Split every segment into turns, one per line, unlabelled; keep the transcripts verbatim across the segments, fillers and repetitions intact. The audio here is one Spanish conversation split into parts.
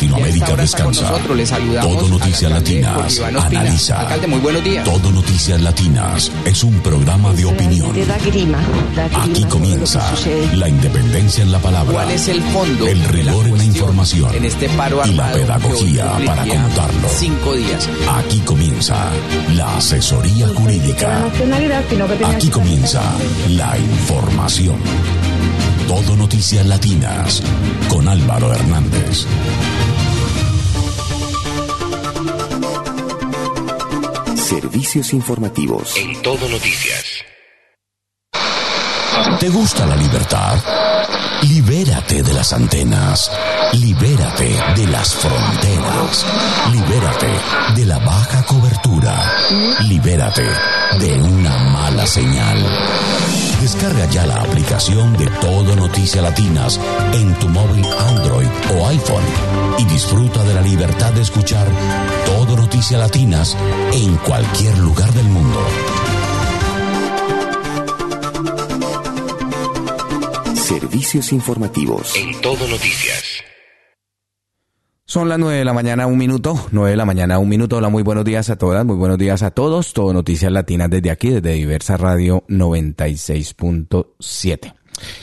Latinoamérica descansa. Todo Noticias Latinas analiza.
Alcalde, muy buenos días.
Todo Noticias Latinas es un programa de opinión.
Te da grima, da grima.
Aquí comienza la independencia en la palabra.
¿Cuál es el fondo?
El rigor en la información.
En este paro
y la
armado
pedagogía
que
para contarlo.
Cinco días.
Aquí comienza la asesoría jurídica. Aquí comienza la información. Todo Noticias Latinas con Álvaro Hernández.
Servicios informativos
En Todo Noticias. ¿Te gusta la libertad? Libérate de las antenas. Libérate de las fronteras. Libérate de la baja cobertura. Libérate de una mala señal. Descarga ya la aplicación de Todo Noticias Latinas en tu móvil Android o iPhone y disfruta de la libertad de escuchar Todo Noticias Latinas en cualquier lugar del mundo.
Servicios informativos
En Todo Noticias.
Son las nueve de la mañana, un minuto. Nueve de la mañana, un minuto. Hola, muy buenos días a todas, muy buenos días a todos. Todo Noticias Latinas desde aquí, desde Diversa Radio noventa y seis punto siete.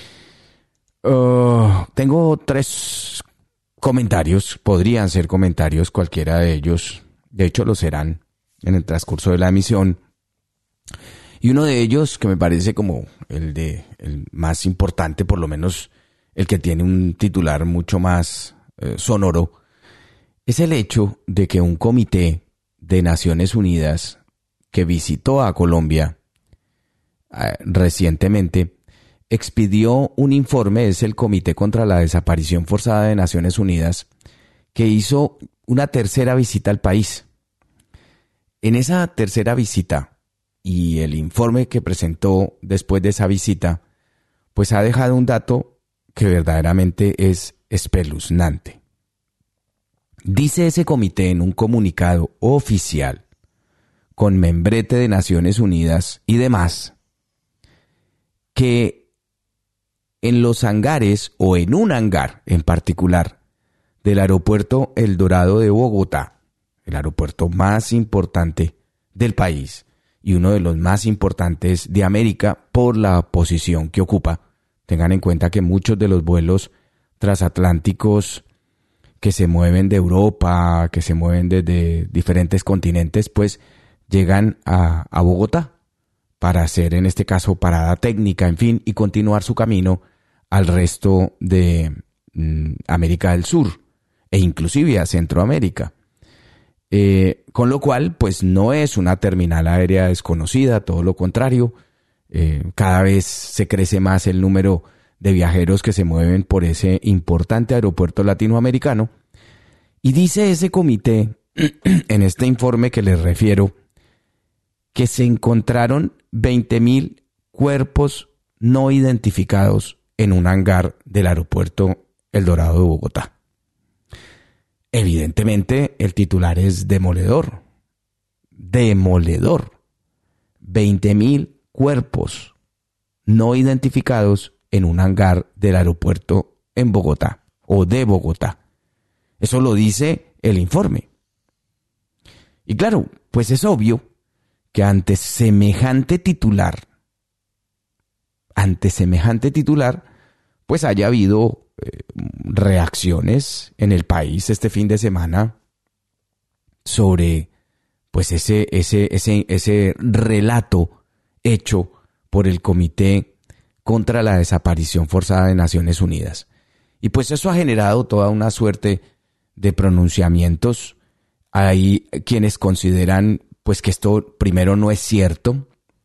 Uh, tengo tres comentarios, podrían ser comentarios, cualquiera de ellos. De hecho, lo serán en el transcurso de la emisión. Y uno de ellos, que me parece como el de el más importante, por lo menos el que tiene un titular mucho más eh, sonoro, es el hecho de que un comité de Naciones Unidas que visitó a Colombia eh, recientemente expidió un informe, es el Comité contra la Desaparición Forzada de Naciones Unidas, que hizo una tercera visita al país. En esa tercera visita y el informe que presentó después de esa visita, pues ha dejado un dato que verdaderamente es espeluznante. Dice ese comité en un comunicado oficial, con membrete de Naciones Unidas y demás, que en los hangares, o en un hangar en particular, del aeropuerto El Dorado de Bogotá, el aeropuerto más importante del país y uno de los más importantes de América por la posición que ocupa. Tengan en cuenta que muchos de los vuelos transatlánticos que se mueven de Europa, que se mueven desde diferentes continentes, pues llegan a, a Bogotá para hacer, en este caso, parada técnica, en fin, y continuar su camino al resto de mm, América del Sur e inclusive a Centroamérica. Eh, con lo cual, pues no es una terminal aérea desconocida, todo lo contrario. Eh, cada vez se crece más el número de viajeros que se mueven por ese importante aeropuerto latinoamericano. Y dice ese comité, en este informe que les refiero, que se encontraron veinte mil cuerpos no identificados en un hangar del aeropuerto El Dorado de Bogotá. Evidentemente, el titular es demoledor. Demoledor. veinte mil cuerpos no identificados en un hangar del aeropuerto en Bogotá o de Bogotá. Eso lo dice el informe. Y claro, pues es obvio que ante semejante titular, ante semejante titular, pues haya habido eh, reacciones en el país este fin de semana sobre pues ese, ese, ese, ese relato hecho por el Comité contra la Desaparición Forzada de Naciones Unidas. Y pues eso ha generado toda una suerte de pronunciamientos. Hay quienes consideran pues que esto primero no es cierto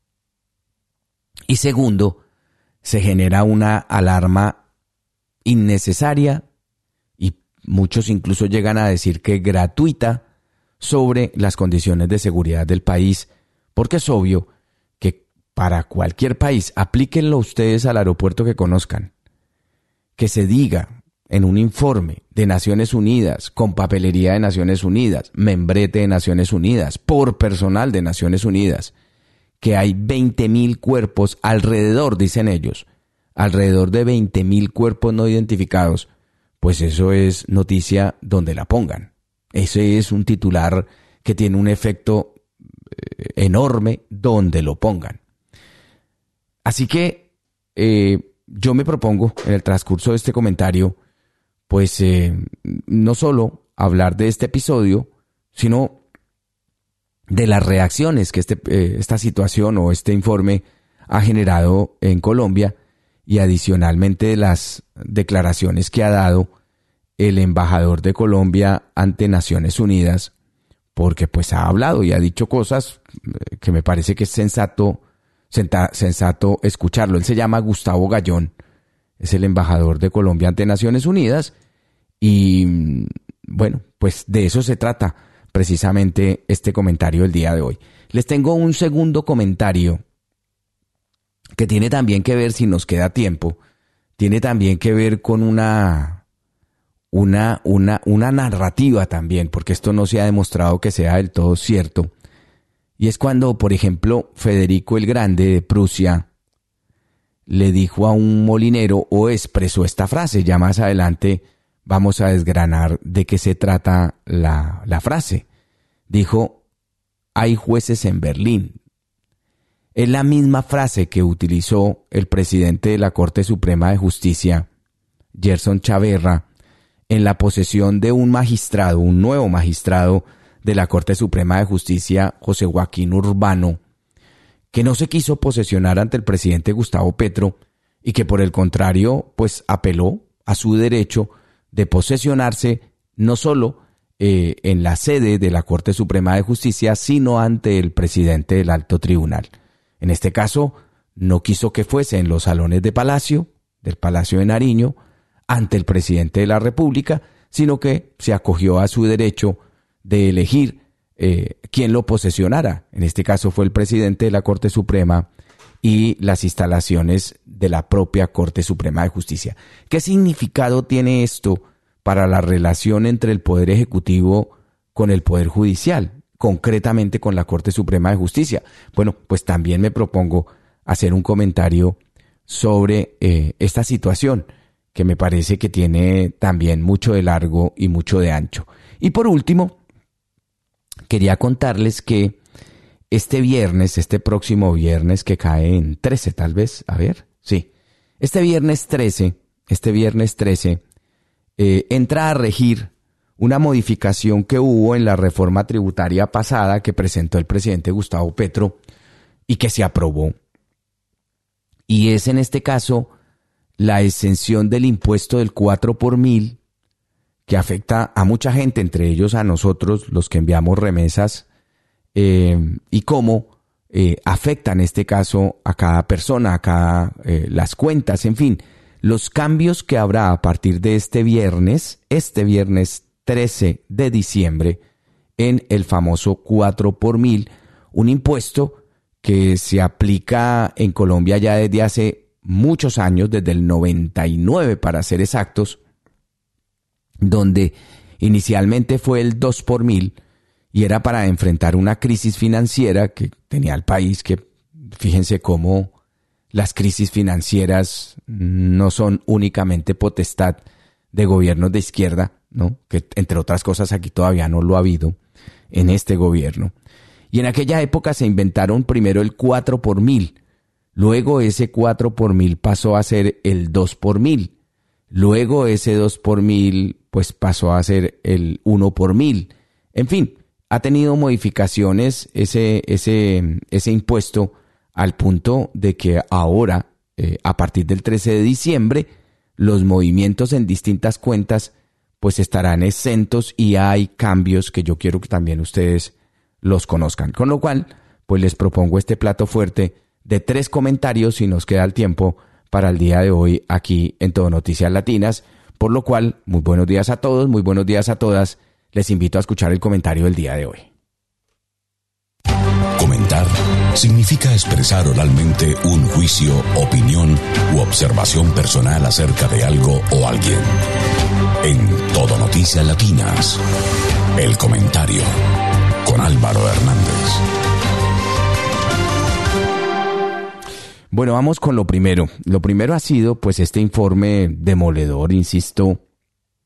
y segundo se genera una alarma innecesaria y muchos incluso llegan a decir que gratuita sobre las condiciones de seguridad del país, porque es obvio que para cualquier país, aplíquenlo ustedes al aeropuerto que conozcan, que se diga en un informe de Naciones Unidas, con papelería de Naciones Unidas, membrete de Naciones Unidas, por personal de Naciones Unidas, que hay veinte mil cuerpos alrededor, dicen ellos, alrededor de veinte mil cuerpos no identificados, pues eso es noticia donde la pongan. Ese es un titular que tiene un efecto eh, enorme donde lo pongan. Así que eh, yo me propongo en el transcurso de este comentario, pues eh, no solo hablar de este episodio, sino de las reacciones que este, eh, esta situación o este informe ha generado en Colombia y adicionalmente de las declaraciones que ha dado el embajador de Colombia ante Naciones Unidas, porque pues ha hablado y ha dicho cosas que me parece que es sensato, sensato escucharlo. Él se llama Gustavo Gallón, es el embajador de Colombia ante Naciones Unidas y bueno, pues de eso se trata precisamente este comentario del día de hoy. Les tengo un segundo comentario que tiene también que ver, si nos queda tiempo, tiene también que ver con una, una, una, una narrativa también, porque esto no se ha demostrado que sea del todo cierto. Y es cuando, por ejemplo, Federico el Grande de Prusia le dijo a un molinero o expresó esta frase. Ya más adelante vamos a desgranar de qué se trata la, la frase. Dijo, hay jueces en Berlín. Es la misma frase que utilizó el presidente de la Corte Suprema de Justicia, Gerson Chaverra, en la posesión de un magistrado, un nuevo magistrado de la Corte Suprema de Justicia, José Joaquín Urbano, que no se quiso posesionar ante el presidente Gustavo Petro y que por el contrario, pues apeló a su derecho de posesionarse no solo eh, en la sede de la Corte Suprema de Justicia, sino ante el presidente del Alto Tribunal. En este caso, no quiso que fuese en los salones de Palacio, del Palacio de Nariño, ante el presidente de la República, sino que se acogió a su derecho de elegir eh, quién lo posesionara. En este caso fue el presidente de la Corte Suprema y las instalaciones de la propia Corte Suprema de Justicia. ¿Qué significado tiene esto para la relación entre el Poder Ejecutivo con el Poder Judicial, concretamente con la Corte Suprema de Justicia? Bueno, pues también me propongo hacer un comentario sobre eh, esta situación, que me parece que tiene también mucho de largo y mucho de ancho. Y por último, quería contarles que este viernes, este próximo viernes que cae en trece tal vez, a ver, sí, este viernes trece, este viernes trece, eh, entra a regir una modificación que hubo en la reforma tributaria pasada que presentó el presidente Gustavo Petro y que se aprobó. Y es en este caso la exención del impuesto del cuatro por mil, que afecta a mucha gente, entre ellos a nosotros, los que enviamos remesas, eh, y cómo eh, afecta en este caso a cada persona, a cada eh, las cuentas, en fin, los cambios que habrá a partir de este viernes, este viernes trece de diciembre, en el famoso cuatro por mil, un impuesto que se aplica en Colombia ya desde hace muchos años, desde el noventa y nueve para ser exactos, donde inicialmente fue el dos por mil y era para enfrentar una crisis financiera que tenía el país, que fíjense cómo las crisis financieras no son únicamente potestad de gobiernos de izquierda, ¿no? Que entre otras cosas aquí todavía no lo ha habido en este gobierno. Y en aquella época se inventaron primero el cuatro por mil, luego ese cuatro por mil pasó a ser el dos por mil, luego ese dos por mil pues pasó a ser el uno por mil. En fin, ha tenido modificaciones ese, ese, ese impuesto al punto de que ahora, eh, a partir del trece de diciembre, los movimientos en distintas cuentas pues estarán exentos y hay cambios que yo quiero que también ustedes los conozcan. Con lo cual, pues les propongo este plato fuerte de tres comentarios, si nos queda el tiempo, para el día de hoy aquí en Todo Noticias Latinas. Por lo cual, muy buenos días a todos, muy buenos días a todas. Les invito a escuchar el comentario del día de hoy.
Comentar significa expresar oralmente un juicio, opinión u observación personal acerca de algo o alguien. En Todo Noticias Latinas, el comentario con Álvaro Hernández.
Bueno, vamos con lo primero. Lo primero ha sido pues este informe demoledor, insisto,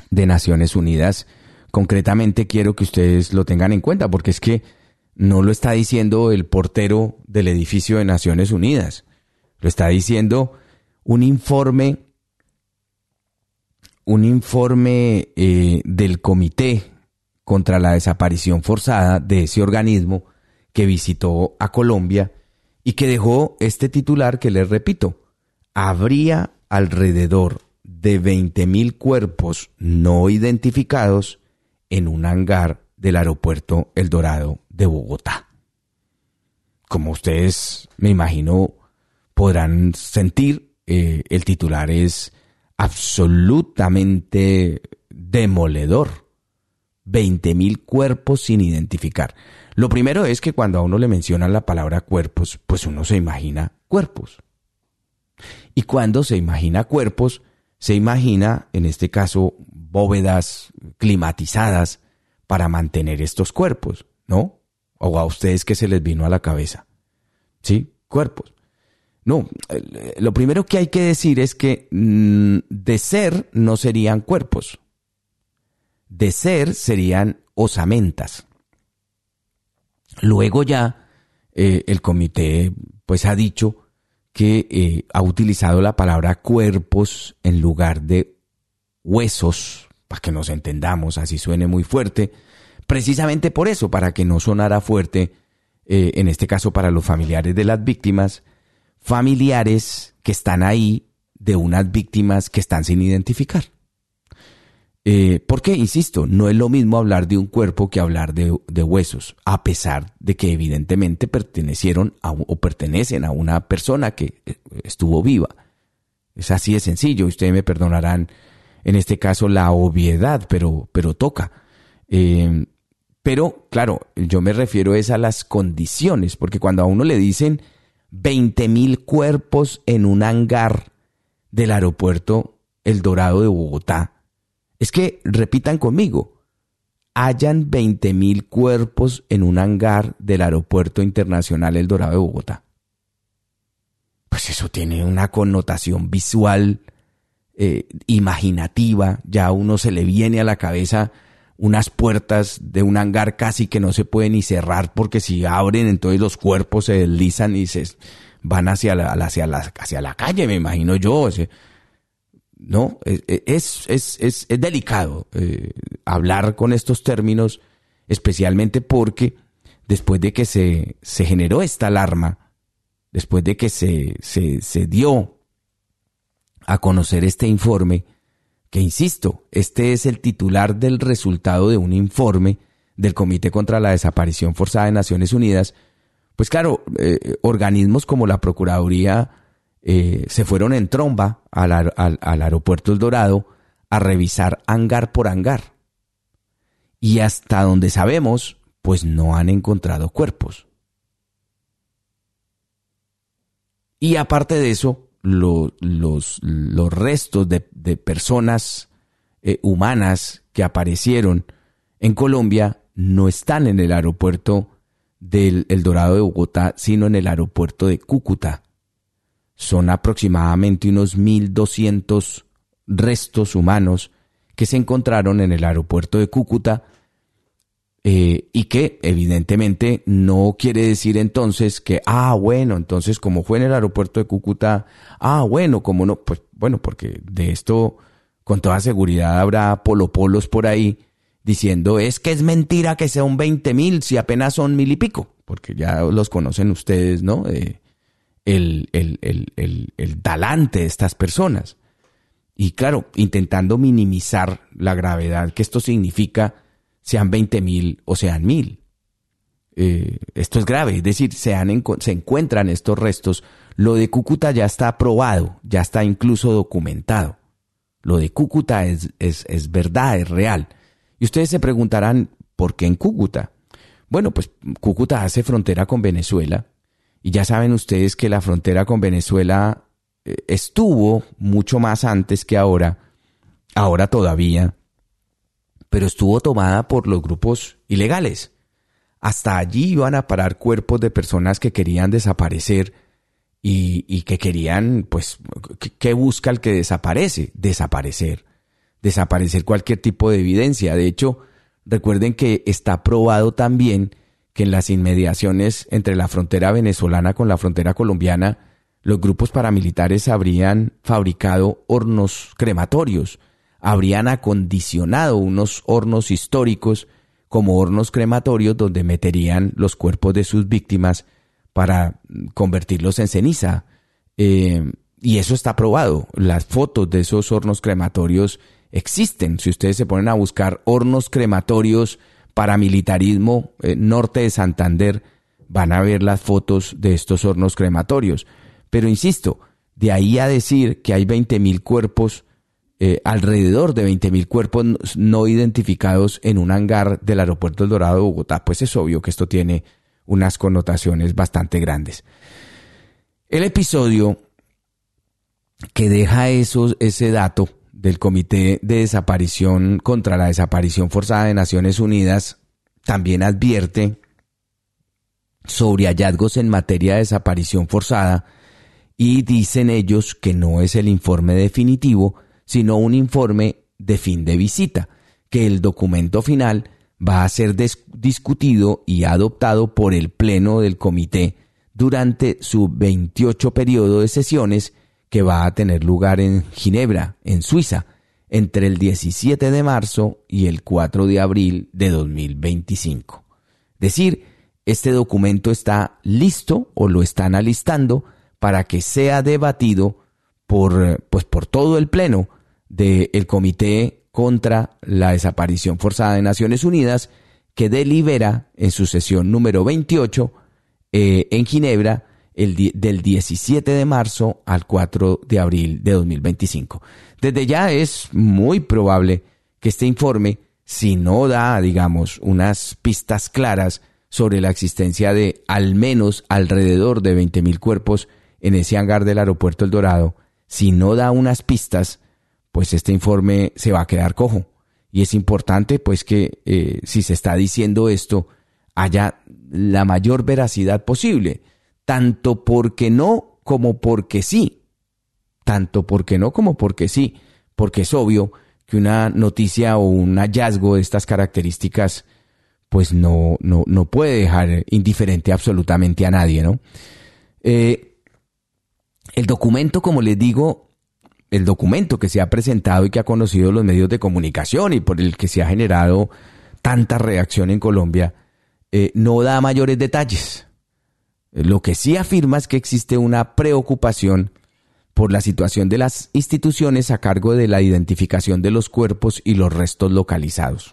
de Naciones Unidas. Concretamente quiero que ustedes lo tengan en cuenta, porque es que no lo está diciendo el portero del edificio de Naciones Unidas. Lo está diciendo un informe, un informe eh, del Comité contra la Desaparición Forzada de ese organismo que visitó a Colombia y que dejó este titular que les repito: habría alrededor de veinte mil cuerpos no identificados en un hangar del aeropuerto El Dorado de Bogotá. Como ustedes, me imagino, podrán sentir, eh, el titular es absolutamente demoledor. veinte mil cuerpos sin identificar. Lo primero es que cuando a uno le mencionan la palabra cuerpos, pues uno se imagina cuerpos. Y cuando se imagina cuerpos, se imagina, en este caso, bóvedas climatizadas para mantener estos cuerpos, ¿no? ¿O a ustedes qué se les vino a la cabeza? ¿Sí? Cuerpos. No, lo primero que hay que decir es que mmm, de ser no serían cuerpos. De ser serían osamentas. Luego ya eh, el comité pues ha dicho que eh, ha utilizado la palabra cuerpos en lugar de huesos, para que nos entendamos, así suene muy fuerte, precisamente por eso, para que no sonara fuerte, eh, en este caso para los familiares de las víctimas, familiares que están ahí de unas víctimas que están sin identificar. Eh, porque, insisto, no es lo mismo hablar de un cuerpo que hablar de, de huesos, a pesar de que evidentemente pertenecieron a, o pertenecen a una persona que estuvo viva. Es así de sencillo. Ustedes me perdonarán en este caso la obviedad, pero, pero toca. Eh, pero, claro, yo me refiero es a las condiciones, porque cuando a uno le dicen veinte mil cuerpos en un hangar del aeropuerto El Dorado de Bogotá, es que, repitan conmigo, hayan veinte mil cuerpos en un hangar del Aeropuerto Internacional El Dorado de Bogotá. Pues eso tiene una connotación visual, eh, imaginativa. Ya a uno se le viene a la cabeza unas puertas de un hangar casi que no se pueden ni cerrar, porque si abren entonces los cuerpos se deslizan y se van hacia la, hacia la, hacia la calle, me imagino yo. Ese, No, es, es, es, es, es delicado eh, hablar con estos términos, especialmente porque después de que se, se generó esta alarma, después de que se, se, se dio a conocer este informe, que insisto, este es el titular del resultado de un informe del Comité contra la Desaparición Forzada de Naciones Unidas, pues claro, eh, organismos como la Procuraduría Eh, se fueron en tromba al, al, al aeropuerto El Dorado a revisar hangar por hangar. Y hasta donde sabemos, pues no han encontrado cuerpos. Y aparte de eso, lo, los, los restos de, de personas eh, humanas que aparecieron en Colombia no están en el aeropuerto del El Dorado de Bogotá, sino en el aeropuerto de Cúcuta. Son aproximadamente unos mil doscientos restos humanos que se encontraron en el aeropuerto de Cúcuta eh, y que evidentemente no quiere decir entonces que, ah, bueno, entonces como fue en el aeropuerto de Cúcuta, ah, bueno, como no, pues bueno, porque de esto con toda seguridad habrá polopolos por ahí diciendo, es que es mentira que sean veinte mil si apenas son mil y pico, porque ya los conocen ustedes, ¿no? Eh, El, el, el, el, el talante de estas personas. Y claro, intentando minimizar la gravedad que esto significa, sean veinte mil o sean mil. Eh, esto es grave, es decir, se, han, se encuentran estos restos. Lo de Cúcuta ya está aprobado, ya está incluso documentado. Lo de Cúcuta es, es, es verdad, es real. Y ustedes se preguntarán, ¿por qué en Cúcuta? Bueno, pues Cúcuta hace frontera con Venezuela. Y ya saben ustedes que la frontera con Venezuela eh, estuvo mucho más antes que ahora, ahora todavía, pero estuvo tomada por los grupos ilegales. Hasta allí iban a parar cuerpos de personas que querían desaparecer y, y que querían, pues, ¿qué busca el que desaparece? Desaparecer. desaparecer cualquier tipo de evidencia. De hecho, recuerden que está probado también que en las inmediaciones entre la frontera venezolana con la frontera colombiana, los grupos paramilitares habrían fabricado hornos crematorios, habrían acondicionado unos hornos históricos como hornos crematorios donde meterían los cuerpos de sus víctimas para convertirlos en ceniza. Eh, y eso está probado. Las fotos de esos hornos crematorios existen. Si ustedes se ponen a buscar hornos crematorios paramilitarismo eh, norte de Santander, van a ver las fotos de estos hornos crematorios. Pero insisto, de ahí a decir que hay veinte mil cuerpos, eh, alrededor de veinte mil cuerpos no identificados en un hangar del aeropuerto El Dorado de Bogotá, pues es obvio que esto tiene unas connotaciones bastante grandes. El episodio que deja esos, ese dato del Comité de Desaparición contra la Desaparición Forzada de Naciones Unidas también advierte sobre hallazgos en materia de desaparición forzada y dicen ellos que no es el informe definitivo, sino un informe de fin de visita, que el documento final va a ser des- discutido y adoptado por el Pleno del Comité durante su veintiocho periodo de sesiones que va a tener lugar en Ginebra, en Suiza, entre el diecisiete de marzo y el cuatro de abril de dos mil veinticinco. Es decir, este documento está listo o lo están alistando para que sea debatido por, pues, por todo el Pleno del Comité contra la Desaparición Forzada de Naciones Unidas, que delibera en su sesión número veintiocho eh, en Ginebra el di- del diecisiete de marzo al cuatro de abril de dos mil veinticinco. Desde ya es muy probable que este informe, si no da, digamos, unas pistas claras sobre la existencia de al menos alrededor de veinte mil cuerpos en ese hangar del aeropuerto El Dorado, si no da unas pistas, pues este informe se va a quedar cojo. Y es importante pues que eh, si se está diciendo esto, haya la mayor veracidad posible, tanto porque no como porque sí, tanto porque no como porque sí, porque es obvio que una noticia o un hallazgo de estas características pues no, no, no puede dejar indiferente absolutamente a nadie, ¿no? Eh, el documento, como les digo, el documento que se ha presentado y que ha conocido los medios de comunicación y por el que se ha generado tanta reacción en Colombia, eh, no da mayores detalles. Lo que sí afirma es que existe una preocupación por la situación de las instituciones a cargo de la identificación de los cuerpos y los restos localizados.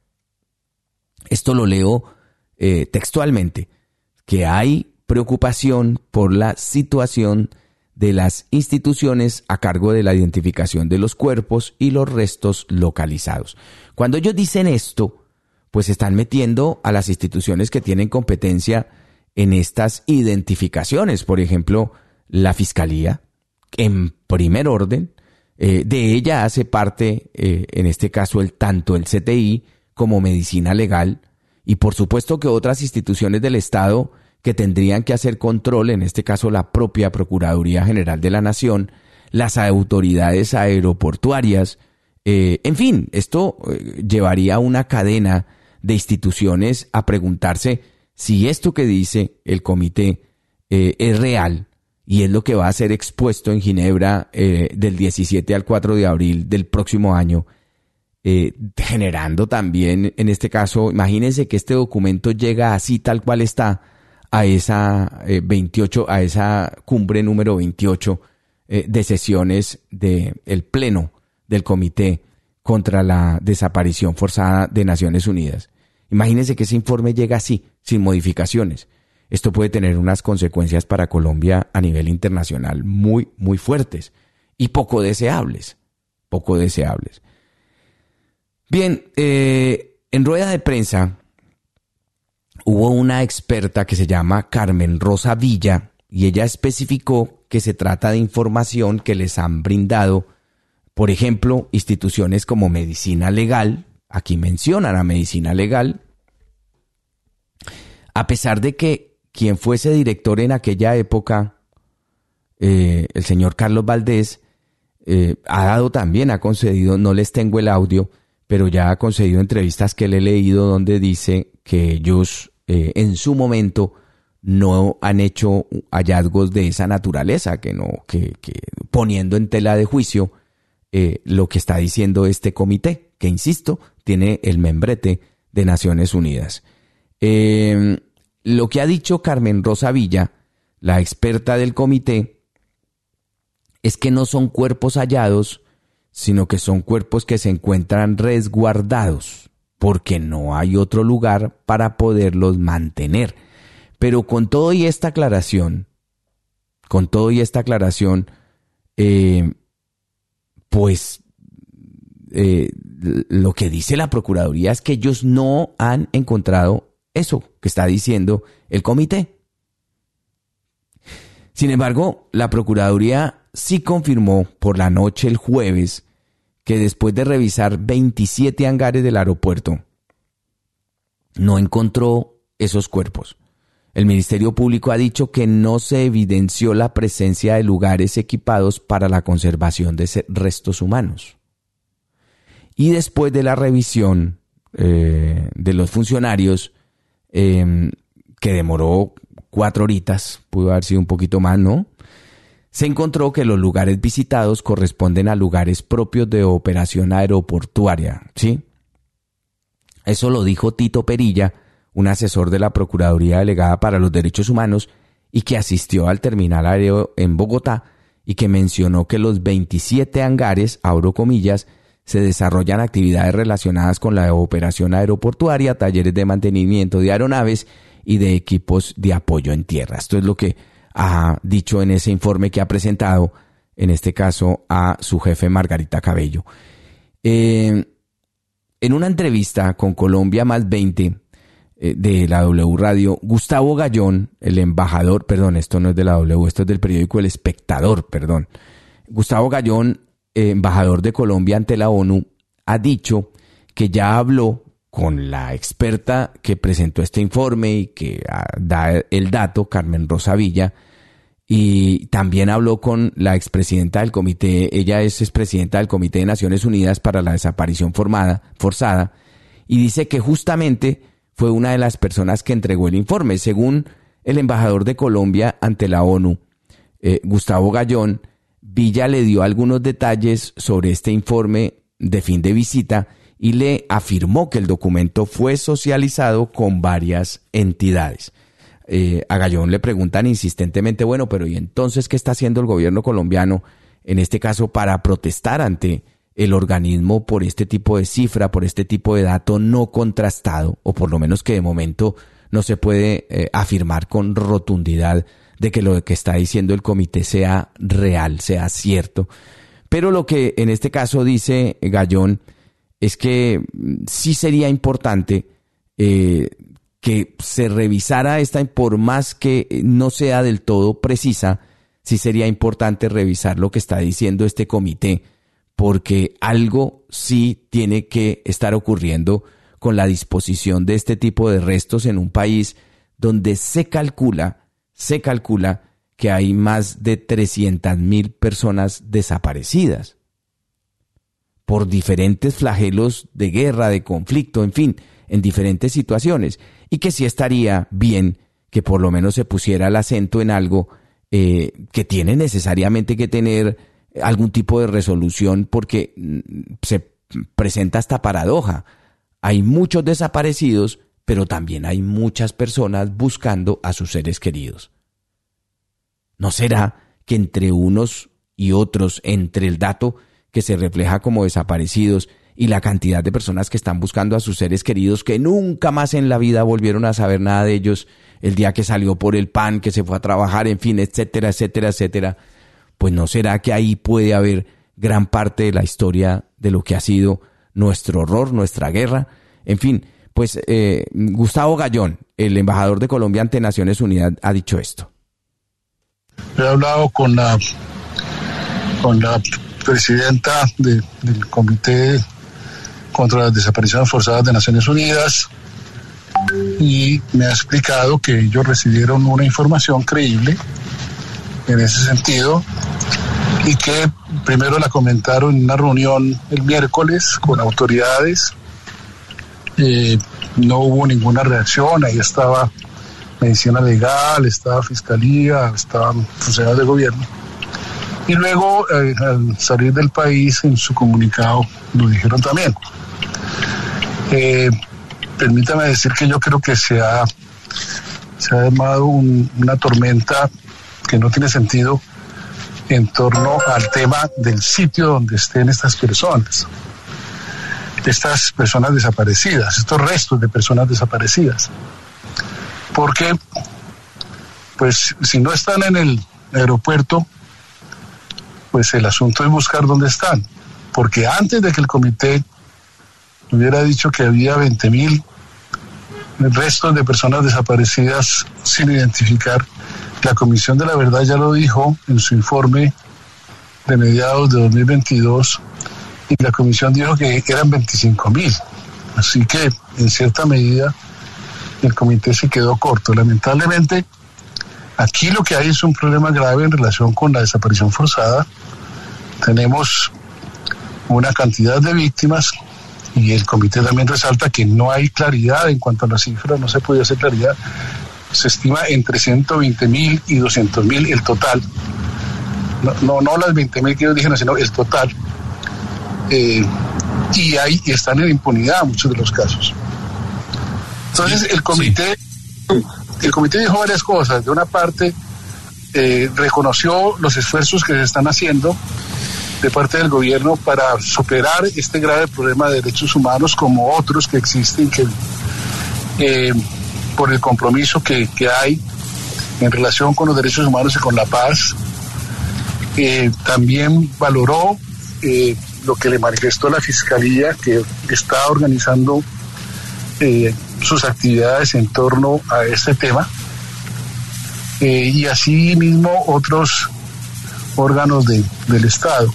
Esto lo leo eh, textualmente, que hay preocupación por la situación de las instituciones a cargo de la identificación de los cuerpos y los restos localizados. Cuando ellos dicen esto, pues están metiendo a las instituciones que tienen competencia en estas identificaciones. Por ejemplo, la Fiscalía, en primer orden, eh, de ella hace parte, eh, en este caso, el tanto el C T I como Medicina Legal, y por supuesto que otras instituciones del Estado que tendrían que hacer control, en este caso la propia Procuraduría General de la Nación, las autoridades aeroportuarias, eh, en fin, esto eh, llevaría a una cadena de instituciones a preguntarse si esto que dice el comité eh, es real y es lo que va a ser expuesto en Ginebra eh, del diecisiete al cuatro de abril del próximo año, eh, generando también, en este caso, imagínense que este documento llega así tal cual está a esa eh, veintiocho, a esa cumbre número veintiocho eh, de sesiones del Pleno del Comité contra la Desaparición Forzada de Naciones Unidas. Imagínense que ese informe llega así, sin modificaciones. Esto puede tener unas consecuencias para Colombia a nivel internacional muy, muy fuertes y poco deseables, poco deseables. Bien, eh, en rueda de prensa hubo una experta que se llama Carmen Rosa Villa y ella especificó que se trata de información que les han brindado, por ejemplo, instituciones como Medicina Legal. Aquí mencionan a Medicina Legal, a pesar de que quien fuese director en aquella época, eh, el señor Carlos Valdés, eh, ha dado también, ha concedido, no les tengo el audio, pero ya ha concedido entrevistas que le he leído donde dice que ellos eh, en su momento no han hecho hallazgos de esa naturaleza, que no, que, que poniendo en tela de juicio eh, lo que está diciendo este comité, que insisto, tiene el membrete de Naciones Unidas. Eh, lo que ha dicho Carmen Rosa Villa, la experta del comité, es que no son cuerpos hallados, sino que son cuerpos que se encuentran resguardados, porque no hay otro lugar para poderlos mantener. Pero con todo y esta aclaración, con todo y esta aclaración, eh, pues eh, lo que dice la Procuraduría es que ellos no han encontrado eso que está diciendo el comité. Sin embargo, la Procuraduría sí confirmó por la noche el jueves que después de revisar veintisiete hangares del aeropuerto, no encontró esos cuerpos. El Ministerio Público ha dicho que no se evidenció la presencia de lugares equipados para la conservación de restos humanos. Y después de la revisión eh, de los funcionarios, eh, que demoró cuatro horitas, pudo haber sido un poquito más, ¿no? Se encontró que los lugares visitados corresponden a lugares propios de operación aeroportuaria, ¿sí? Eso lo dijo Tito Perilla, un asesor de la Procuraduría Delegada para los Derechos Humanos y que asistió al terminal aéreo en Bogotá y que mencionó que los veintisiete hangares, abro comillas, se desarrollan actividades relacionadas con la operación aeroportuaria, talleres de mantenimiento de aeronaves y de equipos de apoyo en tierra. Esto es lo que ha dicho en ese informe que ha presentado, en este caso, a su jefe Margarita Cabello. Eh, en una entrevista con Colombia más veinte eh, de la W Radio, Gustavo Gallón, el embajador, perdón, esto no es de la W, esto es del periódico El Espectador, perdón. Gustavo Gallón, eh, embajador de Colombia ante la ONU, ha dicho que ya habló con la experta que presentó este informe y que da el dato, Carmen Rosa Villa, y también habló con la expresidenta del comité, ella es expresidenta del Comité de Naciones Unidas para la Desaparición Formada, Forzada, y dice que justamente fue una de las personas que entregó el informe. Según el embajador de Colombia ante la ONU, eh, Gustavo Gallón, Villa le dio algunos detalles sobre este informe de fin de visita y le afirmó que el documento fue socializado con varias entidades. Eh, a Gallón le preguntan insistentemente, bueno, pero ¿y entonces qué está haciendo el gobierno colombiano, en este caso, para protestar ante el organismo por este tipo de cifra, por este tipo de dato no contrastado, o por lo menos que de momento no se puede eh, afirmar con rotundidad de que lo que está diciendo el comité sea real, sea cierto? Pero lo que en este caso dice Gallón es que sí sería importante eh, que se revisara esta, por más que no sea del todo precisa, sí sería importante revisar lo que está diciendo este comité, porque algo sí tiene que estar ocurriendo con la disposición de este tipo de restos en un país donde se calcula, se calcula que hay más de trescientas mil personas desaparecidas por diferentes flagelos de guerra, de conflicto, en fin, en diferentes situaciones, y que sí estaría bien que por lo menos se pusiera el acento en algo eh, que tiene necesariamente que tener algún tipo de resolución, porque se presenta esta paradoja. Hay muchos desaparecidos, pero también hay muchas personas buscando a sus seres queridos. ¿No será que entre unos y otros, entre el dato que se refleja como desaparecidos y la cantidad de personas que están buscando a sus seres queridos, que nunca más en la vida volvieron a saber nada de ellos, el día que salió por el pan, que se fue a trabajar, en fin, etcétera, etcétera, etcétera, pues no será que ahí puede haber gran parte de la historia de lo que ha sido nuestro horror, nuestra guerra? En fin, pues eh, Gustavo Gallón, el embajador de Colombia ante Naciones Unidas, ha dicho esto.
He hablado con la con la presidenta de, del Comité contra las Desapariciones Forzadas de Naciones Unidas y me ha explicado que ellos recibieron una información creíble en ese sentido y que primero la comentaron en una reunión el miércoles con autoridades. Eh, no hubo ninguna reacción, ahí estaba medicina legal, estaba fiscalía, estaban funcionarios de gobierno. Y luego, eh, al salir del país, en su comunicado lo dijeron también. Eh, permítame decir que yo creo que se ha, se ha armado un, una tormenta que no tiene sentido en torno al tema del sitio donde estén estas personas, estas personas desaparecidas, estos restos de personas desaparecidas. Porque, pues, si no están en el aeropuerto, pues el asunto es buscar dónde están. Porque antes de que el comité hubiera dicho que había veinte mil restos de personas desaparecidas sin identificar, la Comisión de la Verdad ya lo dijo en su informe de mediados de dos mil veintidós, y la Comisión dijo que eran veinticinco mil. Así que, en cierta medida, el comité se quedó corto. Lamentablemente, aquí lo que hay es un problema grave en relación con la desaparición forzada. Tenemos una cantidad de víctimas y el comité también resalta que no hay claridad en cuanto a las cifras, no se puede hacer claridad. Se estima entre ciento veinte mil y doscientos mil el total. No, no, no las veinte mil que ellos dijeron, sino el total. Eh, y ahí están en impunidad muchos de los casos. Entonces el comité, sí. el comité dijo varias cosas. De una parte, eh, reconoció los esfuerzos que se están haciendo de parte del gobierno para superar este grave problema de derechos humanos, como otros que existen, que eh, por el compromiso que, que hay en relación con los derechos humanos y con la paz. Eh, también valoró eh, lo que le manifestó la Fiscalía, que está organizando eh, sus actividades en torno a este tema, eh, y así mismo otros órganos de, del Estado.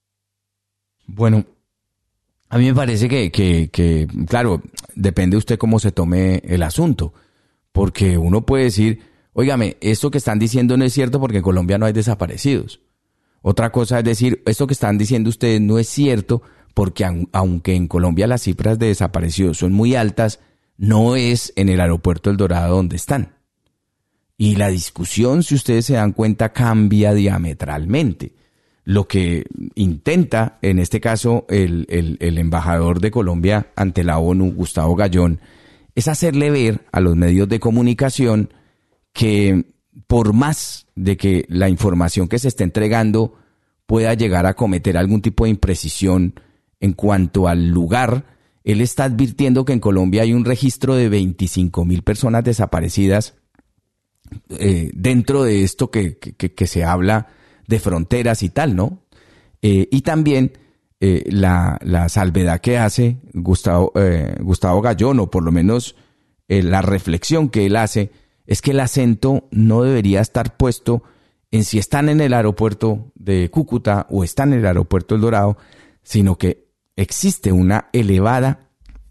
Bueno, a mí me parece que, que, que, claro, depende usted cómo se tome el asunto, porque uno puede decir, óigame, esto que están diciendo no es cierto porque en Colombia no hay desaparecidos. Otra cosa es decir, esto que están diciendo ustedes no es cierto porque aunque en Colombia las cifras de desaparecidos son muy altas, no es en el aeropuerto El Dorado donde están. Y la discusión, si ustedes se dan cuenta, cambia diametralmente. Lo que intenta, en este caso, el, el, el embajador de Colombia ante la ONU, Gustavo Gallón, es hacerle ver a los medios de comunicación que por más de que la información que se está entregando pueda llegar a cometer algún tipo de imprecisión en cuanto al lugar, él está advirtiendo que en Colombia hay un registro de veinticinco mil personas desaparecidas eh, dentro de esto que, que, que se habla de fronteras y tal, ¿no? Eh, y también eh, la, la salvedad que hace Gustavo, eh, Gustavo Gallón, o por lo menos eh, la reflexión que él hace, es que el acento no debería estar puesto en si están en el aeropuerto de Cúcuta o están en el aeropuerto El Dorado, sino que existe una elevada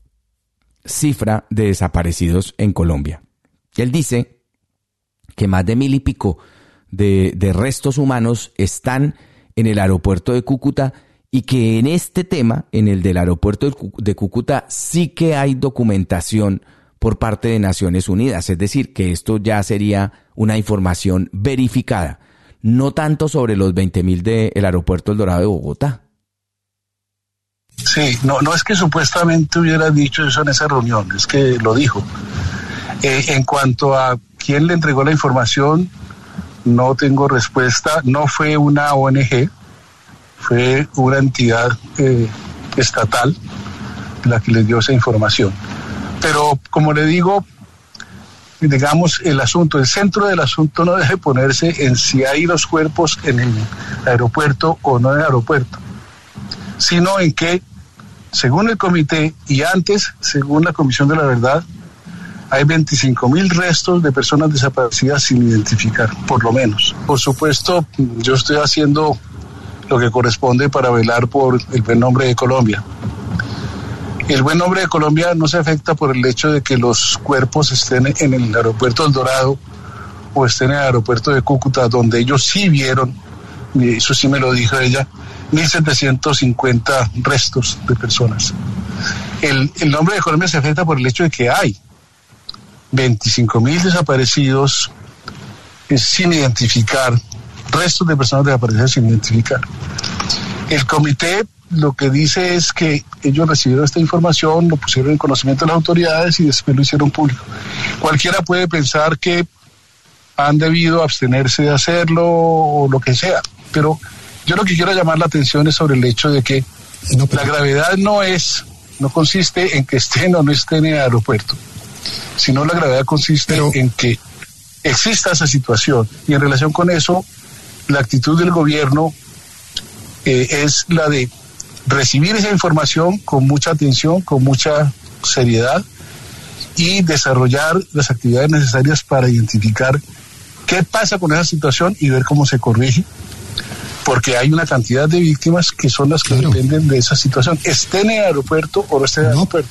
cifra de desaparecidos en Colombia. Él dice que más de mil y pico de, de restos humanos están en el aeropuerto de Cúcuta y que en este tema, en el del aeropuerto de Cúcuta, sí que hay documentación por parte de Naciones Unidas, es decir, que esto ya sería una información verificada, no tanto sobre los veinte mil del aeropuerto El Dorado de Bogotá.
Sí, no, no es que supuestamente hubiera dicho eso en esa reunión, es que lo dijo. Eh, en cuanto a quién le entregó la información, no tengo respuesta. No fue una O N G, fue una entidad eh, estatal la que les dio esa información. Pero como le digo, digamos, el asunto, el centro del asunto no debe ponerse en si hay los cuerpos en el aeropuerto o no en el aeropuerto, sino en que, según el comité y antes, según la Comisión de la Verdad, hay veinticinco mil restos de personas desaparecidas sin identificar, por lo menos. Por supuesto, yo estoy haciendo lo que corresponde para velar por el buen nombre de Colombia. El buen nombre de Colombia no se afecta por el hecho de que los cuerpos estén en el aeropuerto El Dorado o estén en el aeropuerto de Cúcuta, donde ellos sí vieron eso sí me lo dijo ella, mil setecientos cincuenta restos de personas. El, el nombre de Colombia se afecta por el hecho de que hay veinticinco mil desaparecidos sin identificar, restos de personas desaparecidas sin identificar. El comité lo que dice es que ellos recibieron esta información, lo pusieron en conocimiento de las autoridades y después lo hicieron público. Cualquiera puede pensar que han debido abstenerse de hacerlo o lo que sea, pero yo lo que quiero llamar la atención es sobre el hecho de que no, la gravedad no es, no consiste en que estén o no estén en el aeropuerto, sino la gravedad consiste pero... en que exista esa situación, y en relación con eso, la actitud del gobierno eh, es la de recibir esa información con mucha atención, con mucha seriedad, y desarrollar las actividades necesarias para identificar qué pasa con esa situación y ver cómo se corrige, porque hay una cantidad de víctimas que son las que claro. dependen de esa situación, estén en el aeropuerto o no estén en el no. aeropuerto.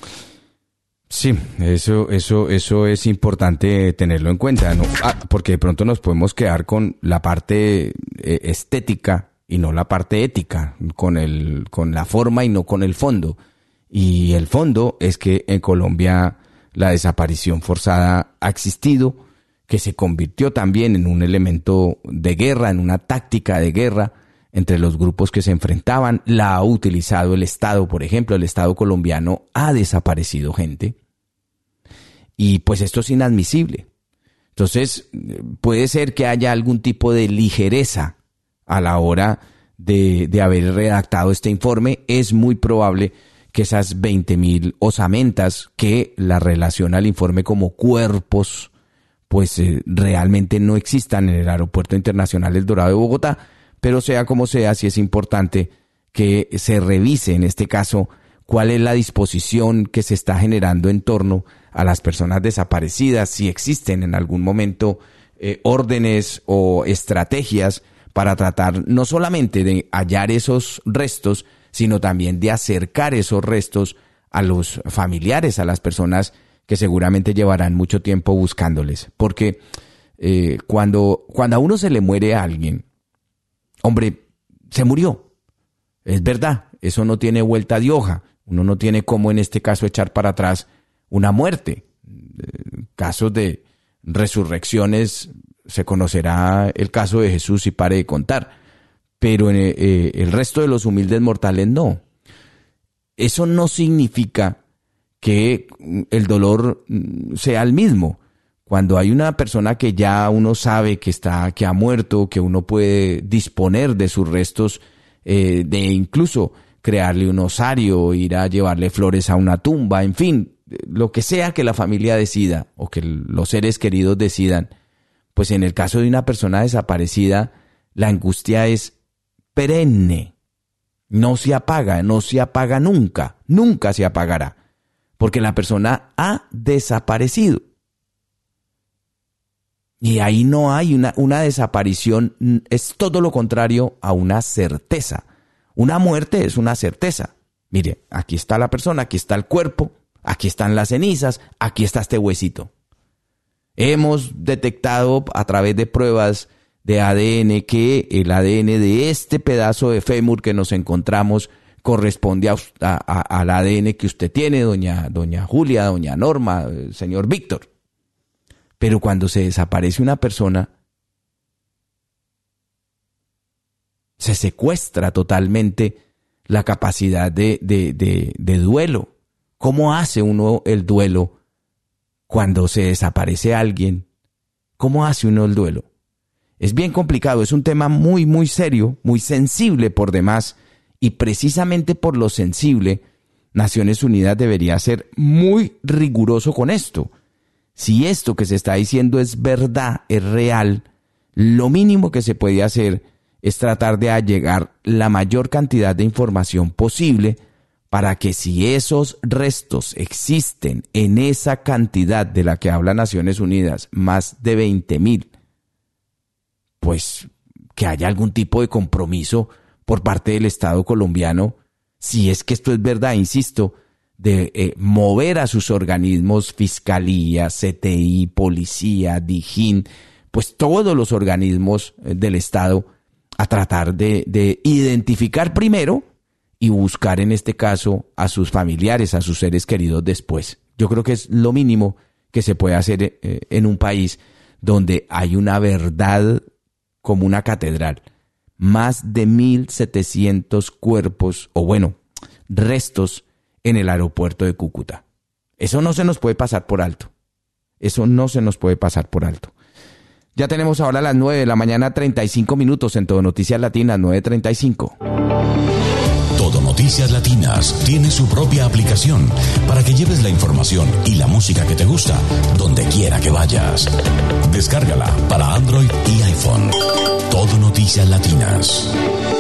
Sí, eso, eso, eso es importante tenerlo en cuenta, ¿no? Ah, porque de pronto nos podemos quedar con la parte eh, estética y no la parte ética, con el, con la forma y no con el fondo. Y el fondo es que en Colombia la desaparición forzada ha existido, que se convirtió también en un elemento de guerra, en una táctica de guerra entre los grupos que se enfrentaban. La ha utilizado el Estado, por ejemplo, el Estado colombiano ha desaparecido gente. Y pues esto es inadmisible. Entonces, puede ser que haya algún tipo de ligereza a la hora de, de haber redactado este informe. Es muy probable que esas veinte mil osamentas que la relaciona al informe como cuerpos, pues eh, realmente no existan en el Aeropuerto Internacional El Dorado de Bogotá. Pero sea como sea, sí es importante que se revise en este caso cuál es la disposición que se está generando en torno a las personas desaparecidas, si existen en algún momento eh, órdenes o estrategias para tratar no solamente de hallar esos restos, sino también de acercar esos restos a los familiares, a las personas que seguramente llevarán mucho tiempo buscándoles. Porque eh, cuando, cuando a uno se le muere a alguien, hombre, se murió. Es verdad, eso no tiene vuelta de hoja. Uno no tiene cómo en este caso echar para atrás una muerte. Casos de resurrecciones, se conocerá el caso de Jesús y pare de contar. Pero eh, eh, el resto de los humildes mortales no. Eso no significa que el dolor sea el mismo. Cuando hay una persona que ya uno sabe que está, que ha muerto, que uno puede disponer de sus restos, eh, de incluso crearle un osario, ir a llevarle flores a una tumba, en fin, lo que sea que la familia decida o que los seres queridos decidan, pues en el caso de una persona desaparecida, la angustia es perenne, no se apaga, no se apaga nunca, nunca se apagará, porque la persona ha desaparecido. Y ahí no hay una, una desaparición, es todo lo contrario a una certeza. Una muerte es una certeza. Mire, aquí está la persona, aquí está el cuerpo, aquí están las cenizas, aquí está este huesito. Hemos detectado a través de pruebas de A D N que el A D N de este pedazo de fémur que nos encontramos corresponde a, a, a, al A D N que usted tiene, doña, doña Julia, doña Norma, señor Víctor. Pero cuando se desaparece una persona, se secuestra totalmente la capacidad de, de, de, de duelo. ¿Cómo hace uno el duelo cuando se desaparece alguien? ¿Cómo hace uno el duelo? Es bien complicado, es un tema muy, muy serio, muy sensible por demás, y precisamente por lo sensible, Naciones Unidas debería ser muy riguroso con esto. Si esto que se está diciendo es verdad, es real, lo mínimo que se puede hacer es tratar de allegar la mayor cantidad de información posible para que si esos restos existen en esa cantidad de la que habla Naciones Unidas, más de veinte mil, pues que haya algún tipo de compromiso por parte del Estado colombiano, si es que esto es verdad, insisto, de eh, mover a sus organismos, Fiscalía, C T I, Policía, Dijín, pues todos los organismos del Estado a tratar de, de identificar primero y buscar en este caso a sus familiares, a sus seres queridos después. Yo creo que es lo mínimo que se puede hacer eh, en un país donde hay una verdad como una catedral. Más de mil setecientos cuerpos, o bueno, restos en el aeropuerto de Cúcuta. Eso no se nos puede pasar por alto. Eso no se nos puede pasar por alto. Ya tenemos ahora las nueve de la mañana, treinta y cinco minutos en Todo Noticias Latinas, nueve treinta y cinco.
Todo Noticias Latinas tiene su propia aplicación para que lleves la información y la música que te gusta donde quiera que vayas. Descárgala para Android y iPhone. Todo Noticias Latinas.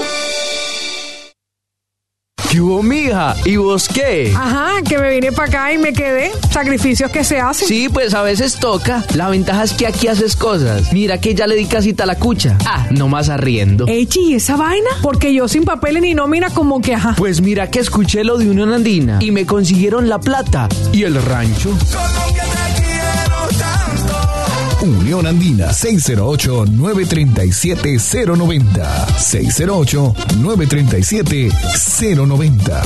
¿Qué hubo, mija? ¿Y vos qué?
Ajá, que me vine para acá y me quedé. Sacrificios que se hacen.
Sí, pues a veces toca. La ventaja es que aquí haces cosas. Mira que ya le di casita a la cucha. Ah, nomás arriendo.
Echi, ¿y esa vaina? Porque yo sin papeles ni nómina como que ajá.
Pues mira que escuché lo de Unión Andina y me consiguieron la plata y el rancho.
Unión Andina, seis cero ocho, nueve tres siete, cero nueve cero. seis cero ocho, nueve tres siete, cero nueve cero.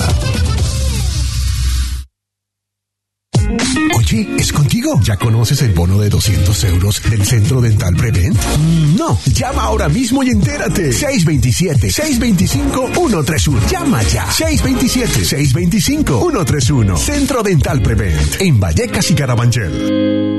Oye, ¿es contigo? ¿Ya conoces el bono de doscientos euros del Centro Dental Prevent? Mm, no, llama ahora mismo y entérate. seis dos siete, seis dos cinco, uno tres uno. Llama ya. seis dos siete, seis dos cinco, uno tres uno. Centro Dental Prevent, en Vallecas y Carabanchel.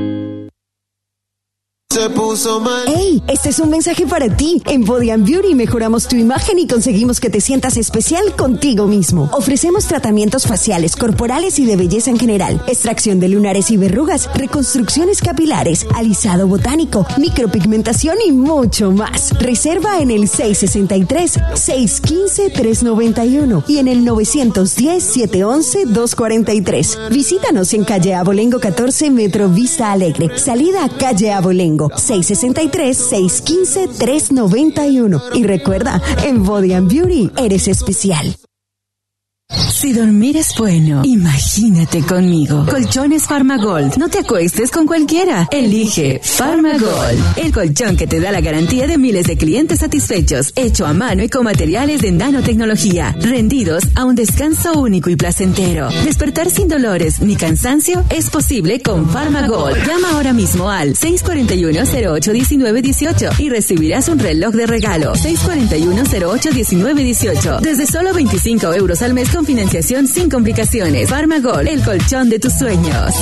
Se puso mal. ¡Hey! Este es un mensaje para ti. En Body and Beauty mejoramos tu imagen y conseguimos que te sientas especial contigo mismo. Ofrecemos tratamientos faciales, corporales y de belleza en general, extracción de lunares y verrugas, reconstrucciones capilares, alisado botánico, micropigmentación y mucho más. Reserva en el seis seis tres, seis uno cinco, tres nueve uno y en el nueve uno cero, siete uno uno, dos cuatro tres. Visítanos en calle Abolengo catorce, Metro Vista Alegre. Salida a calle Abolengo. seis seis tres, seis uno cinco, tres nueve uno. Y recuerda, en Body and Beauty eres especial.
Si dormir es bueno, imagínate conmigo. Colchones Farmagold. No te acuestes con cualquiera. Elige Farmagold, el colchón que te da la garantía de miles de clientes satisfechos, hecho a mano y con materiales de nanotecnología, rendidos a un descanso único y placentero. Despertar sin dolores ni cansancio es posible con Farmagold. Llama ahora mismo al seis cuatro uno, cero ocho uno nueve uno ocho y recibirás un reloj de regalo. seis cuatro uno, cero ocho uno nueve uno ocho. Desde solo veinticinco euros al mes con financiación sin complicaciones. Farmagol, el colchón de tus sueños.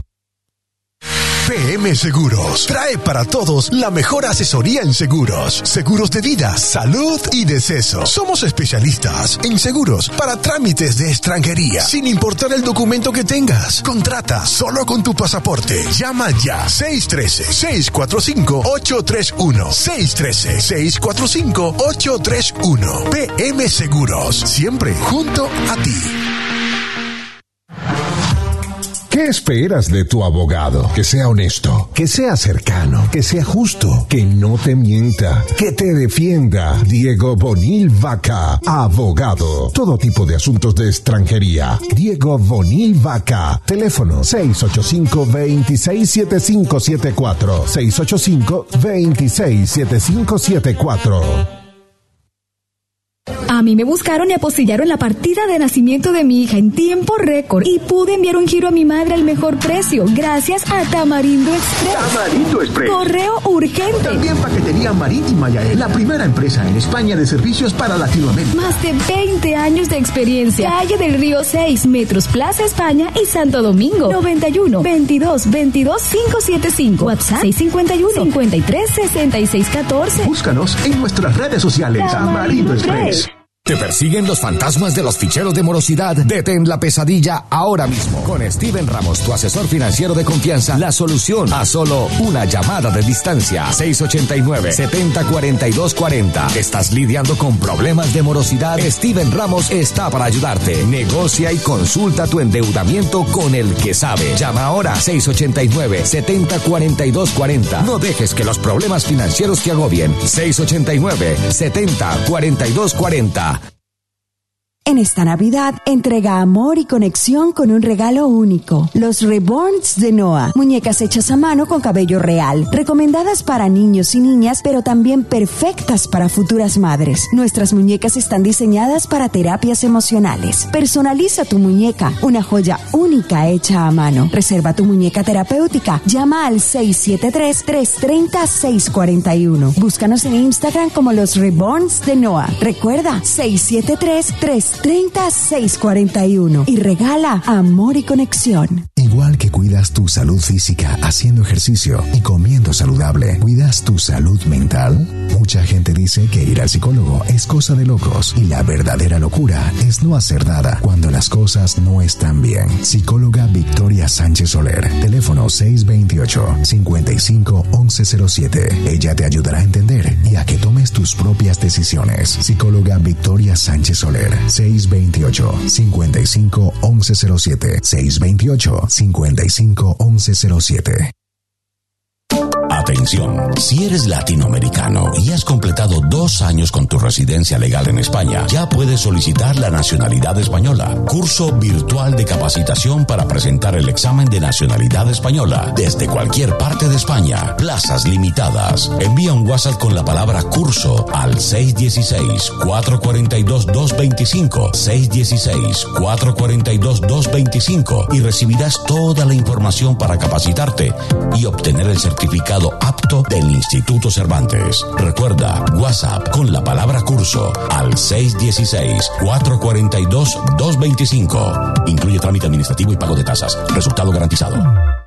P M Seguros trae para todos la mejor asesoría en seguros, seguros de vida, salud y deceso. Somos especialistas en seguros para trámites de extranjería, sin importar el documento que tengas. Contrata solo con tu pasaporte. Llama ya seis uno tres, seis cuatro cinco, ocho tres uno, seis uno tres, seis cuatro cinco, ocho tres uno. P M Seguros, siempre junto a ti.
¿Qué esperas de tu abogado? Que sea honesto, que sea cercano, que sea justo, que no te mienta, que te defienda. Diego Bonil Vaca, abogado. Todo tipo de asuntos de extranjería. Diego Bonil Vaca. Teléfono seis ocho cinco, dos seis siete cinco siete cuatro. seis ocho cinco, dos seis siete cinco siete cuatro.
A mí me buscaron y apostillaron la partida de nacimiento de mi hija en tiempo récord y pude enviar un giro a mi madre al mejor precio gracias a Tamarindo Express.
Tamarindo Express.
Correo urgente.
También paquetería marítima Yael, la primera empresa en España de servicios para Latinoamérica.
Más de veinte años de experiencia. Calle del Río seis, Metros Plaza España y Santo Domingo. noventa y uno, veintidós, veintidós, quinientos setenta y cinco. WhatsApp seis cinco uno, cincuenta y tres, sesenta y seis catorce.
Búscanos en nuestras redes sociales. Tamarindo Express.
¿Te persiguen los fantasmas de los ficheros de morosidad? Detén la pesadilla ahora mismo. Con Steven Ramos, tu asesor financiero de confianza, la solución a solo una llamada de distancia. seis ocho nueve, siete cero, cuatro dos cuatro cero. ¿Estás lidiando con problemas de morosidad? Steven Ramos está para ayudarte. Negocia y consulta tu endeudamiento con el que sabe. Llama ahora seis ocho nueve, siete cero, cuatro dos cuatro cero. No dejes que los problemas financieros te agobien. seis ocho nueve, siete cero, cuatro dos cuatro cero.
En esta Navidad, entrega amor y conexión con un regalo único. Los Reborns de Noah. Muñecas hechas a mano con cabello real. Recomendadas para niños y niñas, pero también perfectas para futuras madres. Nuestras muñecas están diseñadas para terapias emocionales. Personaliza tu muñeca. Una joya única hecha a mano. Reserva tu muñeca terapéutica. Llama al seis siete tres, tres tres cero, seis cuatro uno. Búscanos en Instagram como Los Reborns de Noah. Recuerda, seis siete tres, tres tres cero, seis cuatro uno. Y regala amor y conexión.
Igual que cuidas tu salud física haciendo ejercicio y comiendo saludable, ¿cuidas tu salud mental? Mucha gente dice que ir al psicólogo es cosa de locos y la verdadera locura es no hacer nada cuando las cosas no están bien. Psicóloga Victoria Sánchez Soler, teléfono seis dos ocho, cinco cinco, once cero siete. Ella te ayudará a entender y a que tomes tus propias decisiones. Psicóloga Victoria Sánchez Soler, seis dos ocho, cinco cinco, once cero siete, seis dos ocho, cinco cinco, once cero siete.
Atención, si eres latinoamericano y has completado dos años con tu residencia legal en España, ya puedes solicitar la nacionalidad española. Curso virtual de capacitación para presentar el examen de nacionalidad española desde cualquier parte de España. Plazas limitadas. Envía un WhatsApp con la palabra curso al seis uno seis, cuatro cuatro dos, dos dos cinco, seis uno seis, cuatro cuatro dos, dos dos cinco y recibirás toda la información para capacitarte y obtener el certificado apto del Instituto Cervantes. Recuerda, WhatsApp con la palabra curso al seis uno seis, cuatro cuatro dos, dos dos cinco. Incluye trámite administrativo y pago de tasas. Resultado garantizado.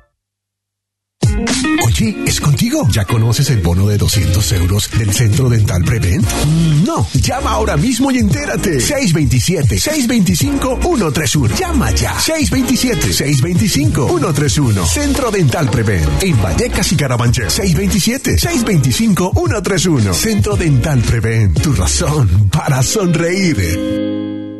Oye, ¿es contigo? ¿Ya conoces el bono de doscientos euros del Centro Dental Prevent? Mm, no, llama ahora mismo y entérate. seis dos siete, seis dos cinco, uno tres uno. Llama ya. seis dos siete, seis dos cinco, uno tres uno. Centro Dental Prevent. En Vallecas y Carabanchel. seis dos siete, seis dos cinco, uno tres uno. Centro Dental Prevent. Tu razón para sonreír.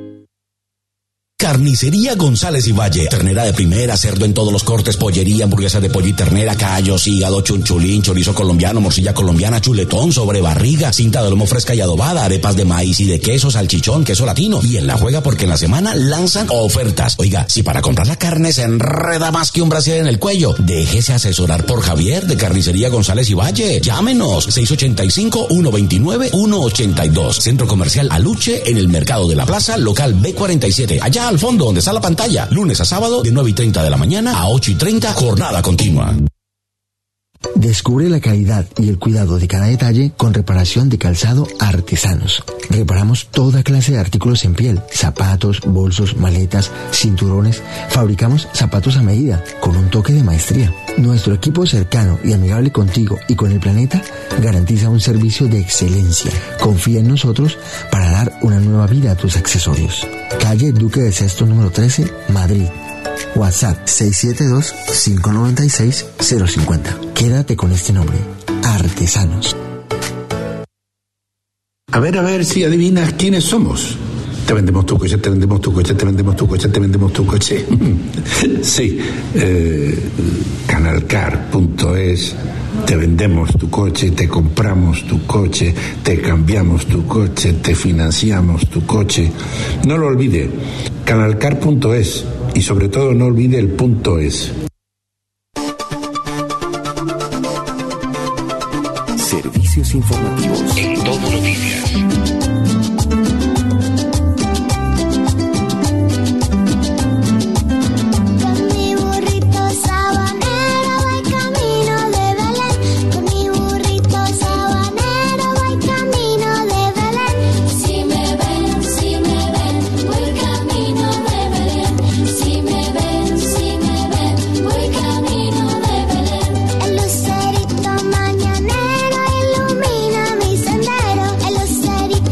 Carnicería González y Valle. Ternera de primera, cerdo en todos los cortes, pollería, hamburguesa de pollo y ternera, callos, hígado, chunchulín, chorizo colombiano, morcilla colombiana, chuletón, sobrebarriga, cinta de lomo fresca y adobada, arepas de maíz y de queso, salchichón, queso latino. Y en la juega porque en la semana lanzan ofertas. Oiga, si para comprar la carne se enreda más que un brasier en el cuello, déjese asesorar por Javier de Carnicería González y Valle. Llámenos seis ocho cinco, uno dos nueve, uno ocho dos. Centro Comercial Aluche en el Mercado de la Plaza, local B cuarenta y siete. Allá al fondo donde está la pantalla, lunes a sábado de nueve y treinta de la mañana a ocho y treinta, jornada continua.
Descubre la calidad y el cuidado de cada detalle con reparación de calzado Artesanos. Reparamos toda clase de artículos en piel, zapatos, bolsos, maletas, cinturones. Fabricamos zapatos a medida, con un toque de maestría. Nuestro equipo cercano y amigable contigo y con el planeta garantiza un servicio de excelencia. Confía en nosotros para dar una nueva vida a tus accesorios. Calle Duque de Sexto número trece, Madrid. WhatsApp seis siete dos, cinco nueve seis, cero cinco cero. Quédate con este nombre, Artesanos.
A ver, a ver si adivinas quiénes somos. Te vendemos tu coche, te vendemos tu coche, te vendemos tu coche, te vendemos tu coche. Sí, eh, canalcar punto es. Te vendemos tu coche, te compramos tu coche, te cambiamos tu coche, te financiamos tu coche. No lo olvide, canalcar punto es y sobre todo no olvide el punto es.
Servicios informativos en Todo Noticias.
Lucerito mañanero ilumina mi sendero. El lucerito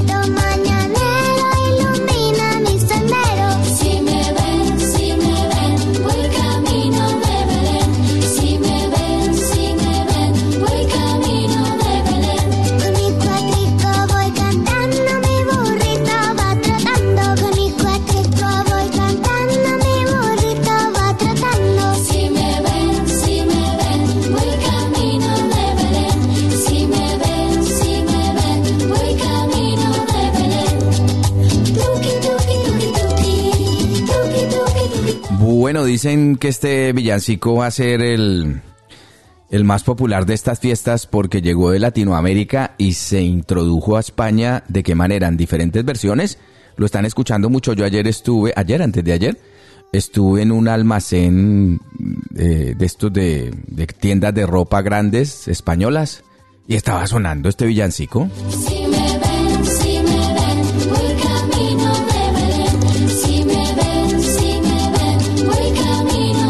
bueno, dicen que este villancico va a ser el, el más popular de estas fiestas porque llegó de Latinoamérica y se introdujo a España. ¿De qué manera? En diferentes versiones. Lo están escuchando mucho. Yo ayer estuve, ayer, antes de ayer, estuve en un almacén eh, de estos de, de tiendas de ropa grandes españolas y estaba sonando este villancico.
Si me ven, si me ven, voy camino de Belén. Si me ven, si me ven, voy camino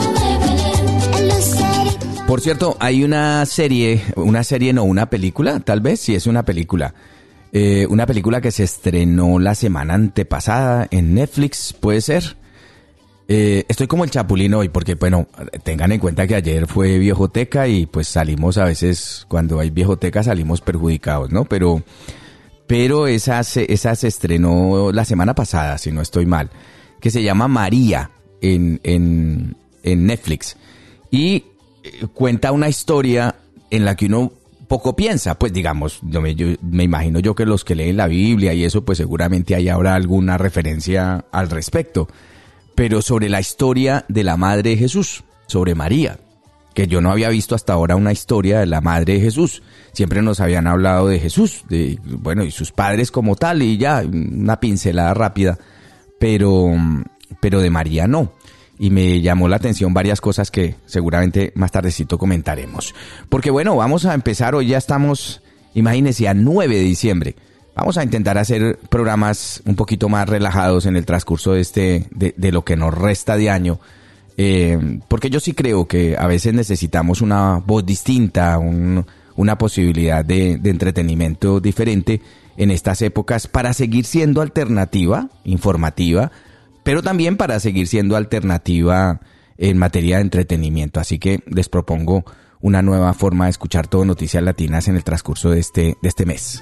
de Belén.
Por cierto, hay una serie, una serie no, una película, tal vez, sí es una película. Eh, una película que se estrenó la semana antepasada en Netflix, puede ser. Eh, estoy como el Chapulín hoy porque, bueno, tengan en cuenta que ayer fue Viejoteca y pues salimos a veces, cuando hay Viejoteca salimos perjudicados, ¿no? Pero, pero esa, se, esa se estrenó la semana pasada, si no estoy mal, que se llama María en, en, en Netflix. Y cuenta una historia en la que uno poco piensa, pues digamos, yo me, yo me imagino yo que los que leen la Biblia y eso, pues seguramente ahí habrá alguna referencia al respecto. Pero sobre la historia de la Madre de Jesús, sobre María, que yo no había visto hasta ahora una historia de la Madre de Jesús. Siempre nos habían hablado de Jesús, de bueno, y sus padres como tal, y ya, una pincelada rápida, pero, pero de María no. Y me llamó la atención varias cosas que seguramente más tardecito comentaremos. Porque bueno, vamos a empezar, hoy ya estamos, imagínense, a nueve de diciembre. Vamos a intentar hacer programas un poquito más relajados en el transcurso de este de, de lo que nos resta de año, eh, porque yo sí creo que a veces necesitamos una voz distinta, un, una posibilidad de, de entretenimiento diferente en estas épocas para seguir siendo alternativa, informativa, pero también para seguir siendo alternativa en materia de entretenimiento. Así que les propongo una nueva forma de escuchar todo Noticias Latinas en el transcurso de este, de este mes.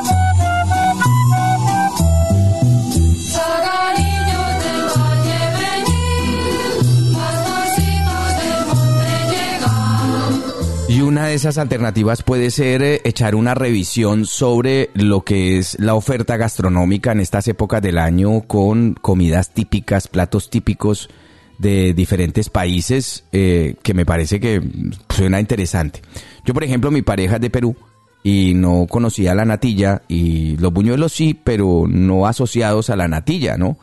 Y una de esas alternativas puede ser eh, echar una revisión sobre lo que es la oferta gastronómica en estas épocas del año con comidas típicas, platos típicos de diferentes países, eh, que me parece que suena interesante. Yo, por ejemplo, mi pareja es de Perú y no conocía la natilla y los buñuelos sí, pero no asociados a la natilla, ¿no?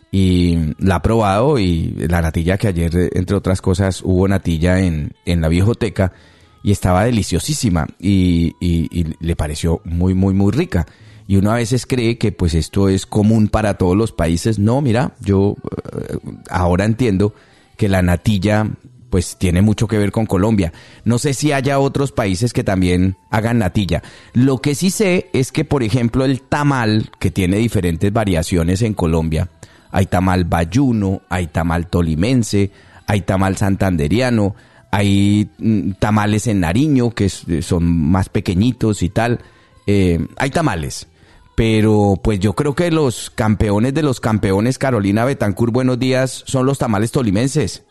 Y la ha probado y la natilla que ayer, entre otras cosas, hubo natilla en, en la Viejoteca y estaba deliciosísima y, y, y le pareció muy, muy, muy rica. Y uno a veces cree que pues esto es común para todos los países. No, mira, yo uh, ahora entiendo que la natilla pues tiene mucho que ver con Colombia. No sé si haya otros países que también hagan natilla. Lo que sí sé es que, por ejemplo, el tamal, que tiene diferentes variaciones en Colombia, hay tamal bayuno, hay tamal tolimense, hay tamal santanderiano, hay tamales en Nariño que son más pequeñitos y tal. Eh, hay tamales, pero pues yo creo que los campeones de los campeones, Carolina Betancourt, buenos días, son los tamales tolimenses.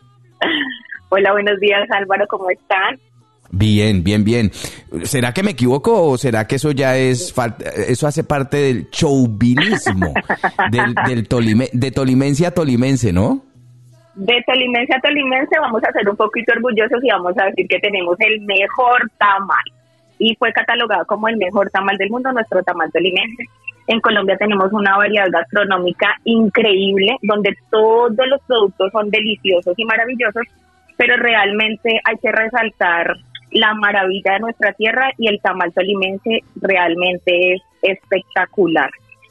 Hola, buenos días, Álvaro, ¿cómo están?
Bien, bien, bien. ¿Será que me equivoco o será que eso ya es falta, eso hace parte del chauvinismo del, del tolime, de tolimense a tolimense, ¿no?
De tolimense a tolimense vamos a ser un poquito orgullosos y vamos a decir que tenemos el mejor tamal. Y fue catalogado como el mejor tamal del mundo, nuestro tamal tolimense. En Colombia tenemos una variedad gastronómica increíble, donde todos los productos son deliciosos y maravillosos, pero realmente hay que resaltar la maravilla de nuestra tierra y el tamal tolimense realmente es espectacular.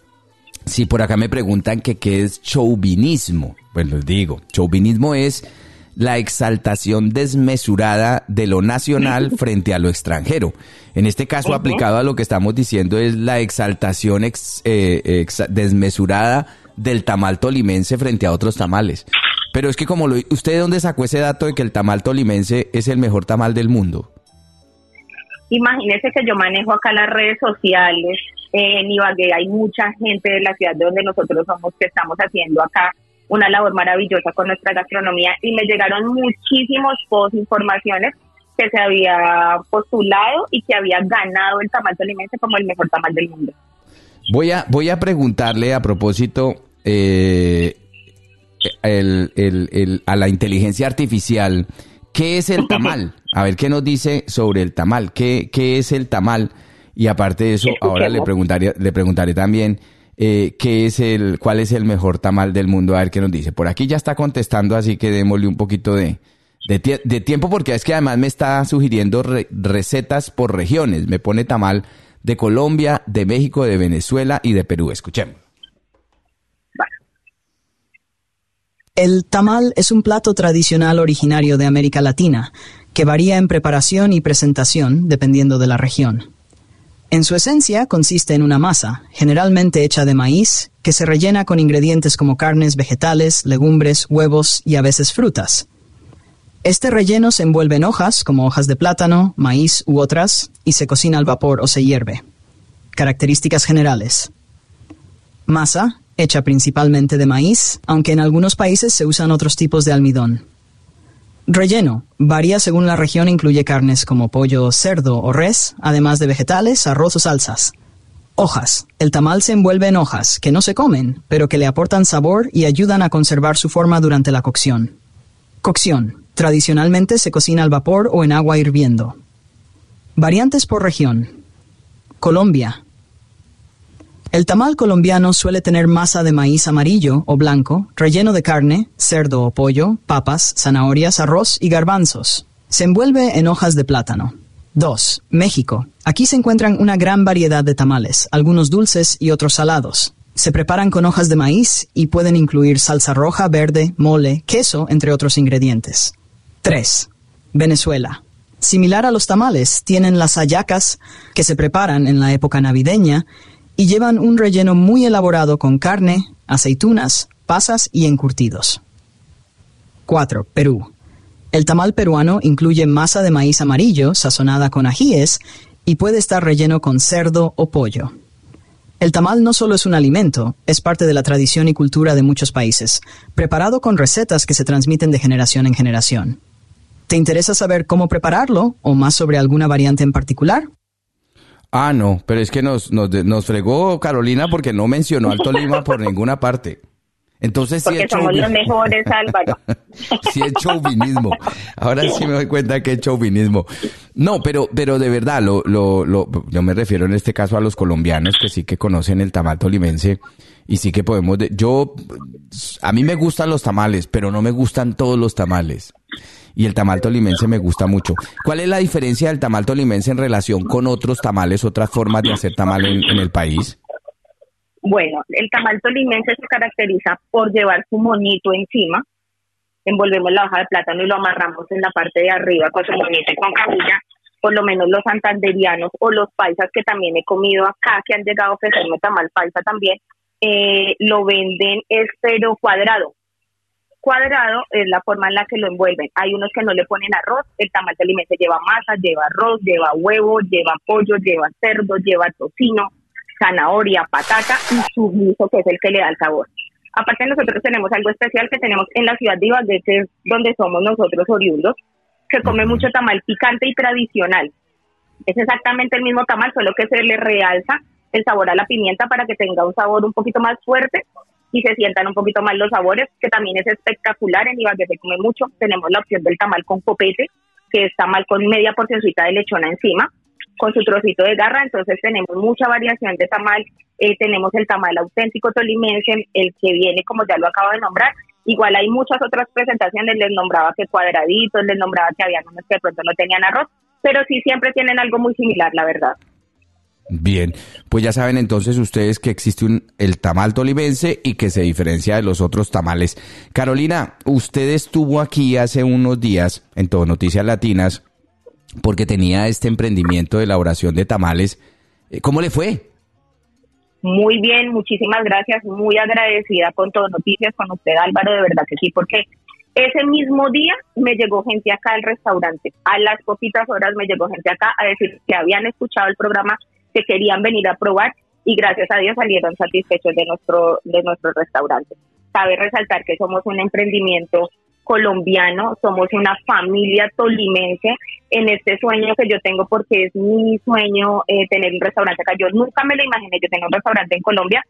Sí, por acá me preguntan que qué es chauvinismo. Bueno, les digo, chauvinismo es la exaltación desmesurada de lo nacional frente a lo extranjero. En este caso, uh-huh. aplicado a lo que estamos diciendo, es la exaltación ex, eh, ex, desmesurada del tamal tolimense frente a otros tamales. Pero es que como lo, ¿usted de dónde sacó ese dato de que el tamal tolimense es el mejor tamal del mundo?
Imagínese que yo manejo acá las redes sociales. Eh, en Ibagué hay mucha gente de la ciudad de donde nosotros somos que estamos haciendo acá una labor maravillosa con nuestra gastronomía y me llegaron muchísimos posts, informaciones que se había postulado y que había ganado el tamal tolimense como el mejor tamal del mundo.
Voy a voy a preguntarle a propósito, eh, el, el, el, a la inteligencia artificial qué es el tamal. A ver qué nos dice sobre el tamal. ¿Qué, qué es el tamal? Y aparte de eso, ahora le preguntaré, le preguntaré también eh, qué es el, cuál es el mejor tamal del mundo. A ver qué nos dice. Por aquí ya está contestando, así que démosle un poquito de, de, tie- de tiempo, porque es que además me está sugiriendo re- recetas por regiones. Me pone tamal de Colombia, de México, de Venezuela y de Perú. Escuchemos.
El tamal es un plato tradicional originario de América Latina, que varía en preparación y presentación dependiendo de la región. En su esencia consiste en una masa, generalmente hecha de maíz, que se rellena con ingredientes como carnes, vegetales, legumbres, huevos y a veces frutas. Este relleno se envuelve en hojas, como hojas de plátano, maíz u otras, y se cocina al vapor o se hierve. Características generales. Masa, hecha principalmente de maíz, aunque en algunos países se usan otros tipos de almidón. Relleno, varía según la región, incluye carnes como pollo, cerdo o res, además de vegetales, arroz o salsas. Hojas, el tamal se envuelve en hojas, que no se comen, pero que le aportan sabor y ayudan a conservar su forma durante la cocción. Cocción, tradicionalmente se cocina al vapor o en agua hirviendo. Variantes por región. Colombia. El tamal colombiano suele tener masa de maíz amarillo o blanco, relleno de carne, cerdo o pollo, papas, zanahorias, arroz y garbanzos. Se envuelve en hojas de plátano. dos. México. Aquí se encuentran una gran variedad de tamales, algunos dulces y otros salados. Se preparan con hojas de maíz y pueden incluir salsa roja, verde, mole, queso, entre otros ingredientes. tres. Venezuela. Similar a los tamales, tienen las hallacas, que se preparan en la época navideña y llevan un relleno muy elaborado con carne, aceitunas, pasas y encurtidos. cuatro. Perú. El tamal peruano incluye masa de maíz amarillo sazonada con ajíes y puede estar relleno con cerdo o pollo. El tamal no solo es un alimento, es parte de la tradición y cultura de muchos países, preparado con recetas que se transmiten de generación en generación. ¿Te interesa saber cómo prepararlo o más sobre alguna variante en particular?
Ah, no, pero es que nos, nos, nos fregó Carolina porque no mencionó al Tolima por ninguna parte. Entonces sí
Porque
es
somos
chauvi-
los mejores, Álvaro.
sí es chauvinismo. Ahora sí me doy cuenta que es chauvinismo. No, pero, pero de verdad, lo, lo, lo, yo me refiero en este caso a los colombianos que sí que conocen el tamal tolimense y sí que podemos... de- yo, a mí me gustan los tamales, pero no me gustan todos los tamales. Y el tamal tolimense me gusta mucho. ¿Cuál es la diferencia del tamal tolimense en relación con otros tamales, otras formas de hacer tamal en, en el país?
Bueno, el tamal tolimense se caracteriza por llevar su monito encima. Envolvemos la hoja de plátano y lo amarramos en la parte de arriba con su monito y con cabulla. Por lo menos los santanderianos o los paisas que también he comido acá, que han llegado a ofrecerme tamal paisa también, eh, lo venden es pero cuadrado. Cuadrado es la forma en la que lo envuelven. Hay unos que no le ponen arroz. El tamal tolimense lleva masa, lleva arroz, lleva huevo, lleva pollo, lleva cerdo, lleva tocino, zanahoria, patata y su guiso, que es el que le da el sabor. Aparte, nosotros tenemos algo especial que tenemos en la ciudad de Ibagué, que es donde somos nosotros oriundos, que come mucho tamal picante y tradicional. Es exactamente el mismo tamal, solo que se le realza el sabor a la pimienta para que tenga un sabor un poquito más fuerte y se sientan un poquito más los sabores, que también es espectacular. En Ibagué se come mucho. Tenemos la opción del tamal con copete, que es tamal con media porcioncita de lechona encima, con su trocito de garra. Entonces tenemos mucha variación de tamal. Eh, tenemos el tamal auténtico tolimense, el que viene, como ya lo acabo de nombrar. Igual hay muchas otras presentaciones, les nombraba que cuadraditos, les nombraba que había unos que de pronto no tenían arroz, pero sí siempre tienen algo muy similar, la verdad.
Bien, pues ya saben entonces ustedes que existe un, el tamal tolimense y que se diferencia de los otros tamales. Carolina, usted estuvo aquí hace unos días en Todo Noticias Latinas porque tenía este emprendimiento de elaboración de tamales. ¿Cómo le fue?
Muy bien, muchísimas gracias, muy agradecida con Todo Noticias, con usted, Álvaro, de verdad que sí, porque ese mismo día me llegó gente acá al restaurante. A las poquitas horas me llegó gente acá a decir que habían escuchado el programa, que querían venir a probar y gracias a Dios salieron satisfechos de nuestro de nuestro restaurante. Cabe resaltar que somos un emprendimiento colombiano, somos una familia tolimense en este sueño que yo tengo, porque es mi sueño eh, tener un restaurante acá. Yo nunca me lo imaginé, yo tengo un restaurante en Colombia,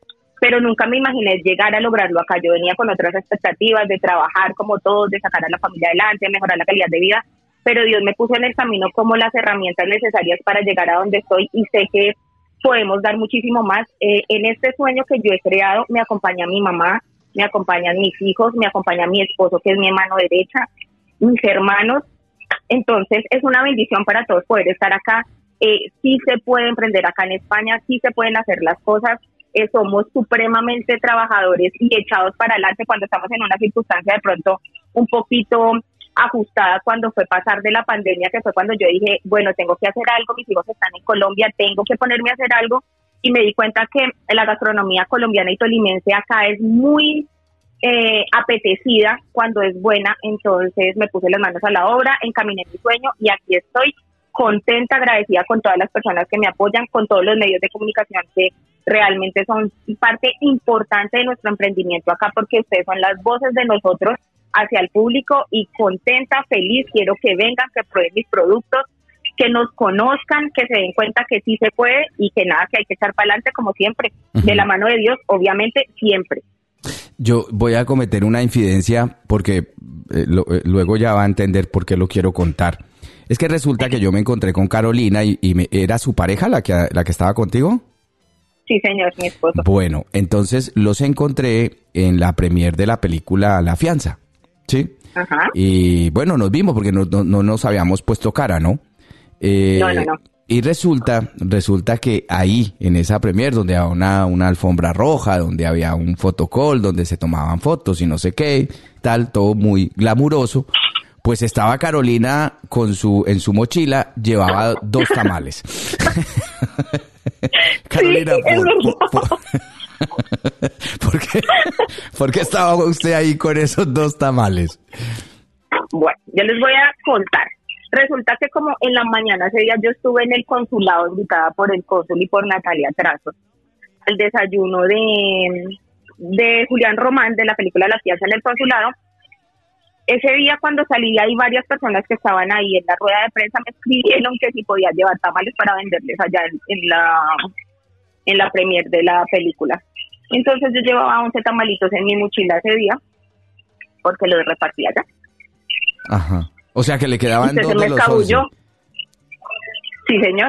pero nunca me imaginé llegar a lograrlo acá. Yo venía con otras expectativas de trabajar como todos, de sacar a la familia adelante, de mejorar la calidad de vida, pero Dios me puso en el camino como las herramientas necesarias para llegar a donde estoy y sé que podemos dar muchísimo más. Eh, en este sueño que yo he creado me acompaña mi mamá, me acompañan mis hijos, me acompaña mi esposo, que es mi mano derecha, mis hermanos. Entonces es una bendición para todos poder estar acá. Eh, sí se puede emprender acá en España, sí se pueden hacer las cosas. Eh, somos supremamente trabajadores y echados para adelante cuando estamos en una circunstancia de pronto un poquito ajustada, cuando fue pasar de la pandemia, que fue cuando yo dije, bueno, tengo que hacer algo, mis hijos están en Colombia, tengo que ponerme a hacer algo, y me di cuenta que la gastronomía colombiana y tolimense acá es muy eh, apetecida cuando es buena. Entonces me puse las manos a la obra, encaminé mi sueño y aquí estoy contenta, agradecida con todas las personas que me apoyan, con todos los medios de comunicación que realmente son parte importante de nuestro emprendimiento acá, porque ustedes son las voces de nosotros hacia el público, y contenta, feliz, quiero que vengan, que prueben mis productos, que nos conozcan, que se den cuenta que sí se puede y que nada, que hay que echar para adelante como siempre, uh-huh. de la mano de Dios, obviamente, siempre.
Yo voy a cometer una infidencia porque eh, lo, eh, luego ya va a entender por qué lo quiero contar. Es que resulta que yo me encontré con Carolina y, y me, ¿era su pareja la que, la que estaba contigo?
Sí, señor, mi esposo.
Bueno, entonces los encontré en la premier de la película La Fianza, ¿sí?
Ajá.
Y bueno, nos vimos porque no, no, no nos habíamos puesto cara, ¿no? Eh,
no, no, no.
Y resulta, resulta que ahí, en esa premier, donde había una, una alfombra roja, donde había un fotocall, donde se tomaban fotos y no sé qué, tal, todo muy glamuroso, pues estaba Carolina con su, en su mochila, llevaba dos tamales. Carolina,
sí,
por, por, por, ¿por, qué, ¿por qué estaba usted ahí con esos dos tamales?
Bueno, yo les voy a contar. Resulta que como en la mañana ese día yo estuve en el consulado invitada por el cónsul y por Natalia Trazos al desayuno de, de Julián Román de la película La Fianza en el consulado. Ese día cuando salí hay varias personas que estaban ahí en la rueda de prensa me escribieron que si podía llevar tamales para venderles allá en, en la en la premier de la película. Entonces yo llevaba once tamalitos en mi mochila ese día porque los repartí allá.
Ajá. O sea que le quedaban dos de los once.
Sí, señor.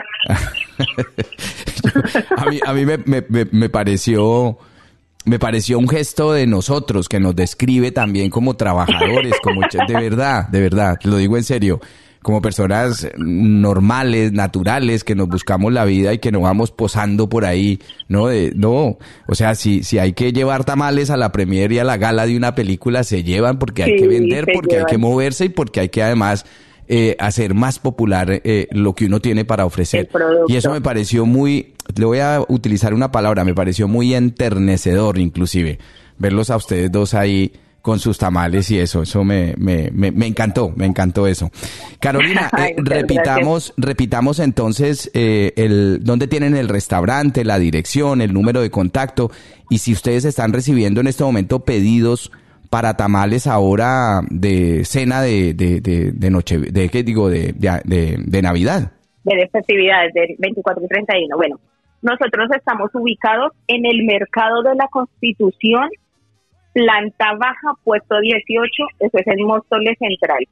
a mí, a mí me, me, me pareció, me pareció un gesto de nosotros que nos describe también como trabajadores, como de verdad, de verdad, lo digo en serio, como personas normales, naturales, que nos buscamos la vida y que no vamos posando por ahí, no, de, no, o sea, si, si hay que llevar tamales a la premiere y a la gala de una película, se llevan porque hay sí, que vender, porque llevan. Hay que moverse y porque hay que además eh, hacer más popular eh, lo que uno tiene para ofrecer. Y eso me pareció muy, le voy a utilizar una palabra, me pareció muy enternecedor inclusive, verlos a ustedes dos ahí con sus tamales y eso, eso me, me, me, me encantó, me encantó eso. Carolina, eh, Ay, repitamos, gracias. repitamos entonces eh, el dónde tienen el restaurante, la dirección, el número de contacto, y si ustedes están recibiendo en este momento pedidos para tamales ahora de cena de, de, de, de noche, de qué digo, de, de, de, de Navidad.
De festividades del veinticuatro y treinta y uno. Bueno, nosotros estamos ubicados en el Mercado de la Constitución, planta baja, puesto dieciocho, eso es en Móstoles Central.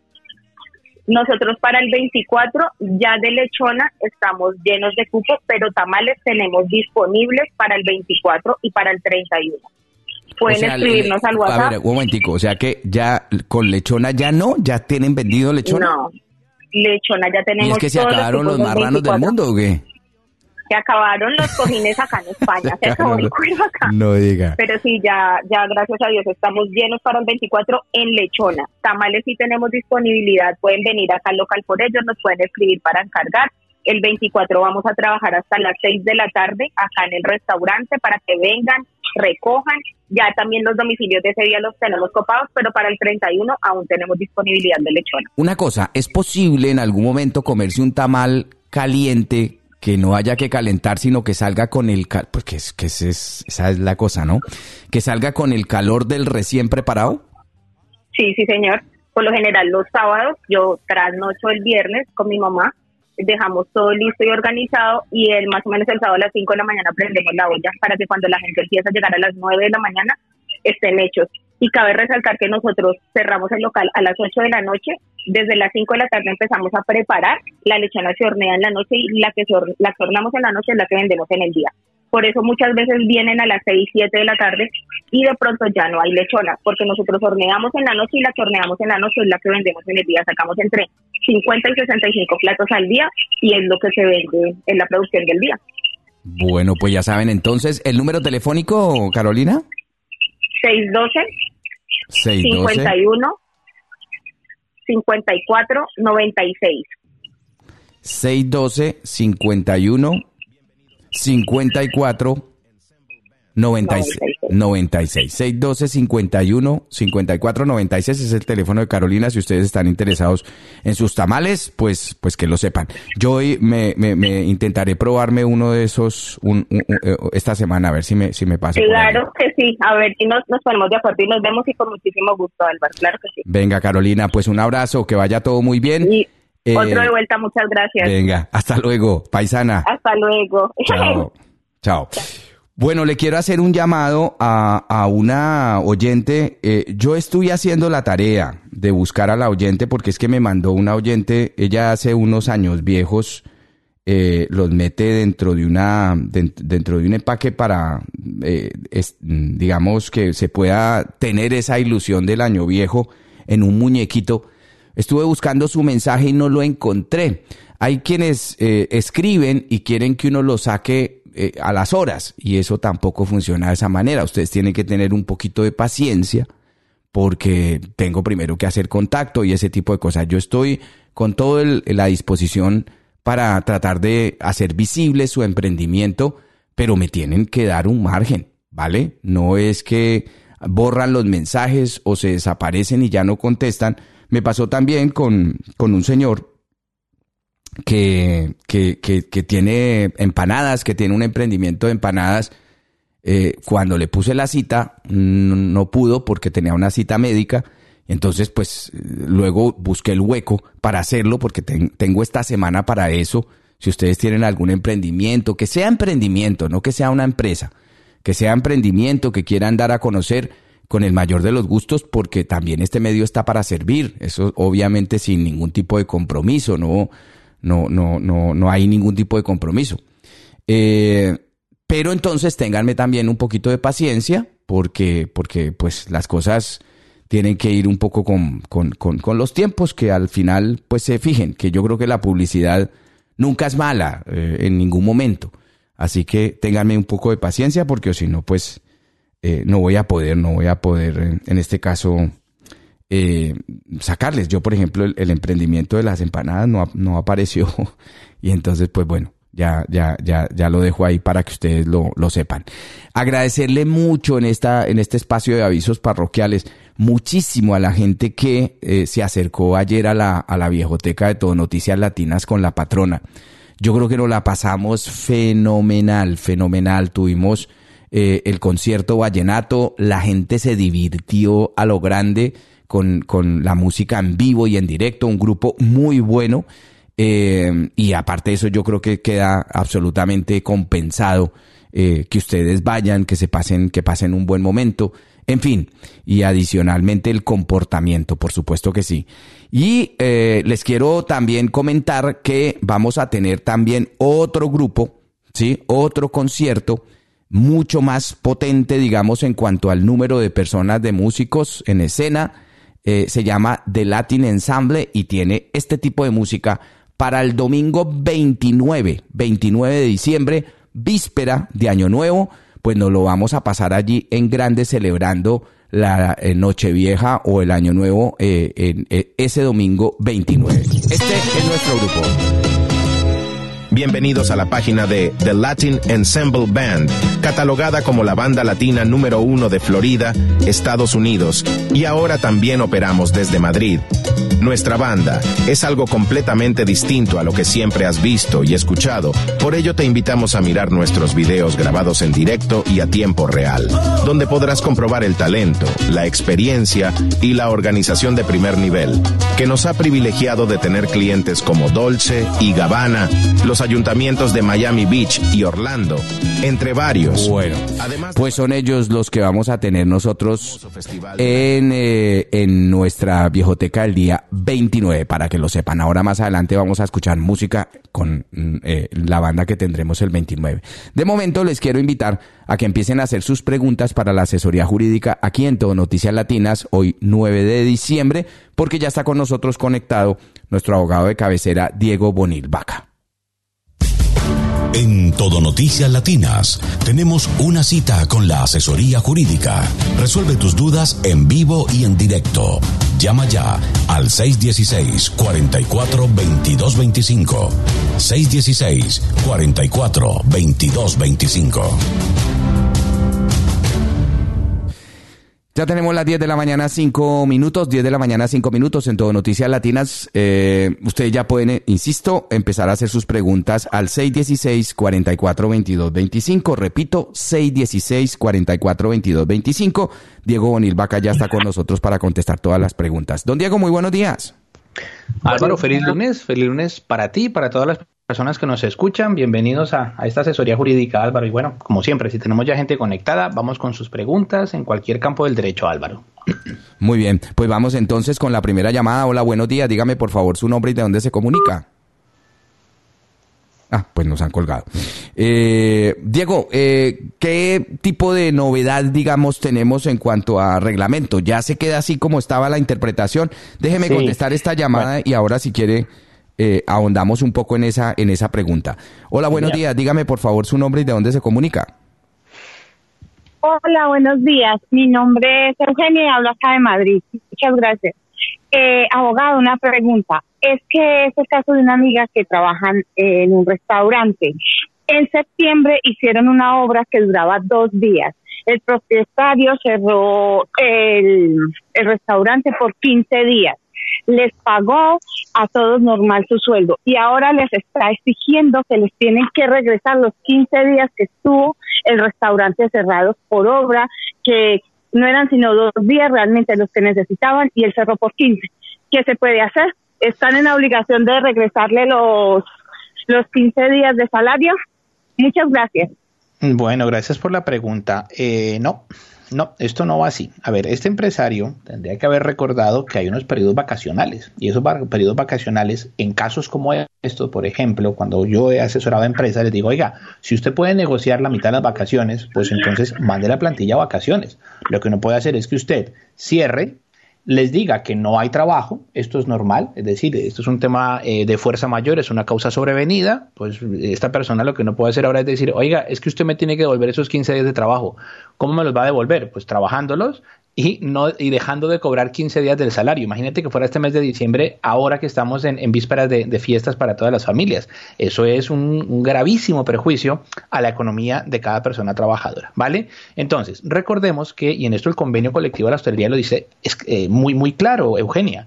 Nosotros para el veinticuatro ya de lechona estamos llenos de cupo, pero tamales tenemos disponibles para el veinticuatro y para el treinta y uno. Pueden o sea, escribirnos
le,
al WhatsApp.
A ver, un momentico, o sea que ya con lechona ya no, ya tienen vendido lechona.
No, lechona ya tenemos.
¿Y es que se acabaron los, los marranos del mundo o qué?
Se acabaron los cojines acá en España, se acabó el cuero acá.
No diga.
Pero sí, ya, ya gracias a Dios estamos llenos para el veinticuatro en lechona. Tamales sí tenemos disponibilidad, pueden venir acá al local por ellos, nos pueden escribir para encargar. El veinticuatro vamos a trabajar hasta las seis de la tarde acá en el restaurante para que vengan, recojan. Ya también los domicilios de ese día los tenemos copados, pero para el treinta y uno aún tenemos disponibilidad de lechona.
Una cosa, ¿es posible en algún momento comerse un tamal caliente que no haya que calentar, sino que salga con el calor, porque es que es, es, esa es la cosa, ¿no? Que salga con el calor del recién preparado?
Sí, sí, señor. Por lo general, los sábados, yo trasnocho el viernes con mi mamá dejamos todo listo y organizado, y el, más o menos el sábado a las cinco de la mañana prendemos la olla para que cuando la gente empieza a llegar a las nueve de la mañana estén hechos. Y cabe resaltar que nosotros cerramos el local a las ocho de la noche, desde las cinco de la tarde empezamos a preparar, la lechona se hornea en la noche y la que, hor- la que hornamos en la noche es la que vendemos en el día. Por eso muchas veces vienen a las seis, siete de la tarde y de pronto ya no hay lechona, porque nosotros horneamos en la noche y la que horneamos en la noche es la que vendemos en el día. Sacamos entre cincuenta y sesenta y cinco platos al día y es lo que se vende en la producción del día.
Bueno, pues ya saben entonces, ¿el número telefónico, Carolina?
seis uno dos,
seis uno dos,
cincuenta y uno, cincuenta y cuatro, noventa y seis.
seis uno dos, cincuenta y uno, cincuenta y cuatro, noventa y seis. noventa y seis. seis uno dos, cincuenta y uno, cincuenta y cuatro, noventa y seis es el teléfono de Carolina. Si ustedes están interesados en sus tamales, pues pues que lo sepan. Yo hoy me, me, me intentaré probarme uno de esos un, un, un, esta semana, a ver si me si me pasa.
Claro que sí, a ver si nos, nos ponemos de acuerdo y nos vemos, y con muchísimo gusto, Álvaro, claro que sí.
Venga, Carolina, pues un abrazo, que vaya todo muy bien.
Y
eh,
otro de vuelta, muchas gracias.
Venga, hasta luego, paisana.
Hasta luego.
Chao. Chao. Bueno, le quiero hacer un llamado a, a una oyente. Eh, yo estuve haciendo la tarea de buscar a la oyente, porque es que me mandó una oyente, ella hace unos años viejos, eh, los mete dentro de una de, dentro de un empaque para, eh, es, digamos, que se pueda tener esa ilusión del año viejo en un muñequito. Estuve buscando su mensaje y no lo encontré. Hay quienes eh, escriben y quieren que uno lo saque Eh, a las horas, y eso tampoco funciona de esa manera. Ustedes tienen que tener un poquito de paciencia, porque tengo primero que hacer contacto y ese tipo de cosas. Yo estoy con toda la disposición para tratar de hacer visible su emprendimiento, pero me tienen que dar un margen, ¿vale? No es que borran los mensajes o se desaparecen y ya no contestan. Me pasó también con, con un señor Que, que, que, que tiene empanadas, que tiene un emprendimiento de empanadas. Eh, cuando le puse la cita, no, no pudo porque tenía una cita médica. Entonces, pues, luego busqué el hueco para hacerlo, porque ten, tengo esta semana para eso. Si ustedes tienen algún emprendimiento, que sea emprendimiento, no que sea una empresa, que sea emprendimiento, que quieran dar a conocer, con el mayor de los gustos, porque también este medio está para servir. Eso obviamente sin ningún tipo de compromiso, no... No, no, no, no hay ningún tipo de compromiso. Eh, pero entonces ténganme también un poquito de paciencia, porque, porque pues las cosas tienen que ir un poco con, con, con, con los tiempos, que al final pues se fijen, que yo creo que la publicidad nunca es mala eh, en ningún momento. Así que ténganme un poco de paciencia, porque si no, pues eh, no voy a poder, no voy a poder en, en este caso... Eh, sacarles. Yo, por ejemplo, el, el emprendimiento de las empanadas no, no apareció, y entonces, pues bueno, ya, ya, ya, ya lo dejo ahí para que ustedes lo, lo sepan. Agradecerle mucho en esta, en este espacio de avisos parroquiales, muchísimo a la gente que eh, se acercó ayer a la, a la viejoteca de Todo Noticias Latinas con la patrona. Yo creo que nos la pasamos fenomenal, fenomenal. Tuvimos eh, el concierto vallenato, la gente se divirtió a lo grande, Con, con la música en vivo y en directo, un grupo muy bueno, eh, y aparte de eso yo creo que queda absolutamente compensado eh, que ustedes vayan, que se pasen, que pasen un buen momento, en fin, y adicionalmente el comportamiento, por supuesto que sí. Y eh, les quiero también comentar que vamos a tener también otro grupo, ¿sí? Otro concierto mucho más potente, digamos, en cuanto al número de personas, de músicos en escena. Eh, se llama The Latin Ensemble y tiene este tipo de música para el domingo veintinueve de diciembre, víspera de Año Nuevo. Pues nos lo vamos a pasar allí en grande, celebrando la eh, Nochevieja o el Año Nuevo eh, en, eh, ese domingo veintinueve. Este es nuestro grupo.
Bienvenidos a la página de The Latin Ensemble Band, catalogada como la banda latina número uno de Florida, Estados Unidos, y ahora también operamos desde Madrid. Nuestra banda es algo completamente distinto a lo que siempre has visto y escuchado. Por ello te invitamos a mirar nuestros videos grabados en directo y a tiempo real, donde podrás comprobar el talento, la experiencia y la organización de primer nivel, que nos ha privilegiado de tener clientes como Dolce y Gabbana, los ayuntamientos de Miami Beach y Orlando, entre varios.
Bueno, además, pues son ellos los que vamos a tener nosotros en, eh, en nuestra viejoteca el día veintinueve, para que lo sepan. Ahora más adelante vamos a escuchar música con eh, la banda que tendremos el veintinueve. De momento les quiero invitar a que empiecen a hacer sus preguntas para la asesoría jurídica aquí en Todo Noticias Latinas, hoy nueve de diciembre, porque ya está con nosotros conectado nuestro abogado de cabecera, Diego Bonil Vaca.
En Todo Noticias Latinas tenemos una cita con la asesoría jurídica. Resuelve tus dudas en vivo y en directo. Llama ya al seis uno seis, cuatro cuatro, dos dos dos cinco. seis uno seis, cuatro cuatro, dos dos dos cinco.
Ya tenemos las diez de la mañana, cinco minutos, diez de la mañana, cinco minutos en Todo Noticias Latinas. Eh, ustedes ya pueden, insisto, empezar a hacer sus preguntas al seis uno seis, cuatro cuatro, dos dos dos cinco. Repito, seis uno seis, cuatro cuatro, dos dos dos cinco. Diego Bonil Vaca ya está con nosotros para contestar todas las preguntas. Don Diego, muy buenos días.
Álvaro, feliz lunes, feliz lunes para ti, para todas las personas que nos escuchan. Bienvenidos a, a esta asesoría jurídica, Álvaro. Y bueno, como siempre, si tenemos ya gente conectada, vamos con sus preguntas en cualquier campo del derecho, Álvaro.
Muy bien, pues vamos entonces con la primera llamada. Hola, buenos días. Dígame por favor su nombre y de dónde se comunica. Ah, pues nos han colgado. Eh, Diego, eh, ¿qué tipo de novedad, digamos, tenemos en cuanto a reglamento? ¿Ya se queda así como estaba la interpretación? Déjeme sí. contestar esta llamada bueno. y ahora si quiere eh, ahondamos un poco en esa, en esa pregunta. Hola, buenos días. Dígame por favor su nombre y de dónde se comunica.
Hola, buenos días. Mi nombre es Eugenia y hablo acá de Madrid. Muchas gracias. Eh, abogado, una pregunta. Es que es el caso de una amiga que trabaja en un restaurante. En septiembre hicieron una obra que duraba dos días. El propietario cerró el, el restaurante por quince días. Les pagó a todos normal su sueldo y ahora les está exigiendo que les tienen que regresar los quince días que estuvo el restaurante cerrado por obra, que no eran sino dos días realmente los que necesitaban y él cerró por quince. ¿Qué se puede hacer? ¿Están en la obligación de regresarle los, los quince días de salario? Muchas gracias.
Bueno, gracias por la pregunta. Eh, no, no, esto no va así. A ver, este empresario tendría que haber recordado que hay unos periodos vacacionales y esos periodos vacacionales, en casos como estos, por ejemplo, cuando yo he asesorado a empresas, les digo, oiga, si usted puede negociar la mitad de las vacaciones, pues entonces mande la plantilla a vacaciones. Lo que no puede hacer es que usted cierre, les diga que no hay trabajo, esto es normal, es decir, esto es un tema eh, de fuerza mayor, es una causa sobrevenida, pues esta persona lo que no puede hacer ahora es decir, oiga, es que usted me tiene que devolver esos quince días de trabajo. ¿Cómo me los va a devolver? Pues trabajándolos y no y dejando de cobrar quince días del salario. Imagínate que fuera este mes de diciembre, ahora que estamos en, en vísperas de, de fiestas para todas las familias. Eso es un, un gravísimo perjuicio a la economía de cada persona trabajadora, ¿vale? Entonces, recordemos que, y en esto el convenio colectivo de la hostelería lo dice, es eh, muy, muy claro, Eugenia,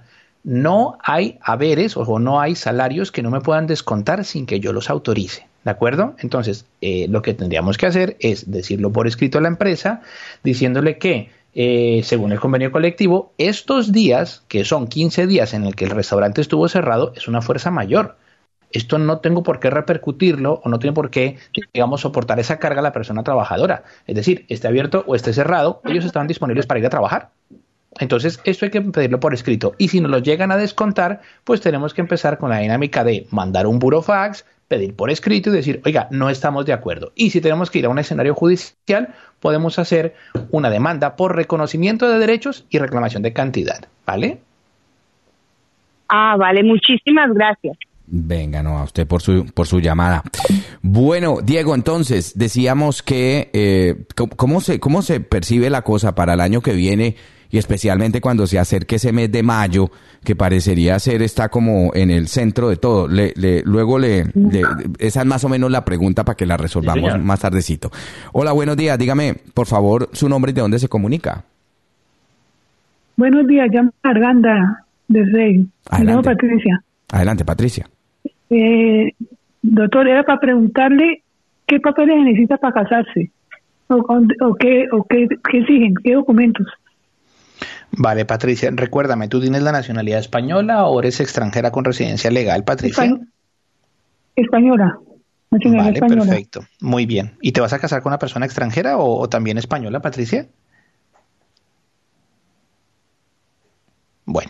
no hay haberes o no hay salarios que no me puedan descontar sin que yo los autorice. ¿De acuerdo? Entonces, eh, lo que tendríamos que hacer es decirlo por escrito a la empresa, diciéndole que Eh, según el convenio colectivo, estos días, que son quince días en el que el restaurante estuvo cerrado, es una fuerza mayor. Esto no tengo por qué repercutirlo o no tiene por qué, digamos, soportar esa carga a la persona trabajadora. Es decir, esté abierto o esté cerrado, ellos estaban disponibles para ir a trabajar. Entonces, esto hay que pedirlo por escrito. Y si nos lo llegan a descontar, pues tenemos que empezar con la dinámica de mandar un burofax, pedir por escrito y decir, oiga, no estamos de acuerdo. Y si tenemos que ir a un escenario judicial, podemos hacer una demanda por reconocimiento de derechos y reclamación de cantidad, ¿vale?
Ah, vale, muchísimas gracias.
Venga, no, a usted por su por su llamada. Bueno, Diego, entonces, decíamos que, eh, ¿cómo se cómo se percibe la cosa para el año que viene? Y especialmente cuando se acerque ese mes de mayo, que parecería ser, está como en el centro de todo. Le, le, luego, le, le, esa es más o menos la pregunta para que la resolvamos sí, más tardecito. Hola, buenos días. Dígame, por favor, su nombre y de dónde se comunica.
Buenos días, llamo Arganda.
de Rey. Me llamo
Adelante.
Patricia.
Adelante, Patricia.
Eh, doctor, era para preguntarle qué papeles necesita para casarse. O, o, o qué, o qué, qué exigen, qué documentos.
Vale, Patricia, recuérdame, ¿tú tienes la nacionalidad española o eres extranjera con residencia legal, Patricia?
Espa- Española. Nacionalidad
Vale,
española.
perfecto. Muy bien. ¿Y te vas a casar con una persona extranjera o, o también española, Patricia? Bueno.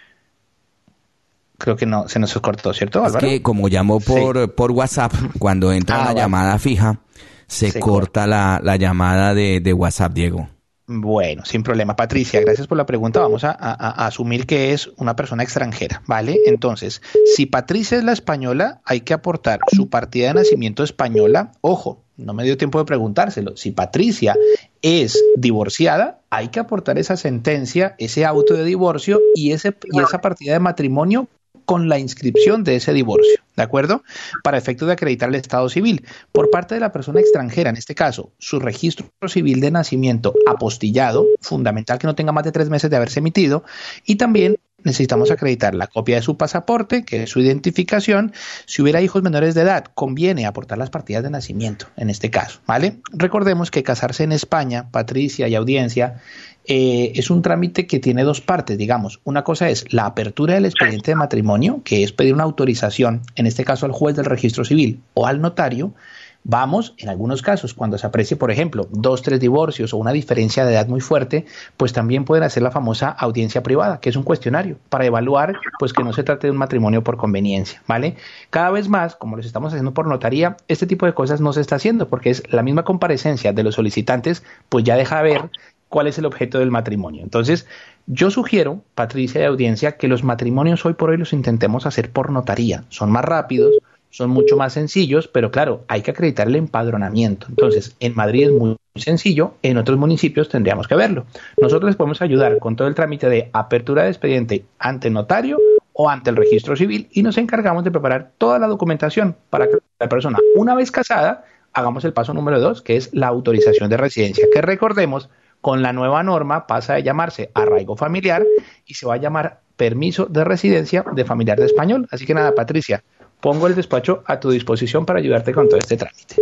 Creo que no, se nos cortó, ¿cierto,
Es
Álvaro?
que como llamó por, por WhatsApp, cuando entra
Ah,
una
vale.
llamada fija, se,
Se
corta la, la llamada de, de WhatsApp, Diego.
Bueno, sin problema. Patricia, gracias por la pregunta. Vamos a, a- a asumir que es una persona extranjera, ¿vale? Entonces, si Patricia es la española, hay que aportar su partida de nacimiento española. Ojo, no me dio tiempo de preguntárselo. Si Patricia es divorciada, hay que aportar esa sentencia, ese auto de divorcio y, ese, y esa partida de matrimonio con la inscripción de ese divorcio, ¿de acuerdo? Para efectos de acreditar el estado civil. Por parte de la persona extranjera, en este caso, su registro civil de nacimiento apostillado, fundamental que no tenga más de tres meses de haberse emitido, y también necesitamos acreditar la copia de su pasaporte, que es su identificación. Si hubiera hijos menores de edad, conviene aportar las partidas de nacimiento, en este caso, ¿vale? Recordemos que casarse en España, Patricia y audiencia, eh, es un trámite que tiene dos partes, digamos. Una cosa es la apertura del expediente de matrimonio, que es pedir una autorización, en este caso al juez del registro civil o al notario. Vamos, en algunos casos, cuando se aprecie, por ejemplo, dos, tres divorcios o una diferencia de edad muy fuerte, pues también pueden hacer la famosa audiencia privada, que es un cuestionario para evaluar pues que no se trate de un matrimonio por conveniencia, ¿vale? Cada vez más, como los estamos haciendo por notaría, este tipo de cosas no se está haciendo porque es la misma comparecencia de los solicitantes, pues ya deja ver cuál es el objeto del matrimonio. Entonces, yo sugiero, Patricia de audiencia, que los matrimonios hoy por hoy los intentemos hacer por notaría. Son más rápidos, son mucho más sencillos, pero claro, hay que acreditar el empadronamiento. Entonces, en Madrid es muy sencillo, en otros municipios tendríamos que verlo. Nosotros les podemos ayudar con todo el trámite de apertura de expediente ante el notario o ante el registro civil y nos encargamos de preparar toda la documentación para que la persona, una vez casada, hagamos el paso número dos, que es la autorización de residencia, que recordemos, con la nueva norma pasa de llamarse arraigo familiar y se va a llamar permiso de residencia de familiar de español. Así que nada, Patricia, pongo el despacho a tu disposición para ayudarte con todo este trámite.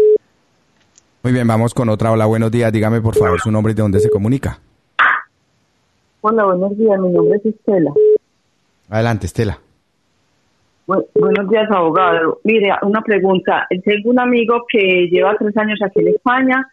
Muy bien, vamos con otra. Hola, buenos días. Dígame, por favor, su nombre y de dónde se comunica.
Hola, buenos días. Mi nombre es Estela.
Adelante, Estela.
Bu- buenos días, abogado. Mire, una pregunta. Tengo un amigo que lleva tres años aquí en España,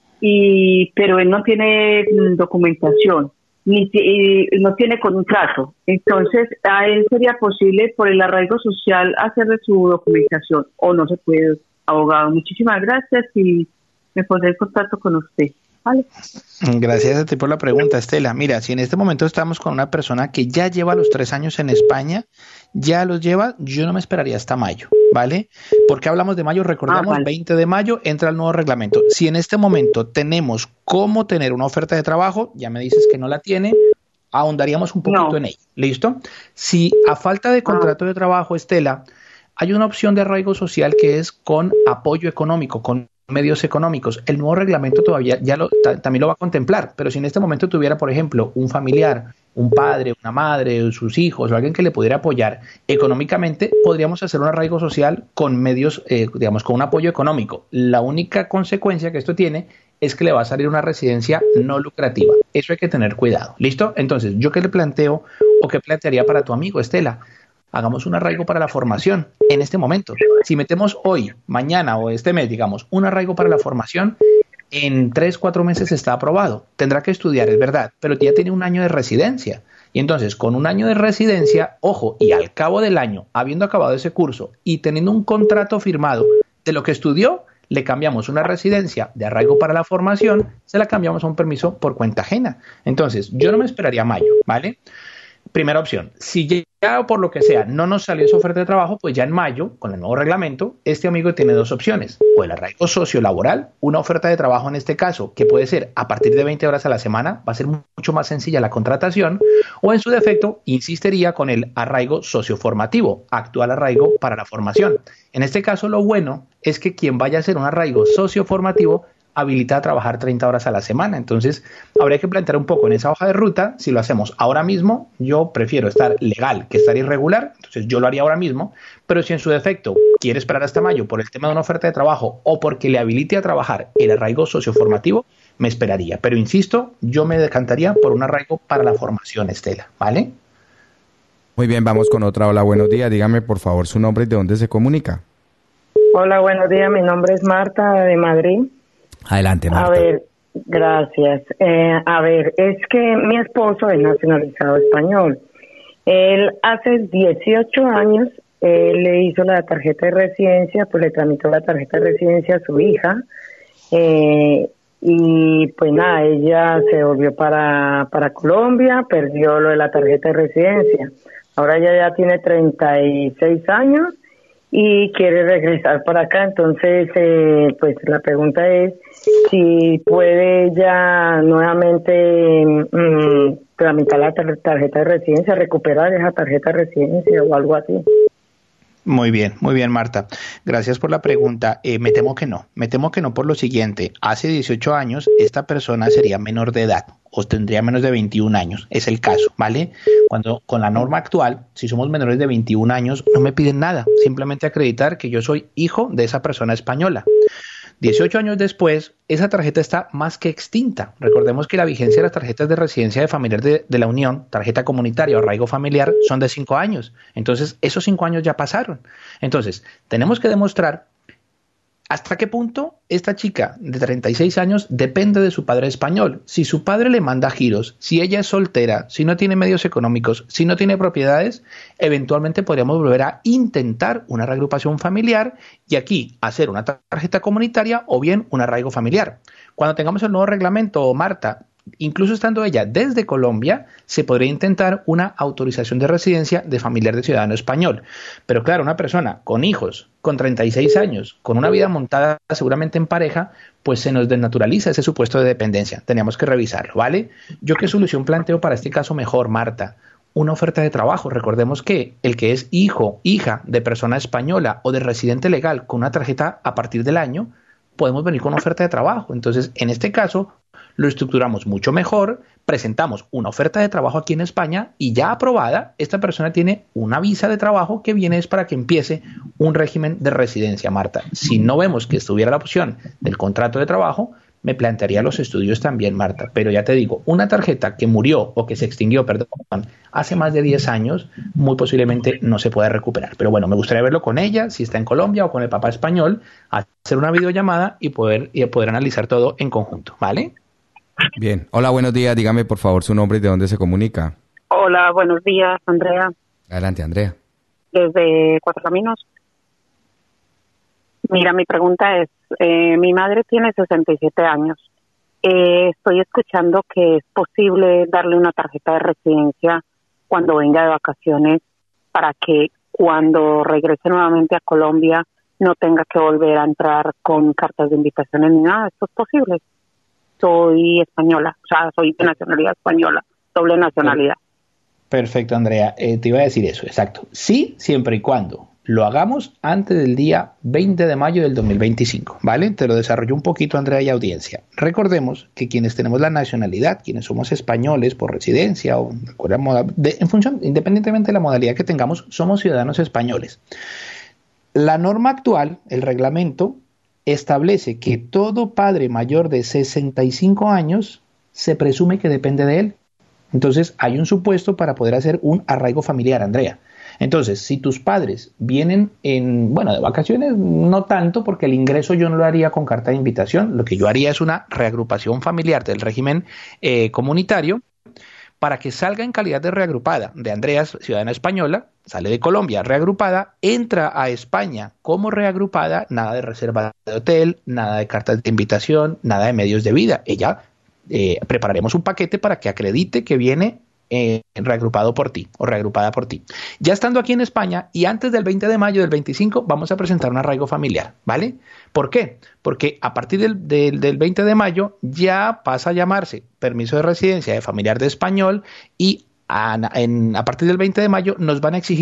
y pero él no tiene mm, documentación, ni ti- y no tiene contrato. Entonces, ¿a él sería posible por el arraigo social hacerle su documentación o no se puede, abogado? Muchísimas gracias y me pondré en contacto con usted. ¿Vale?
Gracias a ti por la pregunta, Estela. Mira, si en este momento estamos con una persona que ya lleva los tres años en España, ya los lleva, yo no me esperaría hasta mayo, ¿vale? Porque hablamos de mayo, recordemos,
Ah, vale.
veinte de mayo entra el nuevo reglamento. Si en este momento tenemos cómo tener una oferta de trabajo, ya me dices que no la tiene, ahondaríamos un poquito
No.
en ello, ¿listo? Si a falta de contrato de trabajo, Estela, hay una opción de arraigo social que es con apoyo económico, con medios económicos. El nuevo reglamento todavía ya lo, ta- también lo va a contemplar, pero si en este momento tuviera, por ejemplo, un familiar, un padre, una madre, sus hijos o alguien que le pudiera apoyar económicamente, podríamos hacer un arraigo social con medios, eh, digamos, con un apoyo económico. La única consecuencia que esto tiene es que le va a salir una residencia no lucrativa. Eso hay que tener cuidado. ¿Listo? Entonces, ¿yo qué le planteo o qué plantearía para tu amigo, Estela? Hagamos un arraigo para la formación en este momento. Si metemos hoy, mañana o este mes, digamos, un arraigo para la formación, en tres, cuatro meses está aprobado. Tendrá que estudiar, es verdad, pero ya tiene un año de residencia. Y entonces, con un año de residencia, ojo, y al cabo del año, habiendo acabado ese curso y teniendo un contrato firmado de lo que estudió, le cambiamos una residencia de arraigo para la formación, se la cambiamos a un permiso por cuenta ajena. Entonces, yo no me esperaría a mayo, ¿vale? Primera opción, si ya o por lo que sea no nos salió esa oferta de trabajo, pues ya en mayo, con el nuevo reglamento, este amigo tiene dos opciones. O el arraigo sociolaboral, una oferta de trabajo en este caso, que puede ser a partir de veinte horas a la semana, va a ser mucho más sencilla la contratación, o en su defecto, insistiría con el arraigo socioformativo, actual arraigo para la formación. En este caso, lo bueno es que quien vaya a hacer un arraigo socioformativo habilitada a trabajar treinta horas a la semana. Entonces, habría que plantear un poco en esa hoja de ruta si lo hacemos ahora mismo. Yo prefiero estar legal que estar irregular, entonces yo lo haría ahora mismo, pero si en su defecto quiere esperar hasta mayo por el tema de una oferta de trabajo o porque le habilite a trabajar el arraigo socioformativo, me esperaría. Pero insisto, yo me decantaría por un arraigo para la formación, Estela, ¿vale?
Muy bien, vamos con otra. Hola, buenos días. Dígame, por favor, su nombre y de dónde se comunica.
Hola, buenos días. Mi nombre es Marta de Madrid.
Adelante, Marta.
A ver, gracias. Eh, a ver, es que mi esposo es nacionalizado español. Él hace dieciocho años, él le hizo la tarjeta de residencia, pues le tramitó la tarjeta de residencia a su hija. Eh, y pues nada, ella se volvió para, para Colombia, perdió lo de la tarjeta de residencia. Ahora ella ya tiene treinta y seis años y quiere regresar para acá. Entonces, eh, pues la pregunta es si puede ella nuevamente mmm, tramitar la tar- tarjeta de residencia, recuperar esa tarjeta de residencia o algo así.
Muy bien, muy bien, Marta. Gracias por la pregunta. Eh, me temo que no. Me temo que no por lo siguiente. Hace dieciocho años esta persona sería menor de edad o tendría menos de veintiún años. Es el caso, ¿vale? Cuando con la norma actual, si somos menores de veintiún años, no me piden nada. Simplemente acreditar que yo soy hijo de esa persona española. dieciocho años después, esa tarjeta está más que extinta. Recordemos que la vigencia de las tarjetas de residencia de familiar de, de la Unión, tarjeta comunitaria o arraigo familiar, son de cinco años. Entonces, esos cinco años ya pasaron. Entonces, tenemos que demostrar hasta qué punto esta chica de treinta y seis años depende de su padre español. Si su padre le manda giros, si ella es soltera, si no tiene medios económicos, si no tiene propiedades, eventualmente podríamos volver a intentar una reagrupación familiar y aquí hacer una tarjeta comunitaria o bien un arraigo familiar. Cuando tengamos el nuevo reglamento, Marta, incluso estando ella desde Colombia, se podría intentar una autorización de residencia de familiar de ciudadano español. Pero claro, una persona con hijos, con treinta y seis años, con una vida montada seguramente en pareja, pues se nos desnaturaliza ese supuesto de dependencia. Teníamos que revisarlo, ¿vale? ¿Yo qué solución planteo para este caso mejor, Marta? Una oferta de trabajo. Recordemos que el que es hijo, hija de persona española o de residente legal con una tarjeta a partir del año, podemos venir con una oferta de trabajo. Entonces, en este caso, lo estructuramos mucho mejor, presentamos una oferta de trabajo aquí en España y ya aprobada, esta persona tiene una visa de trabajo que viene es para que empiece un régimen de residencia, Marta. Si no vemos que estuviera la opción del contrato de trabajo, me plantearía los estudios también, Marta. Pero ya te digo, una tarjeta que murió o que se extinguió, perdón, hace más de diez años, muy posiblemente no se puede recuperar. Pero bueno, me gustaría verlo con ella, si está en Colombia o con el papá español, hacer una videollamada y poder, y poder analizar todo en conjunto, ¿vale?
Bien. Hola, buenos días. Dígame, por favor, su nombre y de dónde se comunica.
Hola, buenos días, Andrea.
Adelante, Andrea.
Desde Cuatro Caminos. Mira, mi pregunta es, eh, mi madre tiene sesenta y siete años. Eh, estoy escuchando que es posible darle una tarjeta de residencia cuando venga de vacaciones para que cuando regrese nuevamente a Colombia no tenga que volver a entrar con cartas de invitaciones ni nada. ¿Esto es posible? Soy española, o sea, soy de nacionalidad española, doble nacionalidad.
Perfecto, Andrea. Eh, te iba a decir eso, exacto. Sí, siempre y cuando lo hagamos antes del día veinte de mayo del dos mil veinticinco, ¿vale? Te lo desarrollo un poquito, Andrea, y audiencia. Recordemos que quienes tenemos la nacionalidad, quienes somos españoles por residencia o de, en función, independientemente de la modalidad que tengamos, somos ciudadanos españoles. La norma actual, el reglamento, establece que todo padre mayor de sesenta y cinco años se presume que depende de él. Entonces, hay un supuesto para poder hacer un arraigo familiar, Andrea. Entonces, si tus padres vienen en, bueno, de vacaciones, no tanto, porque el ingreso yo no lo haría con carta de invitación. Lo que yo haría es una reagrupación familiar del régimen eh, comunitario para que salga en calidad de reagrupada de Andrea, ciudadana española, sale de Colombia reagrupada, entra a España como reagrupada, nada de reserva de hotel, nada de cartas de invitación, nada de medios de vida. Ella eh, prepararemos un paquete para que acredite que viene eh, reagrupado por ti o reagrupada por ti. Ya estando aquí en España y antes del veinte de mayo del veinticinco vamos a presentar un arraigo familiar, ¿vale? ¿Por qué? Porque a partir del, del, del veinte de mayo ya pasa a llamarse permiso de residencia de familiar de español y a, en, a partir del veinte de mayo nos van a exigir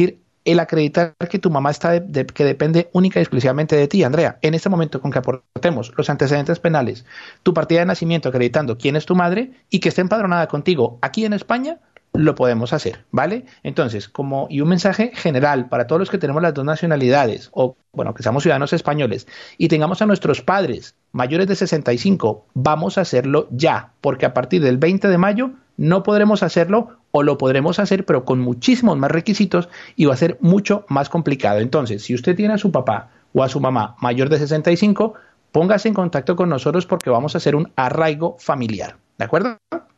el acreditar que tu mamá está, de, de, que depende única y exclusivamente de ti, Andrea. En este momento, con que aportemos los antecedentes penales, tu partida de nacimiento acreditando quién es tu madre y que esté empadronada contigo aquí en España, lo podemos hacer, ¿vale? Entonces, como y un mensaje general para todos los que tenemos las dos nacionalidades, o bueno, que seamos ciudadanos españoles, y tengamos a nuestros padres mayores de sesenta y cinco, vamos a hacerlo ya, porque a partir del veinte de mayo no podremos hacerlo, o lo podremos hacer, pero con muchísimos más requisitos, y va a ser mucho más complicado. Entonces, si usted tiene a su papá o a su mamá mayor de sesenta y cinco, póngase en contacto con nosotros porque vamos a hacer un arraigo familiar, ¿de acuerdo?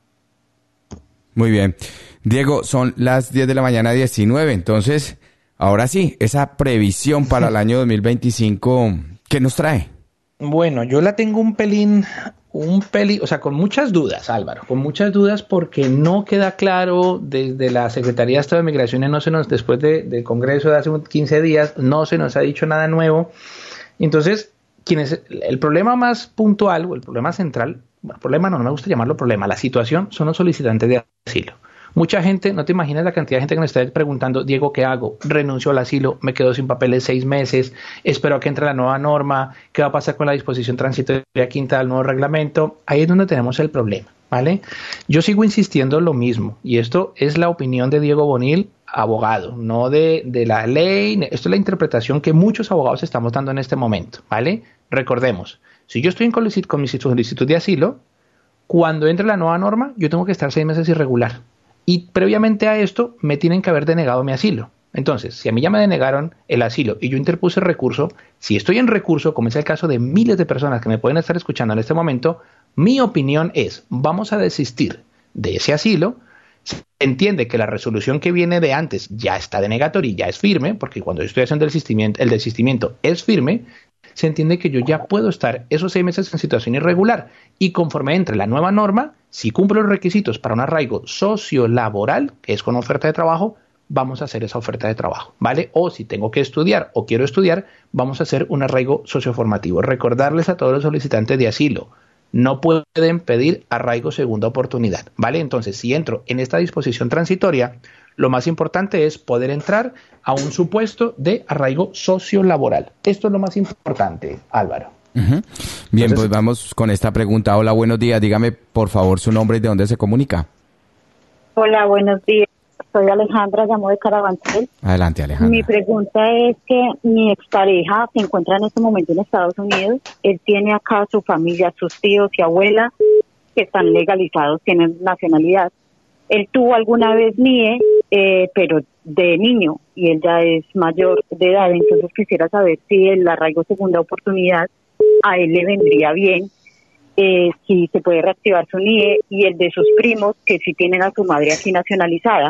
Muy bien. Diego, son las diez de la mañana, diecinueve. Entonces, ahora sí, esa previsión para el año dos mil veinticinco, ¿qué nos trae?
Bueno, yo la tengo un pelín, un pelín, o sea, con muchas dudas, Álvaro, con muchas dudas porque no queda claro desde la Secretaría de Estado de Migraciones, no se nos, después de, del Congreso de hace quince días, no se nos ha dicho nada nuevo. Entonces, ¿quién es el problema más puntual o el problema central? Bueno, problema no, no me gusta llamarlo problema, la situación son los solicitantes de asilo. Mucha gente, no te imaginas la cantidad de gente que me está preguntando, Diego, ¿qué hago? Renuncio al asilo, me quedo sin papeles seis meses, espero a que entre la nueva norma, ¿qué va a pasar con la disposición transitoria quinta del nuevo reglamento? Ahí es donde tenemos el problema, ¿vale? Yo sigo insistiendo lo mismo, y esto es la opinión de Diego Bonil, abogado, no de, de la ley, esto es la interpretación que muchos abogados estamos dando en este momento, ¿vale? Recordemos, si yo estoy en con mi solicitud de asilo, cuando entre la nueva norma, yo tengo que estar seis meses irregular. Y previamente a esto, me tienen que haber denegado mi asilo. Entonces, si a mí ya me denegaron el asilo y yo interpuse recurso, si estoy en recurso, como es el caso de miles de personas que me pueden estar escuchando en este momento, mi opinión es, vamos a desistir de ese asilo. Se entiende que la resolución que viene de antes ya está denegatoria y ya es firme, porque cuando yo estoy haciendo el desistimiento, el desistimiento es firme, se entiende que yo ya puedo estar esos seis meses en situación irregular y conforme entre la nueva norma, si cumplo los requisitos para un arraigo sociolaboral, que es con oferta de trabajo, vamos a hacer esa oferta de trabajo, ¿vale? O si tengo que estudiar o quiero estudiar, vamos a hacer un arraigo socioformativo. Recordarles a todos los solicitantes de asilo, no pueden pedir arraigo segunda oportunidad, ¿vale? Entonces, si entro en esta disposición transitoria, lo más importante es poder entrar a un supuesto de arraigo sociolaboral. Esto es lo más importante, Álvaro.
Uh-huh. Bien, Entonces, pues vamos con esta pregunta. Hola, buenos días. Dígame, por favor, su nombre y de dónde se comunica.
Hola, buenos días. Soy Alejandra, llamo de Carabanchel.
Adelante, Alejandra.
Mi pregunta es que mi expareja se encuentra en este momento en Estados Unidos. Él tiene acá su familia, sus tíos y abuela, que están legalizados, tienen nacionalidad. Él tuvo alguna vez N I E, eh, pero de niño, y él ya es mayor de edad, entonces quisiera saber si el arraigo segunda oportunidad a él le vendría bien, eh, si se puede reactivar su N I E, y el de sus primos, que sí tienen a su madre aquí nacionalizada.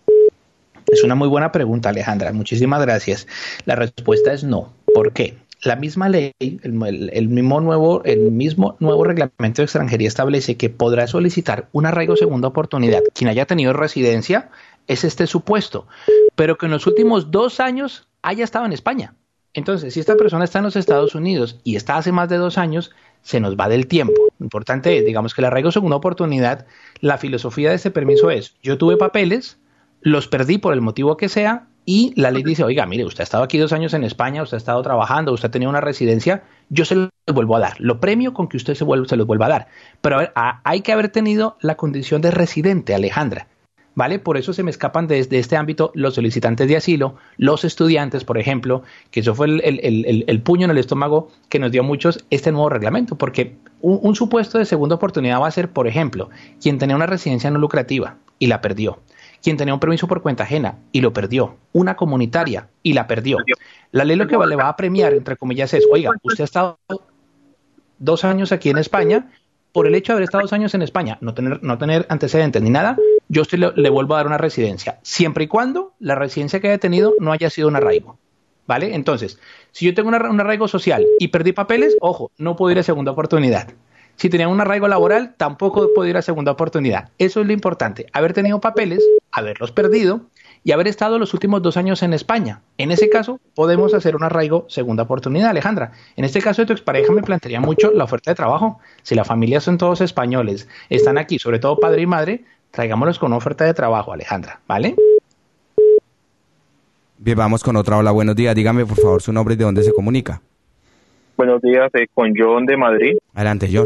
Es una muy buena pregunta, Alejandra, muchísimas gracias. La respuesta es no. ¿Por qué? La misma ley, el, el, el, mismo nuevo, el mismo nuevo reglamento de extranjería establece que podrá solicitar un arraigo segunda oportunidad quien haya tenido residencia, es este supuesto, pero que en los últimos dos años haya estado en España. Entonces, si esta persona está en los Estados Unidos y está hace más de dos años, se nos va del tiempo. Importante es, digamos que el arraigo segunda oportunidad, la filosofía de este permiso es, yo tuve papeles, los perdí por el motivo que sea, y la ley dice, oiga, mire, usted ha estado aquí dos años en España, usted ha estado trabajando, usted ha tenido una residencia, yo se los vuelvo a dar. Lo premio con que usted se, vuelve, se los vuelva a dar. Pero a ver, a, hay que haber tenido la condición de residente, Alejandra, ¿vale? Por eso se me escapan desde este ámbito los solicitantes de asilo, los estudiantes, por ejemplo, que eso fue el, el, el, el puño en el estómago que nos dio a muchos este nuevo reglamento, porque un, un supuesto de segunda oportunidad va a ser, por ejemplo, quien tenía una residencia no lucrativa y la perdió. Quien tenía un permiso por cuenta ajena y lo perdió, una comunitaria y la perdió. La ley lo que le va a premiar, entre comillas, es, oiga, usted ha estado dos años aquí en España, por el hecho de haber estado dos años en España, no tener, no tener antecedentes ni nada, yo usted le, le vuelvo a dar una residencia, siempre y cuando la residencia que haya tenido no haya sido un arraigo, ¿vale? Entonces, si yo tengo una, un arraigo social y perdí papeles, ojo, no puedo ir a segunda oportunidad. Si tenía un arraigo laboral, tampoco puedo ir a segunda oportunidad. Eso es lo importante, haber tenido papeles, haberlos perdido y haber estado los últimos dos años en España. En ese caso, podemos hacer un arraigo segunda oportunidad, Alejandra. En este caso de tu expareja me plantearía mucho la oferta de trabajo. Si la familia son todos españoles, están aquí, sobre todo padre y madre, traigámoslos con una oferta de trabajo, Alejandra, ¿vale?
Bien, vamos con otra. Hola, buenos días. Dígame, por favor, su nombre y de dónde se comunica.
Buenos días, eh, con John de Madrid.
Adelante, John.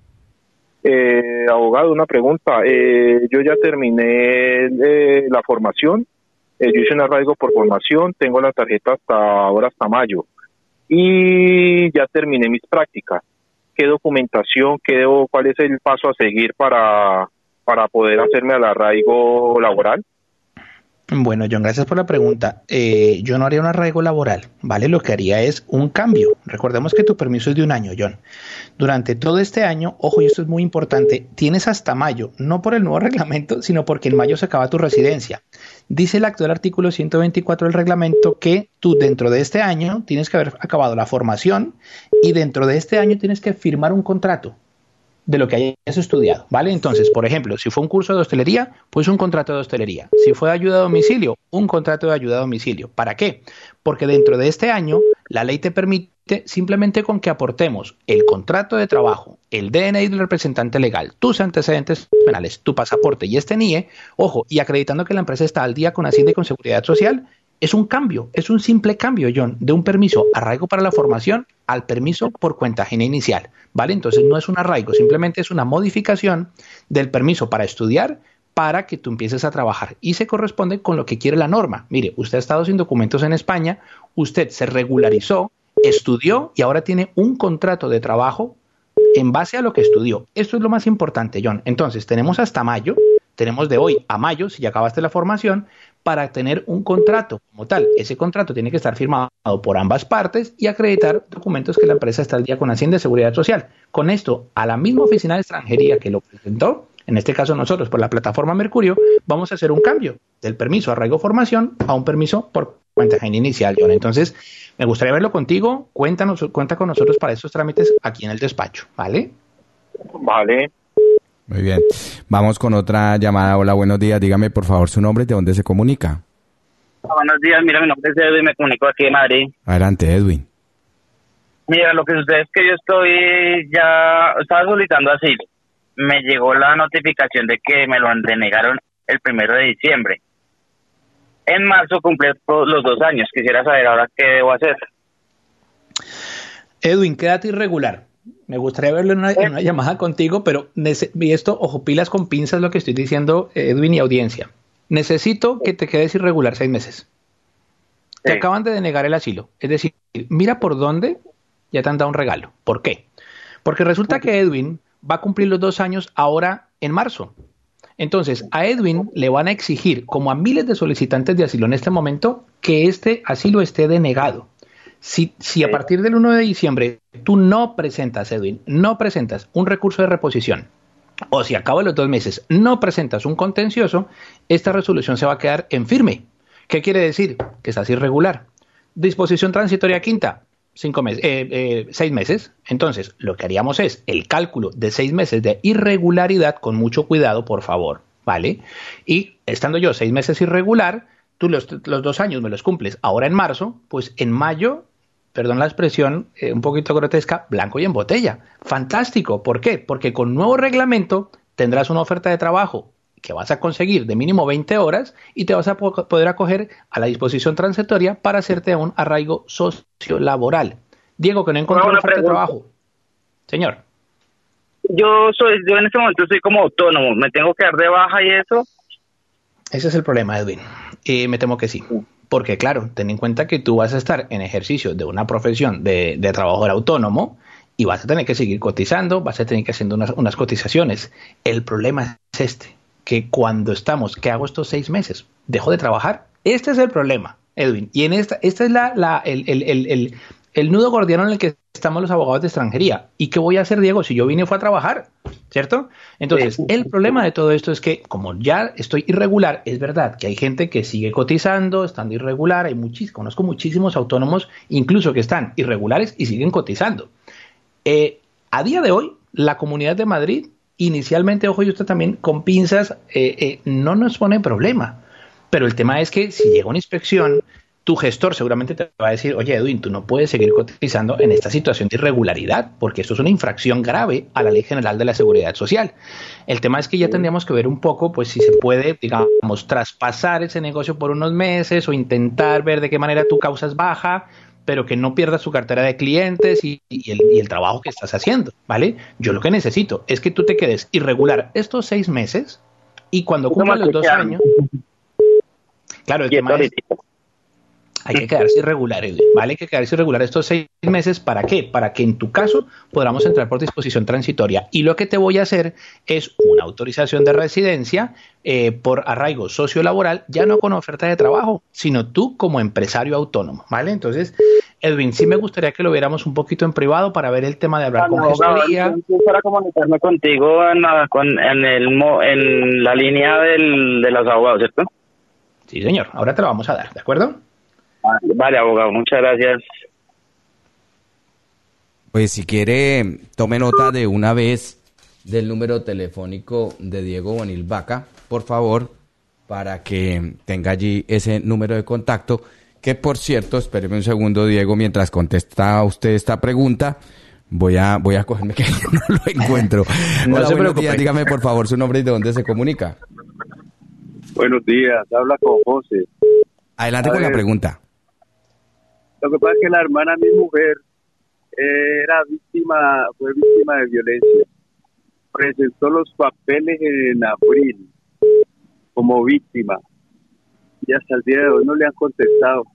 Eh, abogado, una pregunta. Eh, yo ya terminé eh, la formación. Eh, yo hice un arraigo por formación. Tengo la tarjeta hasta ahora, hasta mayo. Y ya terminé mis prácticas. ¿Qué documentación, qué debo, cuál es el paso a seguir para, para poder hacerme al arraigo laboral?
Bueno, John, gracias por la pregunta. Eh, yo no haría un arraigo laboral, ¿vale? Lo que haría es un cambio. Recordemos que tu permiso es de un año, John. Durante todo este año, ojo, y esto es muy importante, tienes hasta mayo, no por el nuevo reglamento, sino porque en mayo se acaba tu residencia. Dice el actual artículo ciento veinticuatro del reglamento que tú dentro de este año tienes que haber acabado la formación y dentro de este año tienes que firmar un contrato de lo que hayas estudiado, ¿vale? Entonces, por ejemplo, si fue un curso de hostelería, pues un contrato de hostelería. Si fue de ayuda a domicilio, un contrato de ayuda a domicilio. ¿Para qué? Porque dentro de este año, la ley te permite simplemente con que aportemos el contrato de trabajo, el D N I del representante legal, tus antecedentes penales, tu pasaporte y este N I E, ojo, y acreditando que la empresa está al día con Hacienda y con Seguridad Social, es un cambio, es un simple cambio, John, de un permiso arraigo para la formación al permiso por cuenta ajena inicial, ¿vale? Entonces no es un arraigo, simplemente es una modificación del permiso para estudiar para que tú empieces a trabajar y se corresponde con lo que quiere la norma. Mire, usted ha estado sin documentos en España, usted se regularizó, estudió y ahora tiene un contrato de trabajo en base a lo que estudió. Esto es lo más importante, John. Entonces tenemos hasta mayo, tenemos de hoy a mayo, si ya acabaste la formación, para tener un contrato como tal. Ese contrato tiene que estar firmado por ambas partes y acreditar documentos que la empresa está al día con Hacienda y Seguridad Social. Con esto, a la misma oficina de extranjería que lo presentó, en este caso nosotros por la plataforma Mercurio, vamos a hacer un cambio del permiso arraigo formación a un permiso por cuenta ajena inicial, John. Entonces, me gustaría verlo contigo. Cuéntanos, cuenta con nosotros para estos trámites aquí en el despacho, ¿vale?
Vale.
Muy bien. Vamos con otra llamada. Hola, buenos días. Dígame, por favor, su nombre y de dónde se comunica.
Buenos días, mira, mi nombre es Edwin, me comunico aquí de Madrid.
Adelante, Edwin.
Mira, lo que sucede es que yo estoy ya, estaba solicitando asilo. Me llegó la notificación de que me lo denegaron el primero de diciembre. En marzo cumplí los dos años. Quisiera saber ahora qué debo hacer.
Edwin, quédate irregular. Me gustaría verlo en una, en una llamada contigo, pero y esto, ojo, pilas con pinzas lo que estoy diciendo, Edwin y audiencia. Necesito que te quedes irregular seis meses. Sí. Te acaban de denegar el asilo. Es decir, mira por dónde ya te han dado un regalo. ¿Por qué? Porque resulta que Edwin va a cumplir los dos años ahora en marzo. Entonces, a Edwin le van a exigir, como a miles de solicitantes de asilo en este momento, que este asilo esté denegado. Si, si a partir del uno de diciembre tú no presentas, Edwin, no presentas un recurso de reposición, o si a cabo de los dos meses no presentas un contencioso, esta resolución se va a quedar en firme. ¿Qué quiere decir? Que estás irregular. Disposición transitoria quinta, cinco meses, eh, eh, seis meses. Entonces, lo que haríamos es el cálculo de seis meses de irregularidad, con mucho cuidado, por favor, ¿vale? Y estando yo seis meses irregular, tú los, los dos años me los cumples ahora en marzo, pues en mayo, perdón la expresión, eh, un poquito grotesca, blanco y en botella. Fantástico. ¿Por qué? Porque con nuevo reglamento tendrás una oferta de trabajo que vas a conseguir de mínimo veinte horas y te vas a po- poder acoger a la disposición transitoria para hacerte un arraigo sociolaboral. Diego, que no encontró una oferta de trabajo. Señor.
Yo soy, yo en este momento soy como autónomo, me tengo que dar de baja y eso.
Ese es el problema, Edwin. Eh, me temo que sí. Porque, claro, ten en cuenta que tú vas a estar en ejercicio de una profesión de, de trabajador autónomo y vas a tener que seguir cotizando, vas a tener que hacer unas, unas cotizaciones. El problema es este, que cuando estamos, ¿qué hago estos seis meses? ¿Dejo de trabajar? Este es el problema, Edwin. Y en esta, esta es la, la, el, el, el, el, el nudo gordiano en el que estamos los abogados de extranjería. ¿Y qué voy a hacer, Diego, si yo vine y fue a trabajar? ¿Cierto? Entonces, el problema de todo esto es que, como ya estoy irregular, es verdad que hay gente que sigue cotizando, estando irregular, hay muchis, conozco muchísimos autónomos, incluso que están irregulares y siguen cotizando. Eh, a día de hoy, la Comunidad de Madrid, inicialmente, ojo, y usted también, con pinzas, eh, eh, no nos pone problema. Pero el tema es que si llega una inspección, tu gestor seguramente te va a decir, oye Edwin, tú no puedes seguir cotizando en esta situación de irregularidad, porque esto es una infracción grave a la Ley General de la Seguridad Social. El tema es que ya tendríamos que ver un poco, pues si se puede, digamos, traspasar ese negocio por unos meses o intentar ver de qué manera tú causas baja, pero que no pierdas tu cartera de clientes y, y, el, y el trabajo que estás haciendo, ¿vale? Yo lo que necesito es que tú te quedes irregular estos seis meses y cuando cumplan los dos años... Claro, el tema es... Hay que quedarse irregular, ¿vale? Hay que quedarse irregular estos seis meses. ¿Para qué? Para que en tu caso podamos entrar por disposición transitoria. Y lo que te voy a hacer es una autorización de residencia eh, por arraigo sociolaboral, ya no con oferta de trabajo, sino tú como empresario autónomo, ¿vale? Entonces, Edwin, sí me gustaría que lo viéramos un poquito en privado para ver el tema de hablar con gestoría.
Para comunicarme contigo en la, con, en el, mo- en la línea del, de los abogados, ¿cierto?
Sí, señor. Ahora te lo vamos a dar, ¿de acuerdo?
Vale, abogado, muchas gracias.
Pues si quiere, tome nota de una vez del número telefónico de Diego Bonil Vaca, por favor, para que tenga allí ese número de contacto, que por cierto, espéreme un segundo, Diego, mientras contesta usted esta pregunta, voy a voy a cogerme que no lo encuentro.
No
Hola,
se
buenos
preocupe.
días, dígame por favor su nombre y de dónde se comunica.
Buenos días, habla con José.
Adelante
A
con la
ver.
pregunta.
Lo que pasa es que la hermana de mi mujer eh, era víctima, fue víctima de violencia. Presentó los papeles en abril como víctima y hasta el día de hoy no le han contestado.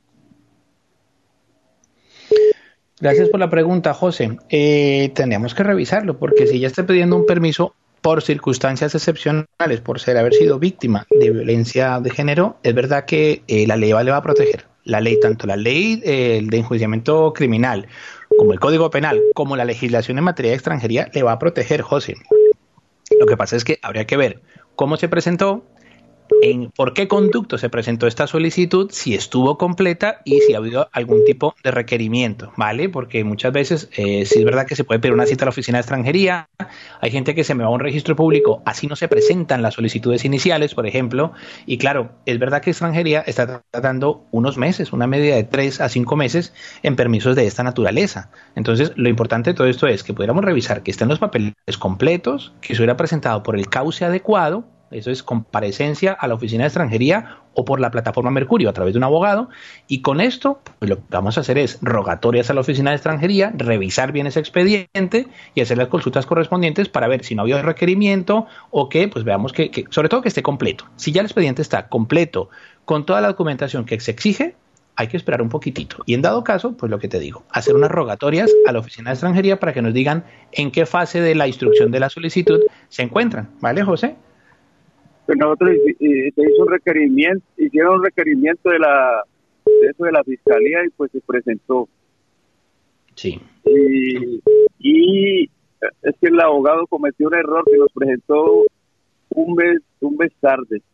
Gracias por la pregunta, José. Eh, tenemos que revisarlo, porque si ya está pidiendo un permiso por circunstancias excepcionales, por ser haber sido víctima de violencia de género, es verdad que eh, la ley va- le va a proteger. La ley, tanto la ley eh, de enjuiciamiento criminal, como el Código Penal, como la legislación en materia de extranjería, le va a proteger, José. Lo que pasa es que habría que ver cómo se presentó, en por qué conducto se presentó esta solicitud, si estuvo completa y si ha habido algún tipo de requerimiento, ¿vale? Porque muchas veces eh, sí es verdad que se puede pedir una cita a la oficina de extranjería, hay gente que se me va a un registro público, así no se presentan las solicitudes iniciales, por ejemplo, y claro, es verdad que extranjería está tratando unos meses, una media de tres a cinco meses en permisos de esta naturaleza. Entonces, lo importante de todo esto es que pudiéramos revisar que estén los papeles completos, que se hubiera presentado por el cauce adecuado. Eso es comparecencia a la oficina de extranjería o por la plataforma Mercurio a través de un abogado, y con esto pues lo que vamos a hacer es rogatorias a la oficina de extranjería, revisar bien ese expediente y hacer las consultas correspondientes para ver si no había requerimiento o que pues veamos que, que sobre todo que esté completo. Si ya el expediente está completo con toda la documentación que se exige, hay que esperar un poquitito y en dado caso, pues lo que te digo, hacer unas rogatorias a la oficina de extranjería para que nos digan en qué fase de la instrucción de la solicitud se encuentran, ¿vale, José?
Pues nosotros hici- eh, se hizo un requerimiento, hicieron un requerimiento de la de eso de la fiscalía y pues se presentó.
Sí.
Y, y es que el abogado cometió un error que nos presentó un mes un mes tarde,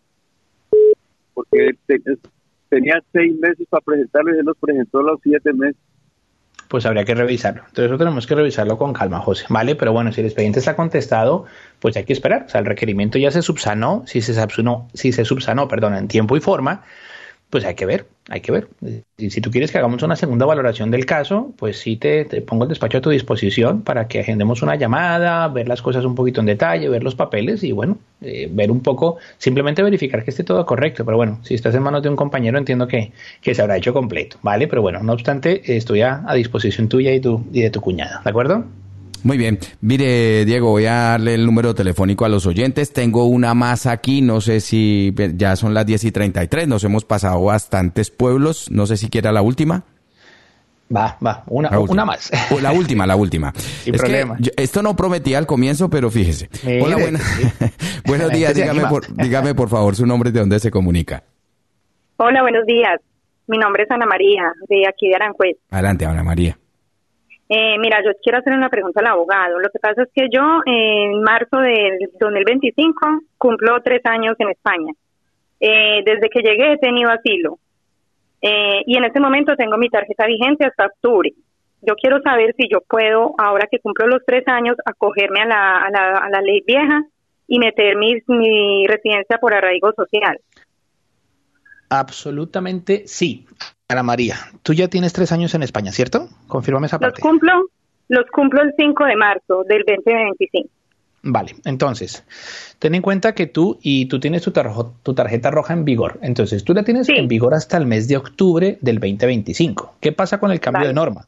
porque él te- tenía seis meses para presentarlo y él los presentó a los siete meses.
Pues habría que revisarlo. Entonces eso tenemos que revisarlo con calma, José, ¿vale? Pero bueno, si el expediente está contestado, pues hay que esperar. O sea, el requerimiento ya se subsanó, si se subsanó, si se subsanó, perdón, en tiempo y forma, pues hay que ver, hay que ver. Y si tú quieres que hagamos una segunda valoración del caso, pues sí te, te pongo el despacho a tu disposición para que agendemos una llamada, ver las cosas un poquito en detalle, ver los papeles y bueno, eh, ver un poco, simplemente verificar que esté todo correcto. Pero bueno, si estás en manos de un compañero, entiendo que, que se habrá hecho completo, ¿vale? Pero bueno, no obstante, estoy a, a disposición tuya y, tu, y de tu cuñada, ¿de acuerdo?
Muy bien. Mire, Diego, voy a darle el número telefónico a los oyentes. Tengo una más aquí, no sé si ya son las diez y treinta y tres, nos hemos pasado bastantes pueblos, no sé si quiera la última.
Va, va, una,
La última.
una más.
O la última, la última.
Sin
Es que
problema.
yo- esto no prometía al comienzo, pero fíjese.
Mire,
Hola, buena- buenos
La
días,
gente se
dígame
anima.
por, dígame por favor su nombre y de dónde se comunica.
Hola, buenos días. Mi nombre es Ana María, de aquí de Aranjuez.
Adelante, Ana María.
Eh, mira, yo quiero hacer una pregunta al abogado. Lo que pasa es que yo en marzo del dos mil veinticinco cumplo tres años en España. Eh, desde que llegué he tenido asilo. Eh, y en este momento tengo mi tarjeta vigente hasta octubre. Yo quiero saber si yo puedo, ahora que cumplo los tres años, acogerme a la, a la, a la ley vieja y meter mi, mi residencia por arraigo social.
Absolutamente sí. Ana María, tú ya tienes tres años en España, ¿cierto? Confírmame esa
Los
parte.
cumplo, los cumplo el cinco de marzo del veinte veinticinco.
Vale, entonces, ten en cuenta que tú y tú tienes tu, tarjo- tu tarjeta roja en vigor. Entonces, tú la tienes en vigor hasta el mes de octubre del veinte veinticinco. ¿Qué pasa con el cambio
Vale.
de norma?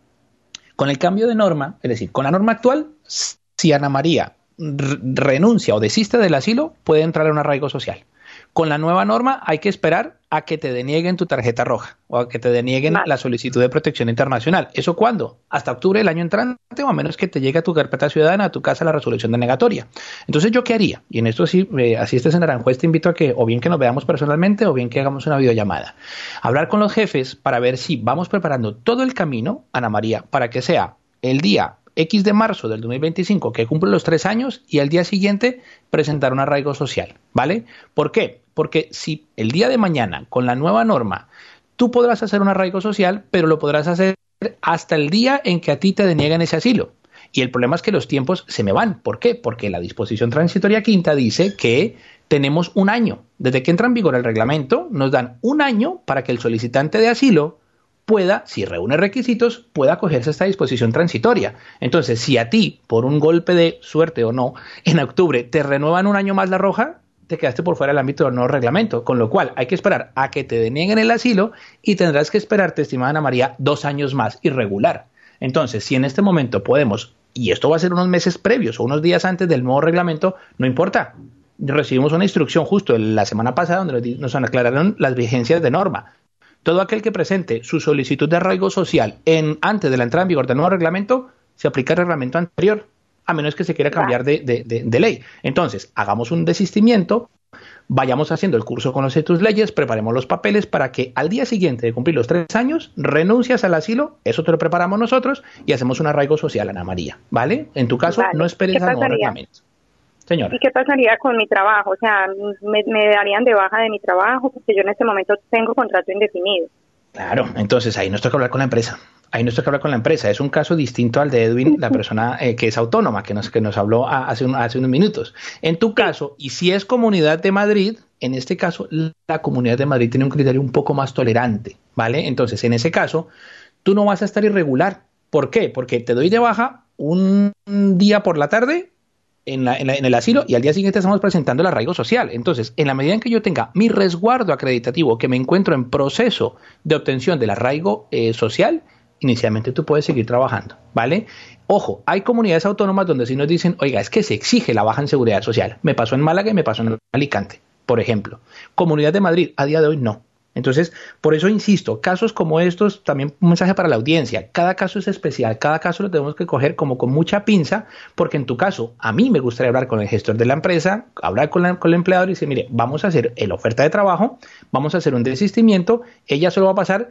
Con el cambio de norma, es decir, con la norma actual, si Ana María r- renuncia o desiste del asilo, puede entrar en un arraigo social. Con la nueva norma hay que esperar a que te denieguen tu tarjeta roja o a que te denieguen la solicitud de protección internacional. ¿Eso cuándo? Hasta octubre del año entrante o a menos que te llegue a tu carpeta ciudadana, a tu casa, la resolución denegatoria. Entonces, ¿yo qué haría? Y en esto sí, eh, así estés en Aranjuez, te invito a que o bien que nos veamos personalmente o bien que hagamos una videollamada. Hablar con los jefes para ver si vamos preparando todo el camino, Ana María, para que sea el día X de marzo del dos mil veinticinco, que cumple los tres años, y al día siguiente presentar un arraigo social, ¿vale? ¿Por qué? Porque si el día de mañana, con la nueva norma, tú podrás hacer un arraigo social, pero lo podrás hacer hasta el día en que a ti te denieguen ese asilo. Y el problema es que los tiempos se me van. ¿Por qué? Porque la disposición transitoria quinta dice que tenemos un año. Desde que entra en vigor el reglamento, nos dan un año para que el solicitante de asilo pueda, si reúne requisitos, pueda acogerse a esta disposición transitoria. Entonces, si a ti, por un golpe de suerte o no, en octubre te renuevan un año más la roja, te quedaste por fuera del ámbito del nuevo reglamento, con lo cual hay que esperar a que te denieguen el asilo y tendrás que esperarte, estimada Ana María, dos años más irregular. Entonces, si en este momento podemos, y esto va a ser unos meses previos o unos días antes del nuevo reglamento, no importa. Recibimos una instrucción justo la semana pasada donde nos aclararon las vigencias de norma. Todo aquel que presente su solicitud de arraigo social en, antes de la entrada en vigor del nuevo reglamento, se aplica el reglamento anterior, a menos que se quiera cambiar de, de, de, de ley. Entonces, hagamos un desistimiento, vayamos haciendo el curso Conoce tus leyes, preparemos los papeles para que al día siguiente de cumplir los tres años, renuncias al asilo, eso te lo preparamos nosotros y hacemos un arraigo social, Ana María, ¿vale? En tu caso,
Vale.
no esperes
¿Qué
al nuevo
pasaría?
reglamento. Señora.
¿Y qué pasaría con mi trabajo? O sea, me, me darían de baja de mi trabajo porque yo en este momento tengo contrato indefinido.
Claro, entonces ahí nos toca hablar con la empresa. Ahí nos toca hablar con la empresa. Es un caso distinto al de Edwin, la persona eh, que es autónoma, que nos, que nos habló a- hace, un- hace unos minutos. En tu caso, y si es Comunidad de Madrid, en este caso, la Comunidad de Madrid tiene un criterio un poco más tolerante, ¿vale? Entonces, en ese caso, tú no vas a estar irregular. ¿Por qué? Porque te doy de baja un día por la tarde en, la, en, la, en el asilo y al día siguiente estamos presentando el arraigo social. Entonces, en la medida en que yo tenga mi resguardo acreditativo, que me encuentro en proceso de obtención del arraigo eh, social, inicialmente tú puedes seguir trabajando, ¿vale? Ojo, hay comunidades autónomas donde sí nos dicen, oiga, es que se exige la baja en seguridad social. Me pasó en Málaga y me pasó en Alicante, por ejemplo. Comunidad de Madrid, a día de hoy no. Entonces, por eso insisto, casos como estos, también un mensaje para la audiencia, cada caso es especial, cada caso lo tenemos que coger como con mucha pinza, porque en tu caso, a mí me gustaría hablar con el gestor de la empresa, hablar con, la, con el empleador y decir, mire, vamos a hacer la oferta de trabajo, vamos a hacer un desistimiento, ella solo va a pasar,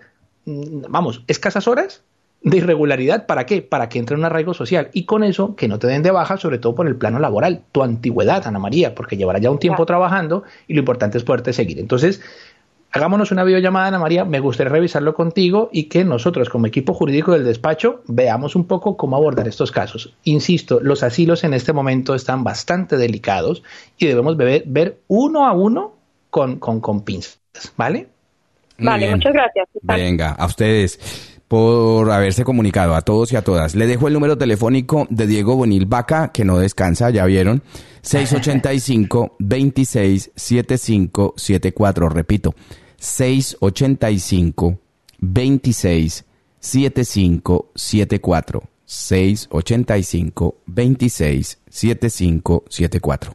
vamos, escasas horas de irregularidad, ¿para qué? Para que entre un arraigo social y con eso que no te den de baja, sobre todo por el plano laboral, tu antigüedad, Ana María, porque llevará ya un tiempo trabajando y lo importante es poderte seguir. Entonces, hagámonos una videollamada, Ana María, me gustaría revisarlo contigo y que nosotros como equipo jurídico del despacho veamos un poco cómo abordar estos casos. Insisto, los asilos en este momento están bastante delicados y debemos ver, ver uno a uno con, con, con pinzas, ¿vale?
Muy
Vale,
bien.
muchas gracias.
Venga, a ustedes por haberse comunicado, a todos y a todas. Le dejo el número telefónico de Diego Bonil Vaca, que no descansa, ya vieron, seis ocho cinco, dos seis siete cinco siete cuatro, repito, seis ocho cinco, dos seis siete cinco siete cuatro, seis ocho cinco, dos seis siete cinco siete cuatro.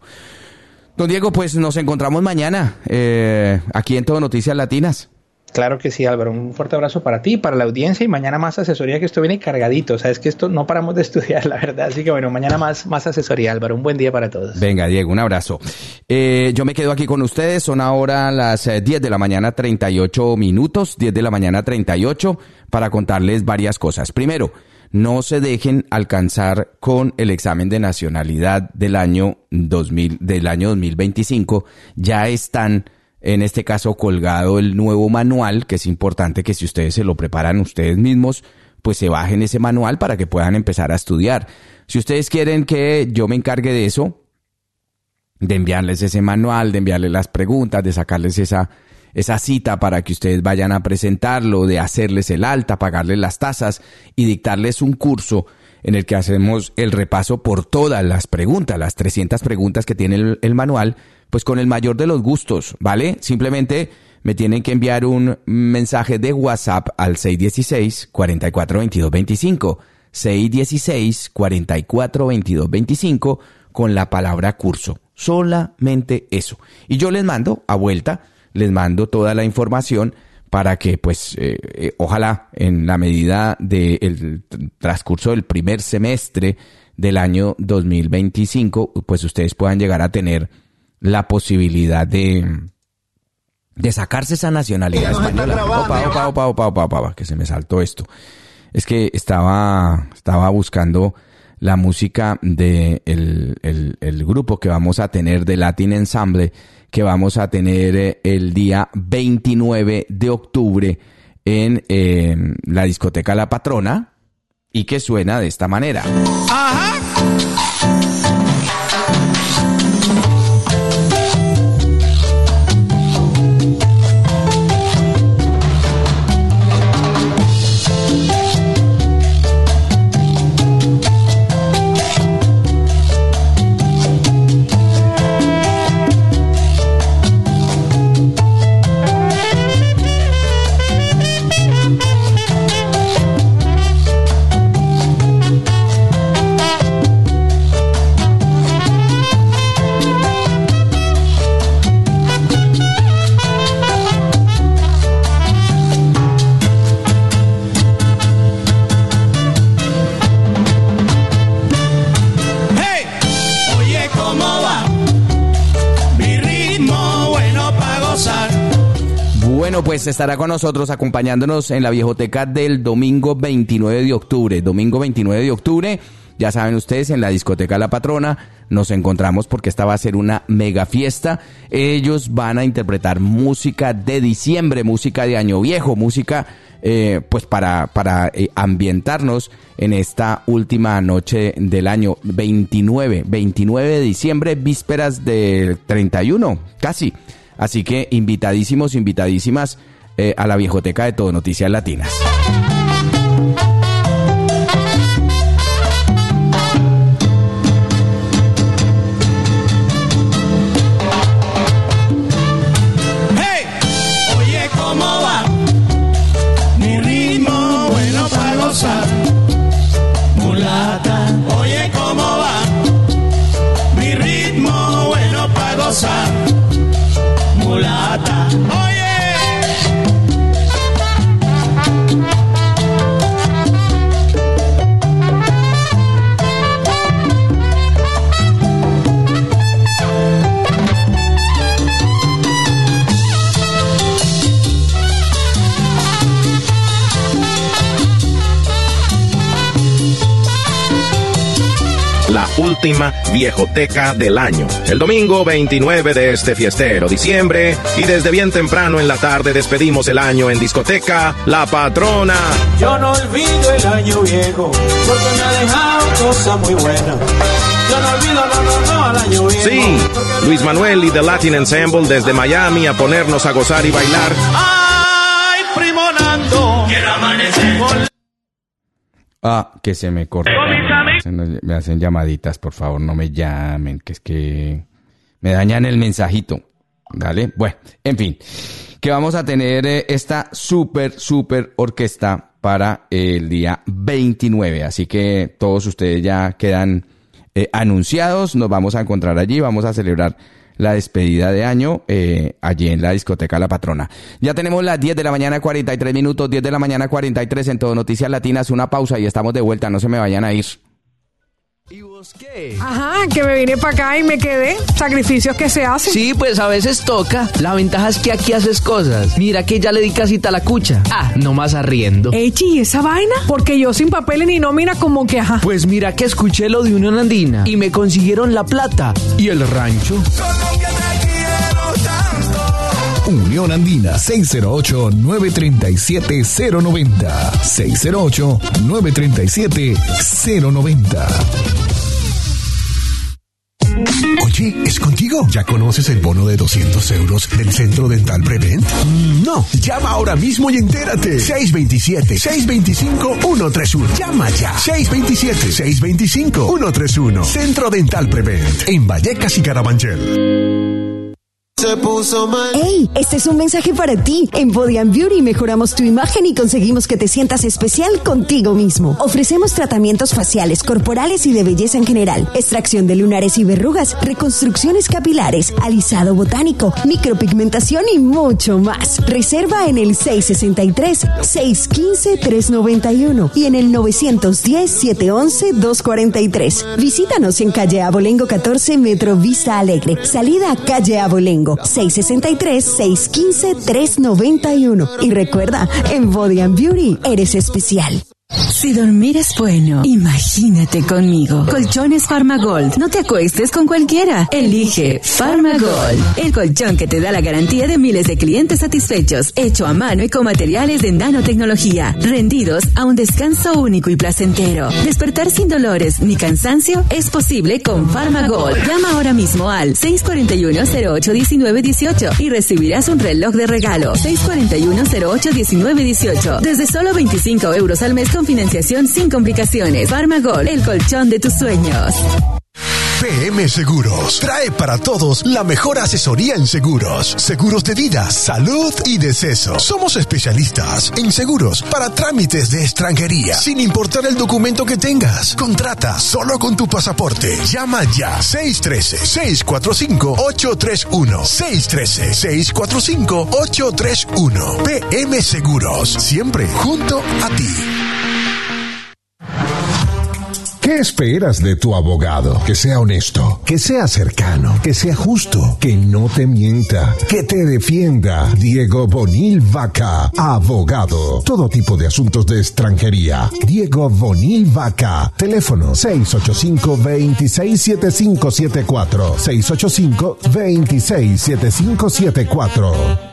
Don Diego, pues nos encontramos mañana eh, aquí en Todo Noticias Latinas.
Claro que sí, Álvaro. Un fuerte abrazo para ti, para la audiencia y mañana más asesoría, que esto viene cargadito. O sea, es que esto no paramos de estudiar, la verdad. Así que bueno, mañana más, más asesoría, Álvaro. Un buen día para todos.
Venga, Diego, un abrazo. Eh, yo me quedo aquí con ustedes. Son ahora las eh, diez de la mañana, treinta y ocho minutos. diez de la mañana, treinta y ocho, para contarles varias cosas. Primero, no se dejen alcanzar con el examen de nacionalidad del año dos mil, del año dos mil veinticinco. Ya están, en este caso, colgado el nuevo manual, que es importante que si ustedes se lo preparan ustedes mismos, pues se bajen ese manual para que puedan empezar a estudiar. Si ustedes quieren que yo me encargue de eso, de enviarles ese manual, de enviarles las preguntas, de sacarles esa, esa cita para que ustedes vayan a presentarlo, de hacerles el alta, pagarles las tasas y dictarles un curso en el que hacemos el repaso por todas las preguntas, las trescientas preguntas que tiene el, el manual, pues con el mayor de los gustos, ¿vale? Simplemente me tienen que enviar un mensaje de WhatsApp al seis uno seis, cuatro cuatro dos dos dos cinco, seis uno seis, cuatro cuatro dos dos dos cinco con la palabra curso, solamente eso. Y yo les mando a vuelta, les mando toda la información para que pues eh, eh, ojalá en la medida del transcurso del primer semestre del año dos mil veinticinco, pues ustedes puedan llegar a tener la posibilidad de, de sacarse esa nacionalidad española. Opa, opa, opa, opa, opa, opa, que se me saltó esto. Es que estaba, estaba buscando la música de el, el, el grupo que vamos a tener de Latin Ensemble, que vamos a tener el día veintinueve de octubre en eh, la discoteca La Patrona, y que suena de esta manera. Ajá. Bueno, pues estará con nosotros acompañándonos en la viejoteca del domingo veintinueve de octubre. Domingo veintinueve de octubre, ya saben ustedes, en la discoteca La Patrona nos encontramos porque esta va a ser una mega fiesta. Ellos van a interpretar música de diciembre, música de Año Viejo, música eh, pues para, para eh, ambientarnos en esta última noche del año. veintinueve, veintinueve de diciembre, vísperas del treinta y uno, casi. Así que invitadísimos, invitadísimas eh, a la viejoteca de Todo Noticias Latinas.
Hey, oye, ¿cómo va? Mi ritmo bueno para gozar. Mulata, oye, ¿cómo va? Mi ritmo bueno para gozar. Mulata, oye.
La última viejoteca del año. El domingo veintinueve de este fiestero diciembre, y desde bien temprano en la tarde despedimos el año en discoteca La Patrona.
Yo no olvido el año viejo, porque me ha dejado cosas muy buenas. Yo no olvido, no, no, no, al año viejo.
Sí, Luis Manuel y The Latin Ensemble desde Miami a ponernos a gozar y bailar.
Ay, primo Nando, quiero amanecer con...
Ah, que se me corta. Se nos- me hacen llamaditas, por favor, no me llamen, que es que me dañan el mensajito. ¿Vale? Bueno, en fin, que vamos a tener eh, esta súper, súper orquesta para el día veintinueve. Así que todos ustedes ya quedan eh, anunciados. Nos vamos a encontrar allí, vamos a celebrar la despedida de año eh, allí en la discoteca La Patrona. Ya tenemos las diez de la mañana, cuarenta y tres minutos, diez de la mañana, cuarenta y tres en Todo Noticias Latinas. Una pausa y estamos de vuelta, no se me vayan a ir.
Ajá, que me vine para acá y me quedé. Sacrificios que se hacen.
Sí, pues a veces toca. La ventaja es que aquí haces cosas. Mira que ya le di casita a la cucha. Ah, nomás arriendo.
Echi, ¿y esa vaina? Porque yo sin papeles ni nómina como que ajá.
Pues mira que escuché lo de Unión Andina y me consiguieron la plata y el rancho.
Unión Andina seis cero ocho, nueve tres siete, cero nueve cero. seis cero ocho, nueve tres siete, cero nueve cero. Oye, Oye, ¿es contigo? ¿Ya conoces el bono de doscientos euros del Centro Dental Prevent? Mm, no, llama ahora mismo y entérate. seis dos siete, seis dos cinco, uno tres uno. Llama ya. seis dos siete, seis dos cinco, uno tres uno. Centro Dental Prevent, en Vallecas y Carabanchel.
Se puso mal. ¡Ey! Este es un mensaje para ti. En Body and Beauty mejoramos tu imagen y conseguimos que te sientas especial contigo mismo. Ofrecemos tratamientos faciales, corporales y de belleza en general. Extracción de lunares y verrugas, reconstrucciones capilares, alisado botánico, micropigmentación y mucho más. Reserva en el seis seis tres, seis uno cinco, tres nueve uno y en el nueve uno cero, siete uno uno, dos cuatro tres. Visítanos en calle Abolengo catorce, Metro Vista Alegre. Salida a calle Abolengo. seis seis tres, seis uno cinco, tres nueve uno. Y recuerda, en Body and Beauty eres especial.
Si dormir es bueno, imagínate conmigo. Colchones Farmagold. No te acuestes con cualquiera. Elige Farmagold, el colchón que te da la garantía de miles de clientes satisfechos, hecho a mano y con materiales de nanotecnología, rendidos a un descanso único y placentero. Despertar sin dolores ni cansancio es posible con Farmagold. Llama ahora mismo al seis cuatro uno, cero ocho uno nueve uno ocho y recibirás un reloj de regalo. seis cuatro uno, cero ocho uno nueve uno ocho. Desde solo veinticinco euros al mes con financiación sin complicaciones. Farmagol, el colchón de tus sueños.
P M Seguros trae para todos la mejor asesoría en seguros, seguros de vida, salud y deceso. Somos especialistas en seguros para trámites de extranjería, sin importar el documento que tengas. Contrata solo con tu pasaporte. Llama ya seis uno tres, seis cuatro cinco, ocho tres uno, seis uno tres, seis cuatro cinco, ocho tres uno. P M Seguros, siempre junto a ti.
¿Qué esperas de tu abogado? Que sea honesto, que sea cercano, que sea justo, que no te mienta, que te defienda. Diego Bonil Vaca, abogado. Todo tipo de asuntos de extranjería. Diego Bonil Vaca. Teléfono seis ocho cinco, dos seis siete cinco siete cuatro. seis ocho cinco, dos seis siete cinco siete cuatro.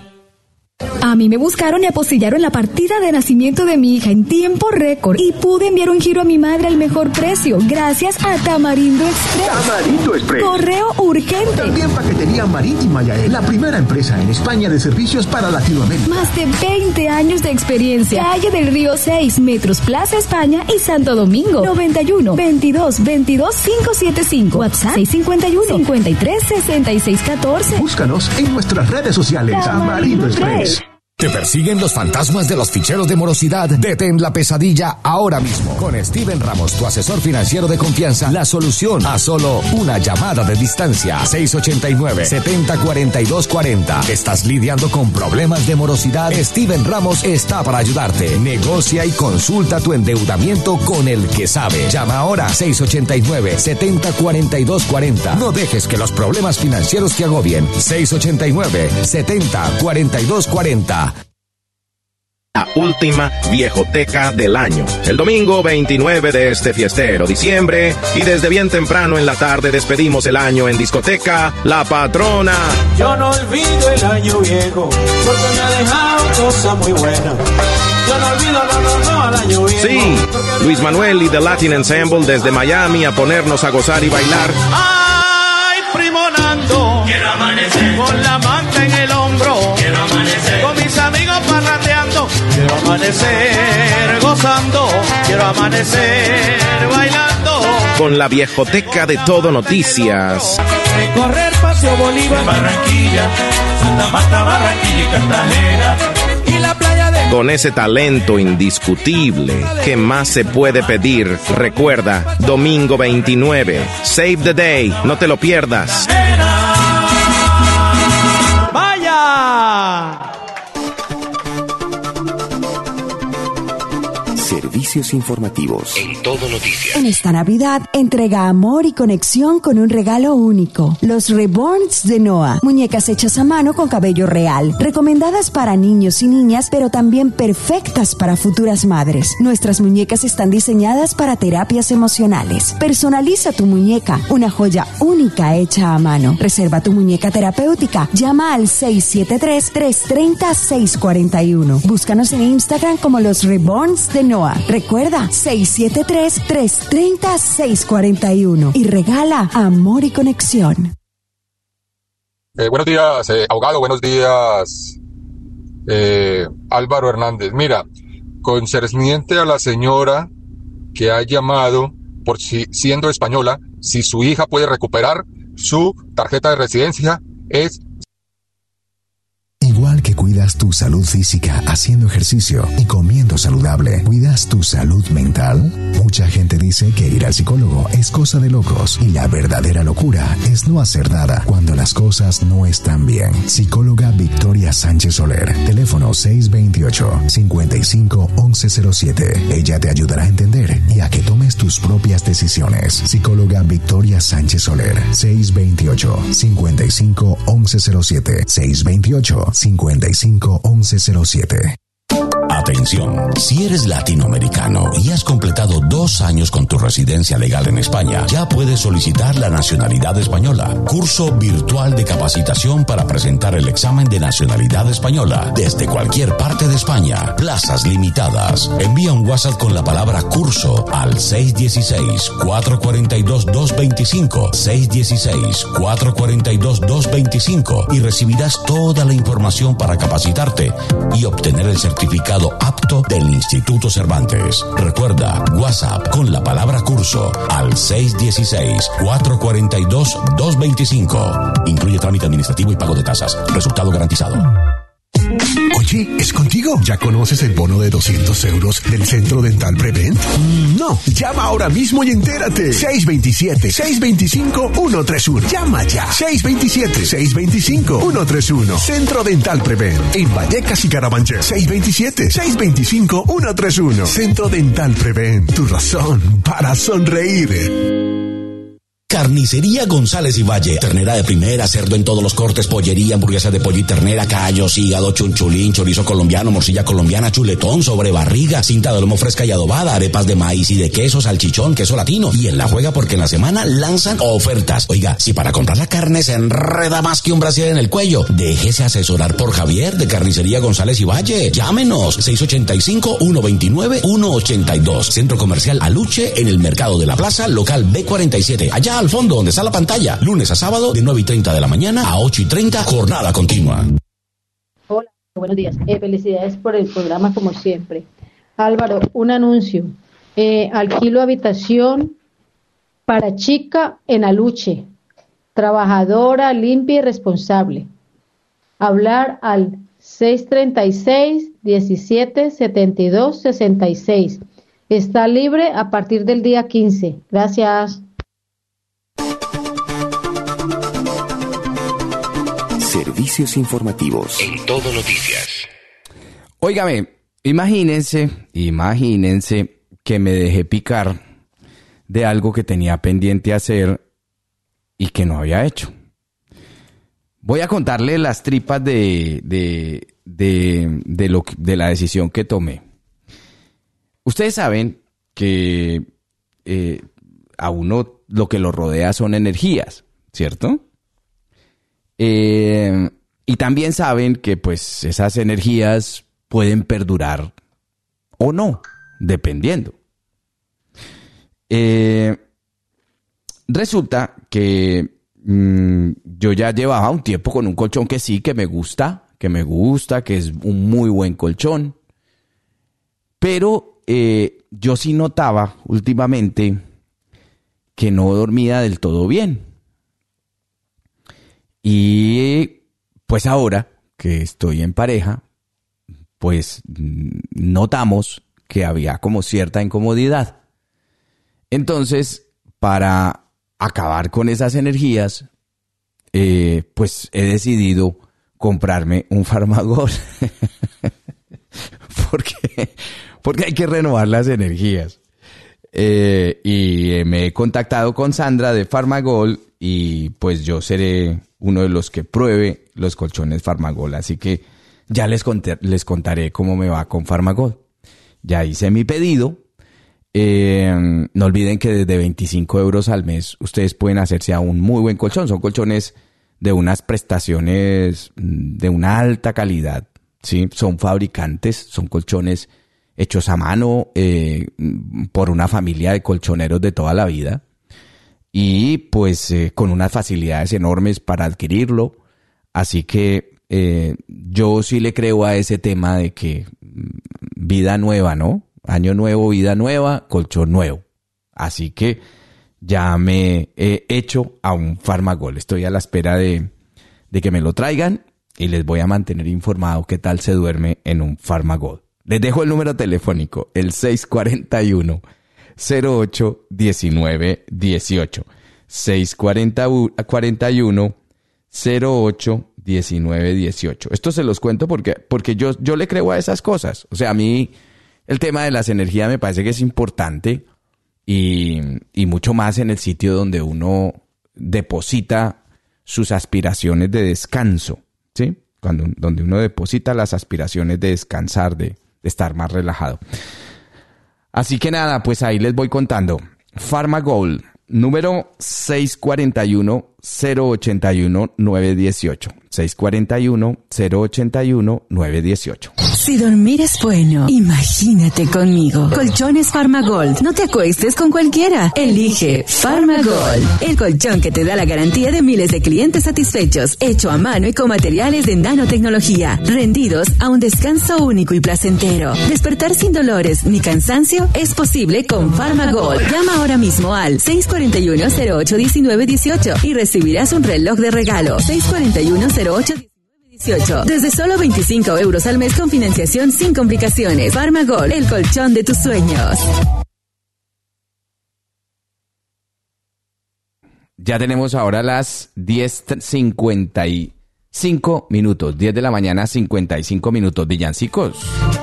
A mí me buscaron y apostillaron la partida de nacimiento de mi hija en tiempo récord y pude enviar un giro a mi madre al mejor precio gracias a Tamarindo Express.
Tamarindo Express.
Correo urgente.
También paquetería marítima Yael, la primera empresa en España de servicios para Latinoamérica.
Más de veinte años de experiencia. Calle del Río seis, Metros Plaza España y Santo Domingo. noventa y uno, veintidós, veintidós, quinientos setenta y cinco. WhatsApp seis cinco uno, cincuenta y tres, sesenta y seis catorce.
Búscanos en nuestras redes sociales. Tamarindo Express.
¿Te persiguen los fantasmas de los ficheros de morosidad? Detén la pesadilla ahora mismo. Con Steven Ramos, tu asesor financiero de confianza, la solución a solo una llamada de distancia. seis ocho nueve, siete cero cuatro dos cuatro cero. ¿Estás lidiando con problemas de morosidad? Steven Ramos está para ayudarte. Negocia y consulta tu endeudamiento con el que sabe. Llama ahora seis ocho nueve, siete cero cuatro dos cuatro cero. No dejes que los problemas financieros te agobien. seis ocho nueve, siete cero cuatro dos cuatro cero.
La última viejoteca del año. El domingo veintinueve de este fiestero diciembre y desde bien temprano en la tarde despedimos el año en discoteca La Patrona.
Yo no olvido el año viejo porque me ha dejado cosas muy buenas. Yo no olvido, no, no, no, al año viejo.
Sí, Luis Manuel y The Latin Ensemble desde Miami a ponernos a gozar y bailar.
Ay, primonando, quiero amanecer con la manta en el hombro. Quiero amanecer con mis amigos parrandeando. Quiero amanecer gozando, quiero amanecer bailando.
Con la viejoteca de Todo Noticias.
Recorrer Paseo Bolívar, Barranquilla, Santa Marta, Barranquilla y Cartagena. Y la playa de...
Con ese talento indiscutible, ¿qué más se puede pedir? Recuerda, domingo veintinueve, Save the Day, no te lo pierdas.
¡Vaya!
Servicios informativos en Todo Noticias.
En esta Navidad, entrega amor y conexión con un regalo único. Los Reborns de Noah. Muñecas hechas a mano con cabello real. Recomendadas para niños y niñas, pero también perfectas para futuras madres. Nuestras muñecas están diseñadas para terapias emocionales. Personaliza tu muñeca. Una joya única hecha a mano. Reserva tu muñeca terapéutica. Llama al seis siete tres, tres tres cero, seis cuatro uno. Búscanos en Instagram como Los Reborns de Noah. Recuerda, seis siete tres, tres tres cero, seis cuatro uno y regala amor y conexión.
Eh, buenos días, eh, abogado, buenos días, eh, Álvaro Hernández. Mira, concerniente a la señora que ha llamado, por si siendo española, si su hija puede recuperar su tarjeta de residencia, es...
Igual que cuidas tu salud física haciendo ejercicio y comiendo saludable, ¿cuidas tu salud mental? Mucha gente dice que ir al psicólogo es cosa de locos y la verdadera locura es no hacer nada cuando las cosas no están bien. Psicóloga Victoria Sánchez Soler, teléfono seis dos ocho, cinco cinco, once cero siete. Ella te ayudará a entender y a que tomes tus propias decisiones. Psicóloga Victoria Sánchez Soler, seis dos ocho, cinco cinco, once cero siete, seis dos ocho, cinco cinco, once cero siete.
Atención, si eres latinoamericano y has completado dos años con tu residencia legal en España, ya puedes solicitar la nacionalidad española. Curso virtual de capacitación para presentar el examen de nacionalidad española desde cualquier parte de España. Plazas limitadas. Envía un WhatsApp con la palabra curso al seis uno seis, cuatro cuatro dos, dos dos cinco, seis uno seis, cuatro cuatro dos, dos dos cinco y recibirás toda la información para capacitarte y obtener el certificado apto del Instituto Cervantes. Recuerda, WhatsApp con la palabra curso al seis uno seis, cuatro cuatro dos, dos dos cinco. Incluye trámite administrativo y pago de tasas. Resultado garantizado.
Oye, ¿es contigo? ¿Ya conoces el bono de doscientos euros del Centro Dental Prevent? Mm, no, llama ahora mismo y entérate. seis dos siete, seis dos cinco, uno tres uno. Llama ya. seis dos siete, seis dos cinco, uno tres uno. Centro Dental Prevent. En Vallecas y Carabanchel. seis dos siete, seis dos cinco, uno tres uno. Centro Dental Prevent. Tu razón para sonreír.
Carnicería González y Valle. Ternera de primera, cerdo en todos los cortes, pollería, hamburguesa de pollo y ternera, callos, hígado, chunchulín, chorizo colombiano, morcilla colombiana, chuletón, sobrebarriga, cinta de lomo fresca y adobada, arepas de maíz y de queso, salchichón, queso latino. Y en la juega porque en la semana lanzan ofertas. Oiga, si para comprar la carne se enreda más que un brasier en el cuello, déjese asesorar por Javier de Carnicería González y Valle. Llámenos seis ocho cinco, uno dos nueve, uno ocho dos. Centro Comercial Aluche en el Mercado de la Plaza, local B cuarenta y siete. Allá al fondo donde está la pantalla, lunes a sábado de nueve y treinta de la mañana a ocho y treinta, jornada continua.
Hola, buenos días. Eh, felicidades por el programa como siempre. Álvaro, un anuncio. Eh, alquilo habitación para chica en Aluche. Trabajadora, limpia y responsable. Hablar al seis tres seis, diecisiete, setenta y dos, sesenta y seis. Está libre a partir del día quince. Gracias.
Servicios informativos. En Todo Noticias.
Óigame, imagínense, imagínense que me dejé picar de algo que tenía pendiente hacer y que no había hecho. Voy a contarle las tripas de, de, de, de, lo, de la decisión que tomé. Ustedes saben que eh, a uno lo que lo rodea son energías, ¿cierto? Eh, y también saben que pues esas energías pueden perdurar o no, dependiendo. Eh, resulta que mmm, yo ya llevaba un tiempo con un colchón que sí, que me gusta, que me gusta, que es un muy buen colchón. Pero eh, yo sí notaba últimamente que no dormía del todo bien. Y pues ahora que estoy en pareja, pues notamos que había como cierta incomodidad. Entonces, para acabar con esas energías, eh, pues he decidido comprarme un Farmagol. porque, porque hay que renovar las energías. Eh, y me he contactado con Sandra de Farmagol y pues yo seré uno de los que pruebe los colchones Farmagol. Así que ya les, conté, les contaré cómo me va con Farmagol. Ya hice mi pedido. Eh, no olviden que desde veinticinco euros al mes ustedes pueden hacerse a un muy buen colchón. Son colchones de unas prestaciones de una alta calidad, ¿sí? Son fabricantes, son colchones hechos a mano eh, por una familia de colchoneros de toda la vida y pues eh, con unas facilidades enormes para adquirirlo. Así que eh, yo sí le creo a ese tema de que vida nueva, ¿no? Año nuevo, vida nueva, colchón nuevo. Así que ya me he hecho a un Farmagol. Estoy a la espera de, de que me lo traigan y les voy a mantener informado qué tal se duerme en un Farmagol. Les dejo el número telefónico, el seis cuatro uno, cero ocho, uno nueve uno ocho. seis cuatro uno, cero ocho, uno nueve uno ocho. Esto se los cuento porque, porque yo, yo le creo a esas cosas. O sea, a mí el tema de las energías me parece que es importante y, y mucho más en el sitio donde uno deposita sus aspiraciones de descanso, ¿sí? Cuando, donde uno deposita las aspiraciones de descansar, de, de estar más relajado. Así que nada, pues ahí les voy contando. Farmagol, número seis cuatro uno, cero ocho uno, nueve uno ocho. seis cuatro uno, cero ocho uno, nueve uno ocho.
Si dormir es bueno, imagínate conmigo. Colchones Farmagold. No te acuestes con cualquiera. Elige Farmagold. El colchón que te da la garantía de miles de clientes satisfechos. Hecho a mano y con materiales de nanotecnología. Rendidos a un descanso único y placentero. Despertar sin dolores ni cansancio es posible con Farmagold. Llama ahora mismo al seis cuatro uno, cero ocho, uno nueve uno ocho y recibirás un reloj de regalo. seis cuatro uno, cero ocho, uno nueve uno ocho. Desde solo veinticinco euros al mes con financiación sin complicaciones. Farmagol, el colchón de tus sueños.
Ya tenemos ahora las diez cincuenta y cinco minutos. diez de la mañana, cincuenta y cinco minutos. Villancicos.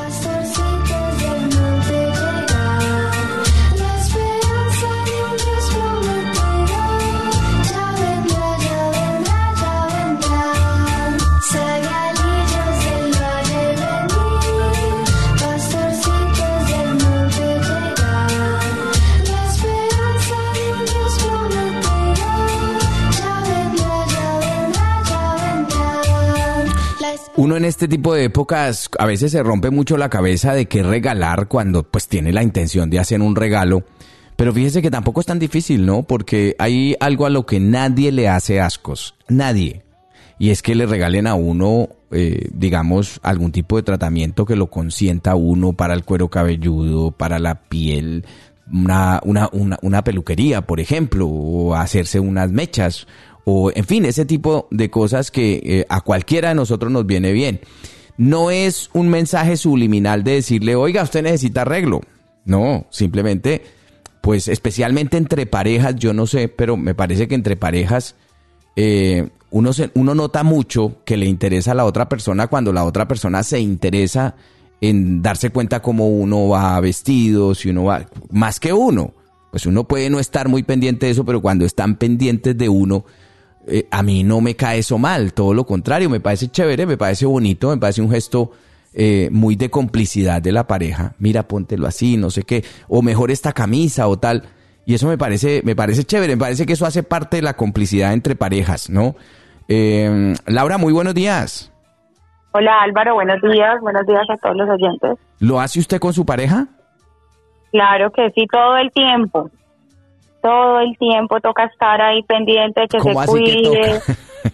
Uno en este tipo de épocas a veces se rompe mucho la cabeza de qué regalar cuando pues tiene la intención de hacer un regalo. Pero fíjese que tampoco es tan difícil, ¿no? Porque hay algo a lo que nadie le hace ascos. Nadie. Y es que le regalen a uno, eh, digamos, algún tipo de tratamiento que lo consienta a uno para el cuero cabelludo, para la piel, una, una, una, una peluquería, por ejemplo, o hacerse unas mechas. O, en fin, ese tipo de cosas que eh, a cualquiera de nosotros nos viene bien. No es un mensaje subliminal de decirle, oiga, usted necesita arreglo. No, simplemente, pues especialmente entre parejas, yo no sé, pero me parece que entre parejas eh, uno, se, uno nota mucho que le interesa a la otra persona cuando la otra persona se interesa en darse cuenta cómo uno va vestido, si uno va, más que uno. Pues uno puede no estar muy pendiente de eso, pero cuando están pendientes de uno, Eh, a mí no me cae eso mal, todo lo contrario, me parece chévere, me parece bonito, me parece un gesto eh, muy de complicidad de la pareja. Mira, póntelo así, no sé qué, o mejor esta camisa o tal, y eso me parece, me parece chévere, me parece que eso hace parte de la complicidad entre parejas, ¿no? Eh, Laura, muy buenos días.
Hola Álvaro, buenos días, buenos días a todos los oyentes.
¿Lo hace usted con su pareja?
Claro que sí, todo el tiempo. Todo el tiempo toca estar ahí pendiente, que se cuide.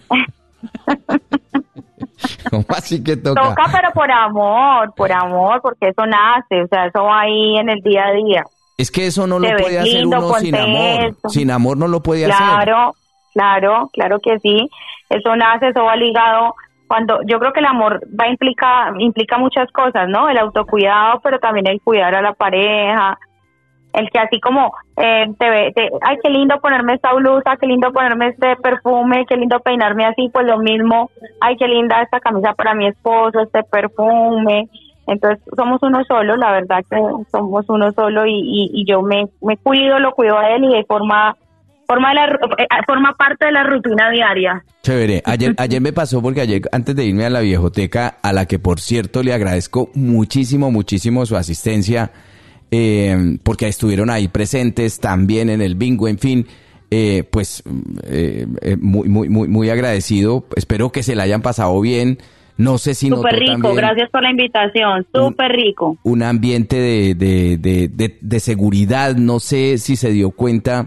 ¿Cómo así que toca?
Toca, pero por amor, por amor, porque eso nace, o sea, eso va ahí en el día a día.
Es que eso no lo
Te ves
puede hacer
lindo,
uno sin
ponte
amor.
eso.
Sin amor no lo puede hacer.
Claro, claro, claro que sí. Eso nace, eso va ligado. Cuando yo creo que el amor va implica implica muchas cosas, ¿no? El autocuidado, pero también el cuidar a la pareja. El que así como eh, te ve, te, ay, qué lindo ponerme esta blusa, qué lindo ponerme este perfume, qué lindo peinarme así, pues lo mismo, ay, qué linda esta camisa para mi esposo, este perfume. Entonces somos uno solo, la verdad que somos uno solo y, y, y yo me, me cuido, lo cuido a él y de forma, forma, de la, forma parte de la rutina diaria.
Chévere, ayer, ayer me pasó porque ayer antes de irme a la Viejoteca, a la que por cierto le agradezco muchísimo, muchísimo su asistencia, Eh, porque estuvieron ahí presentes también en el bingo, en fin, eh, pues eh, eh, muy, muy, muy, muy agradecido. Espero que se la hayan pasado bien. No sé si
súper rico, gracias por la invitación, súper rico.
Un ambiente de, de, de, de, de seguridad, no sé si se dio cuenta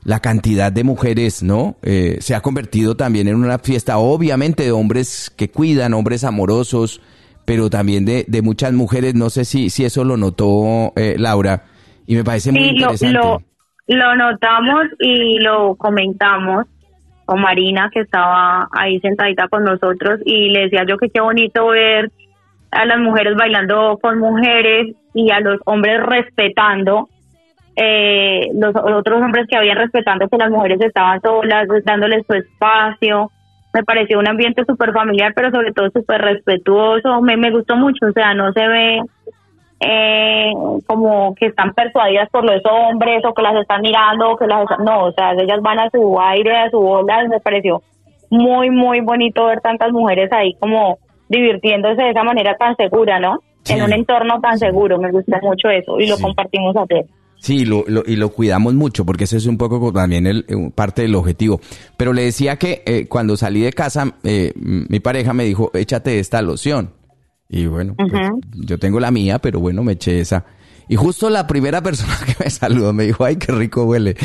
la cantidad de mujeres, ¿no? Eh, se ha convertido también en una fiesta, obviamente, de hombres que cuidan, hombres amorosos, pero también de, de muchas mujeres. No sé si, si eso lo notó eh, Laura, y me parece muy
Sí, lo,
interesante.
lo, lo notamos y lo comentamos con Marina, que estaba ahí sentadita con nosotros, y le decía yo que qué bonito ver a las mujeres bailando con mujeres y a los hombres respetando, eh, los, los otros hombres que habían respetando que las mujeres estaban solas, dándoles su espacio. Me pareció un ambiente súper familiar, pero sobre todo súper respetuoso. Me, me gustó mucho, o sea, no se ve eh, como que están persuadidas por los hombres o que las están mirando, o que las están, no, o sea, ellas van a su aire, a su bola. Me pareció muy, muy bonito ver tantas mujeres ahí como divirtiéndose de esa manera tan segura, ¿no? Sí. En un entorno tan seguro. Me gusta mucho eso y lo sí. compartimos a todos.
Sí, lo, lo, y lo cuidamos mucho, porque ese es un poco también el, parte del objetivo. Pero le decía que eh, cuando salí de casa, eh, mi pareja me dijo, échate esta loción. Y bueno, uh-huh. pues, yo tengo la mía, pero bueno, me eché esa. Y justo la primera persona que me saludó me dijo, ay, qué rico huele.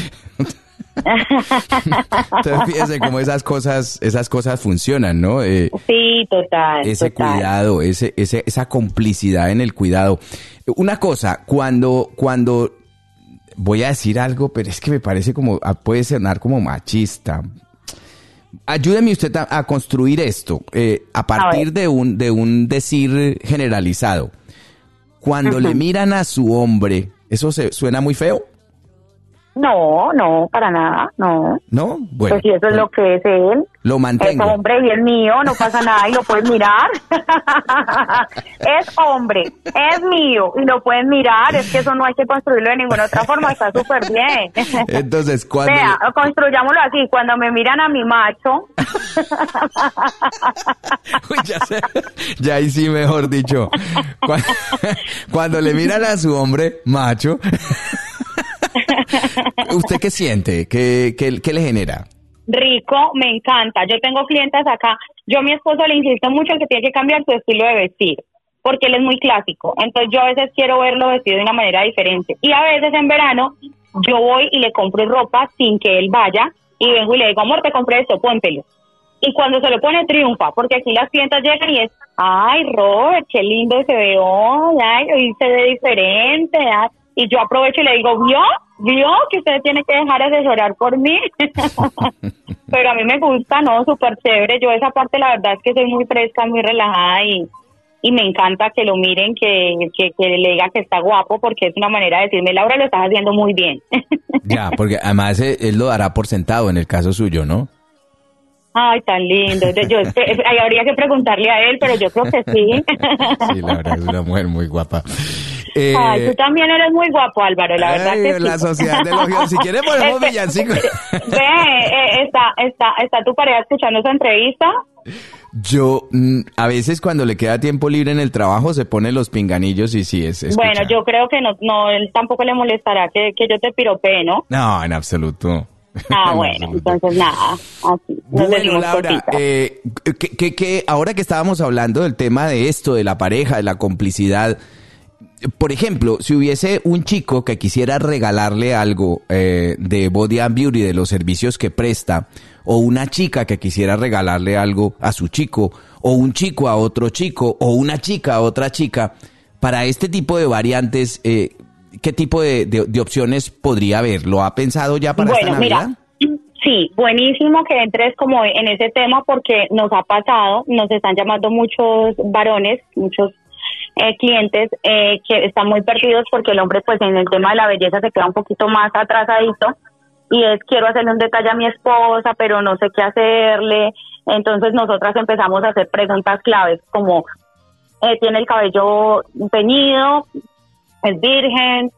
Entonces fíjese cómo esas cosas, esas cosas funcionan, ¿no? Eh,
sí, total.
Ese
total.
cuidado, ese, ese, esa complicidad en el cuidado. Una cosa, cuando, cuando voy a decir algo, pero es que me parece como, puede sonar como machista. Ayúdeme usted a, a construir esto, eh, a partir a de un, de un decir generalizado. Cuando uh-huh. le miran a su hombre, ¿eso se suena muy feo?
No, no, para nada, no.
¿No? Bueno.
Pues si eso es lo que es él.
Lo mantengo.
Es hombre y es mío, no pasa nada y lo puedes mirar. Es hombre, es mío y lo pueden mirar. Es que eso no hay que construirlo de ninguna otra forma, está súper bien.
Entonces, cuando...
Vea, construyámoslo así, cuando me miran a mi macho...
Uy, ya sé, ya ahí sí, mejor dicho. Cuando, cuando le miran a su hombre macho... ¿Usted qué siente? ¿Qué, qué, qué le genera?
Rico, me encanta. Yo tengo clientes acá. Yo a mi esposo le insisto mucho que tiene que cambiar su estilo de vestir, porque él es muy clásico. Entonces yo a veces quiero verlo vestido de una manera diferente. Y a veces en verano yo voy y le compro ropa sin que él vaya y vengo y le digo, amor, te compré esto, póntelo. Y cuando se lo pone triunfa, porque aquí las clientas llegan y es, ay, Robert, qué lindo se ve hoy, ay, hoy se ve diferente, ay. Y yo aprovecho y le digo, ¿vio? ¿Vio que usted tiene que dejar asesorar por mí? Pero a mí me gusta, ¿no? Súper chévere. Yo esa parte la verdad es que soy muy fresca, muy relajada y, y me encanta que lo miren, que, que, que le diga que está guapo, porque es una manera de decirme, Laura, lo estás haciendo muy bien.
Ya, porque además él lo dará por sentado en el caso suyo, ¿no?
Ay, tan lindo. Yo, ahí habría que preguntarle a él, pero yo creo que sí.
Sí, la verdad es una mujer muy guapa.
Eh, Ay, tú también eres muy guapo, Álvaro, la verdad
ay,
que
la
sí.
sociedad de elogios. Si quieres ponemos este, villancico.
Ve, eh, está, está, está tu pareja escuchando esa entrevista.
Yo, mm, a veces cuando le queda tiempo libre en el trabajo se pone los pinganillos y sí es escuchar.
Bueno, yo creo que no, no, él tampoco le molestará que, que yo te piropee, ¿no?
No, en absoluto.
Ah, bueno, entonces nada, así.
Bueno, Laura, eh, que, que, que ahora que estábamos hablando del tema de esto, de la pareja, de la complicidad, por ejemplo, si hubiese un chico que quisiera regalarle algo eh, de Body and Beauty, de los servicios que presta, o una chica que quisiera regalarle algo a su chico, o un chico a otro chico, o una chica a otra chica, para este tipo de variantes, eh, ¿qué tipo de, de, de opciones podría haber? ¿Lo ha pensado ya para
bueno,
esta Navidad?
Mira, sí, buenísimo que entres como en ese tema porque nos ha pasado, nos están llamando muchos varones, muchos eh, clientes eh, que están muy perdidos porque el hombre pues en el tema de la belleza se queda un poquito más atrasadito y es quiero hacerle un detalle a mi esposa pero no sé qué hacerle. Entonces nosotras empezamos a hacer preguntas claves como eh, tiene el cabello teñido, es virgen,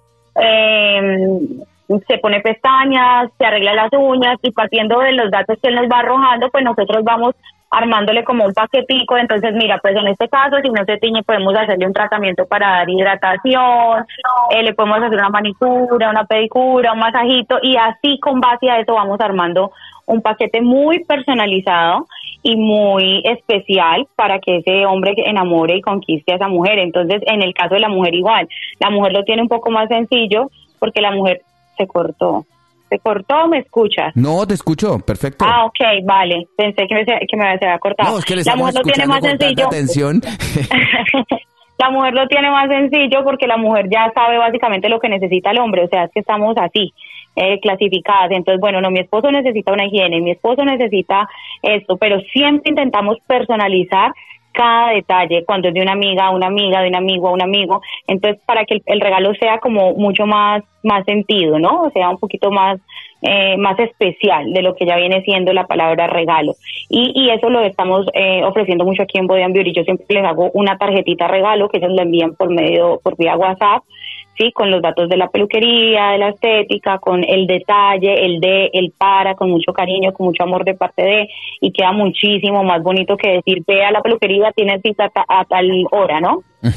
eh, se pone pestañas, se arregla las uñas y partiendo de los datos que él nos va arrojando, pues nosotros vamos armándole como un paquetico. Entonces, mira, pues en este caso, si no se tiñe, podemos hacerle un tratamiento para dar hidratación, eh, le podemos hacer una manicura, una pedicura, un masajito y así con base a eso vamos armando un paquete muy personalizado y muy especial para que ese hombre enamore y conquiste a esa mujer. Entonces, en el caso de la mujer igual, la mujer lo tiene un poco más sencillo porque la mujer se cortó. ¿Se cortó o me escuchas?
No, te escucho, perfecto.
Ah, ok, vale. Pensé que me, se- que me se había cortado.
No, es que le
la
estamos
mujer lo tiene
escuchando
más
con tanta
sencillo.
atención.
La mujer lo tiene más sencillo porque la mujer ya sabe básicamente lo que necesita el hombre, o sea, es que estamos así, eh, clasificadas. Entonces, bueno, no, mi esposo necesita una higiene, mi esposo necesita esto, pero siempre intentamos personalizar cada detalle, cuando es de una amiga a una amiga, de un amigo a un amigo, entonces para que el, el regalo sea como mucho más, más sentido, ¿no? O sea, un poquito más, eh, más especial de lo que ya viene siendo la palabra regalo. Y, y eso lo estamos eh, ofreciendo mucho aquí en Body and Beauty. Yo siempre les hago una tarjetita regalo que ellos la envían por medio, por vía WhatsApp, sí, con los datos de la peluquería, de la estética, con el detalle, el de, el para, con mucho cariño, con mucho amor de parte de, y queda muchísimo más bonito que decir, ve a la peluquería, tienes cita a, ta- a tal hora, ¿no?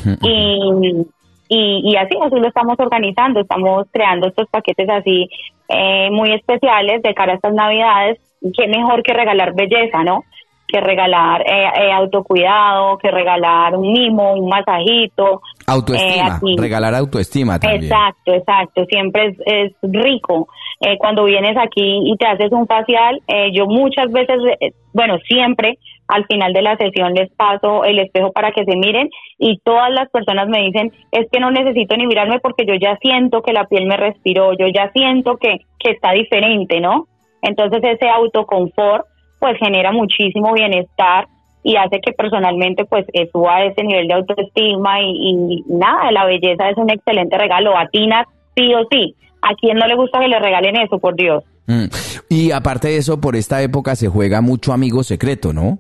y, y, y así, así lo estamos organizando, estamos creando estos paquetes así eh, muy especiales de cara a estas navidades. Qué mejor que regalar belleza, ¿no? Que regalar eh, eh, autocuidado, que regalar un mimo, un masajito.
Autoestima,
eh, así.
regalar autoestima también.
Exacto, exacto, siempre es, es rico. Eh, cuando vienes aquí y te haces un facial, eh, yo muchas veces, eh, bueno, siempre al final de la sesión les paso el espejo para que se miren y todas las personas me dicen, es que no necesito ni mirarme porque yo ya siento que la piel me respiró, yo ya siento que, que está diferente, ¿no? Entonces ese autoconfort pues genera muchísimo bienestar y hace que personalmente pues eh, suba ese nivel de autoestima y, y nada, la belleza es un excelente regalo, atina sí o sí. ¿A quién no le gusta que le regalen eso, por Dios?
Mm. Y aparte de eso, por esta época se juega mucho amigo secreto, ¿no?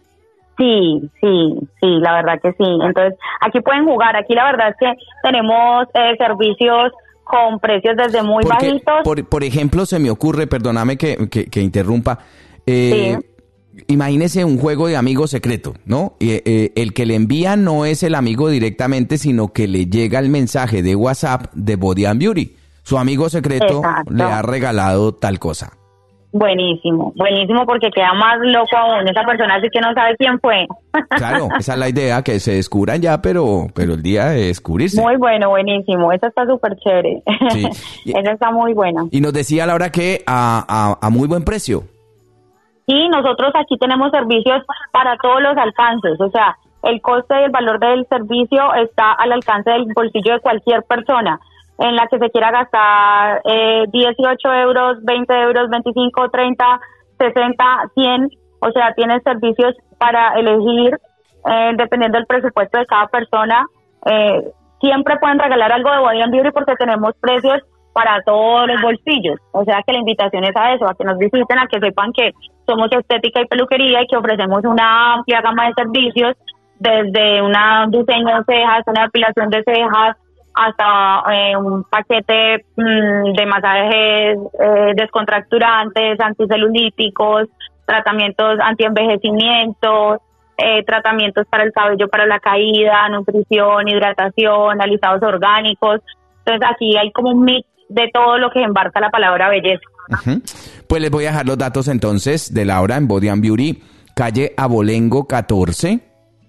Sí, sí, sí, la verdad que sí. Entonces, aquí pueden jugar. Aquí la verdad es que tenemos eh, servicios con precios desde muy
Porque,
bajitos.
Por, por ejemplo, se me ocurre, perdóname que, que, que interrumpa, eh, sí. Imagínese un juego de amigo secreto, ¿no? Eh, eh, el que le envía no es el amigo directamente, sino que le llega el mensaje de WhatsApp de Body and Beauty. Su amigo secreto
Exacto.
le ha regalado tal cosa.
Buenísimo, buenísimo porque queda más loco aún. Esa persona así que no sabe quién fue.
Claro, esa es la idea, que se descubran ya, pero, pero el día de descubrirse.
Muy bueno, buenísimo. Esa está súper chévere.
Sí.
Esa está muy buena.
Y nos decía Laura que a, a, a muy buen precio.
Sí, nosotros aquí tenemos servicios para todos los alcances. O sea, el coste y el valor del servicio está al alcance del bolsillo de cualquier persona en la que se quiera gastar eh, dieciocho euros, veinte euros, veinticinco, treinta, sesenta, cien. O sea, tienes servicios para elegir eh, dependiendo del presupuesto de cada persona. Eh, siempre pueden regalar algo de Body and Beauty porque tenemos precios para todos los bolsillos. O sea que la invitación es a eso, a que nos visiten, a que sepan que somos estética y peluquería y que ofrecemos una amplia gama de servicios, desde una diseño de cejas, una depilación de cejas, hasta eh, un paquete mmm, de masajes eh, descontracturantes, anticelulíticos, tratamientos antienvejecimientos, eh, tratamientos para el cabello, para la caída, nutrición, hidratación, alisados orgánicos. Entonces aquí hay como un mix de todo lo que embarca la palabra belleza.
Uh-huh. Pues les voy a dejar los datos entonces de Laura en Body and Beauty, calle Abolengo catorce,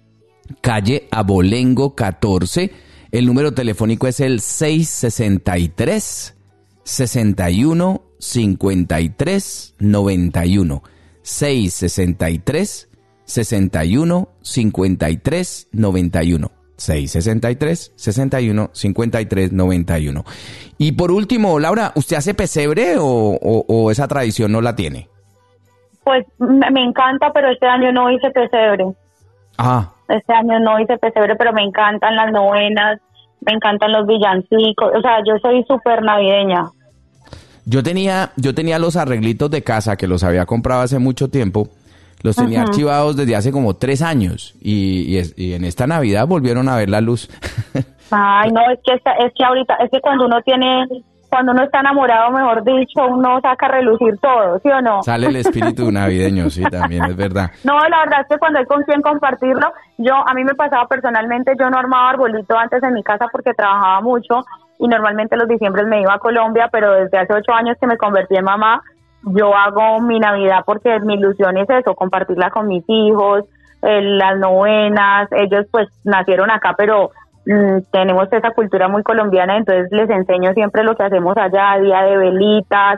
calle Abolengo catorce. El número telefónico es el seis sesenta y tres, sesenta y uno, cincuenta y tres, noventa y uno. seis sesenta y tres, sesenta y uno, cincuenta y tres, noventa y uno. seis sesenta y tres, sesenta y uno, cincuenta y tres, noventa y uno. Y por último, Laura, ¿usted hace pesebre o, o, o esa tradición no la tiene?
Pues me, me encanta, pero este año no hice pesebre.
Ah.
Este año no hice pesebre, pero me encantan las novenas, me encantan los villancicos. O sea, yo soy súper navideña.
Yo tenía, yo tenía los arreglitos de casa que los había comprado hace mucho tiempo. Los tenía uh-huh. archivados desde hace como tres años y, y, es, y en esta Navidad volvieron a ver la luz.
Ay, no, es que esta, es que ahorita, es que cuando uno tiene, cuando uno está enamorado, mejor dicho, uno saca a relucir todo, ¿sí o no?
Sale el espíritu navideño, sí, también es verdad.
No, la verdad es que cuando hay con quien compartirlo, yo, a mí me pasaba personalmente, yo no armaba arbolito antes en mi casa porque trabajaba mucho y normalmente los diciembres me iba a Colombia, pero desde hace ocho años que me convertí en mamá, yo hago mi Navidad porque mi ilusión es eso, compartirla con mis hijos, eh, las novenas. Ellos pues nacieron acá, pero mmm, tenemos esa cultura muy colombiana, entonces les enseño siempre lo que hacemos allá, día de velitas,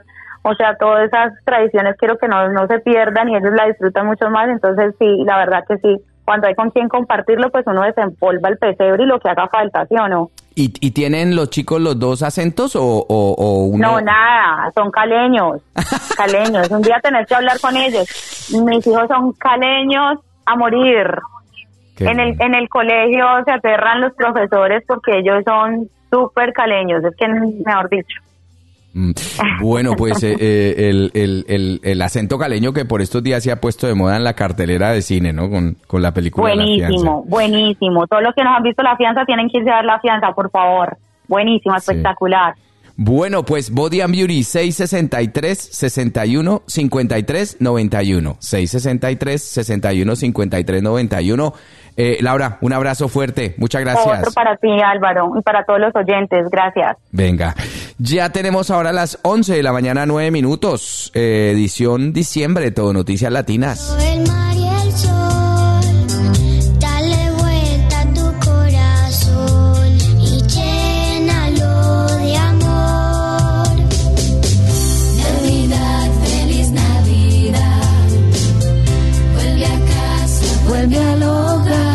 O sea, todas esas tradiciones quiero que no, no se pierdan y ellos la disfrutan mucho más. Entonces, sí, la verdad que sí. Cuando hay con quien compartirlo, pues uno desempolva el pesebre y lo que haga falta, ¿sí o no?
¿Y, y tienen los chicos los dos acentos o, o, o uno?
No, nada, son caleños, caleños. Un día tenés que hablar con ellos. Mis hijos son caleños a morir.
Qué
en el en el colegio se aterran los profesores porque ellos son súper caleños, es que mejor dicho.
Bueno, pues eh, eh, el, el, el, el acento caleño que por estos días se ha puesto de moda en la cartelera de cine, ¿no? Con, con la película
Buenísimo,
La
buenísimo. Todos los que nos han visto La Fianza tienen que irse a ver La Fianza, por favor. Buenísimo, espectacular.
Sí. Bueno, pues Body and Beauty seis sesenta y tres, sesenta y uno, cincuenta y tres, noventa y uno. seis sesenta y tres, sesenta y uno, cincuenta y tres, noventa y uno. Eh, Laura, un abrazo fuerte. Muchas gracias.
Otro para ti, Álvaro, y para todos los oyentes. Gracias.
Venga. Ya tenemos ahora las once de la mañana, nueve minutos. Eh, edición diciembre, Todo Noticias Latinas.
El mar y el sol, dale vuelta a tu corazón y llénalo de amor. Navidad, feliz Navidad, vuelve a casa, vuelve al hogar.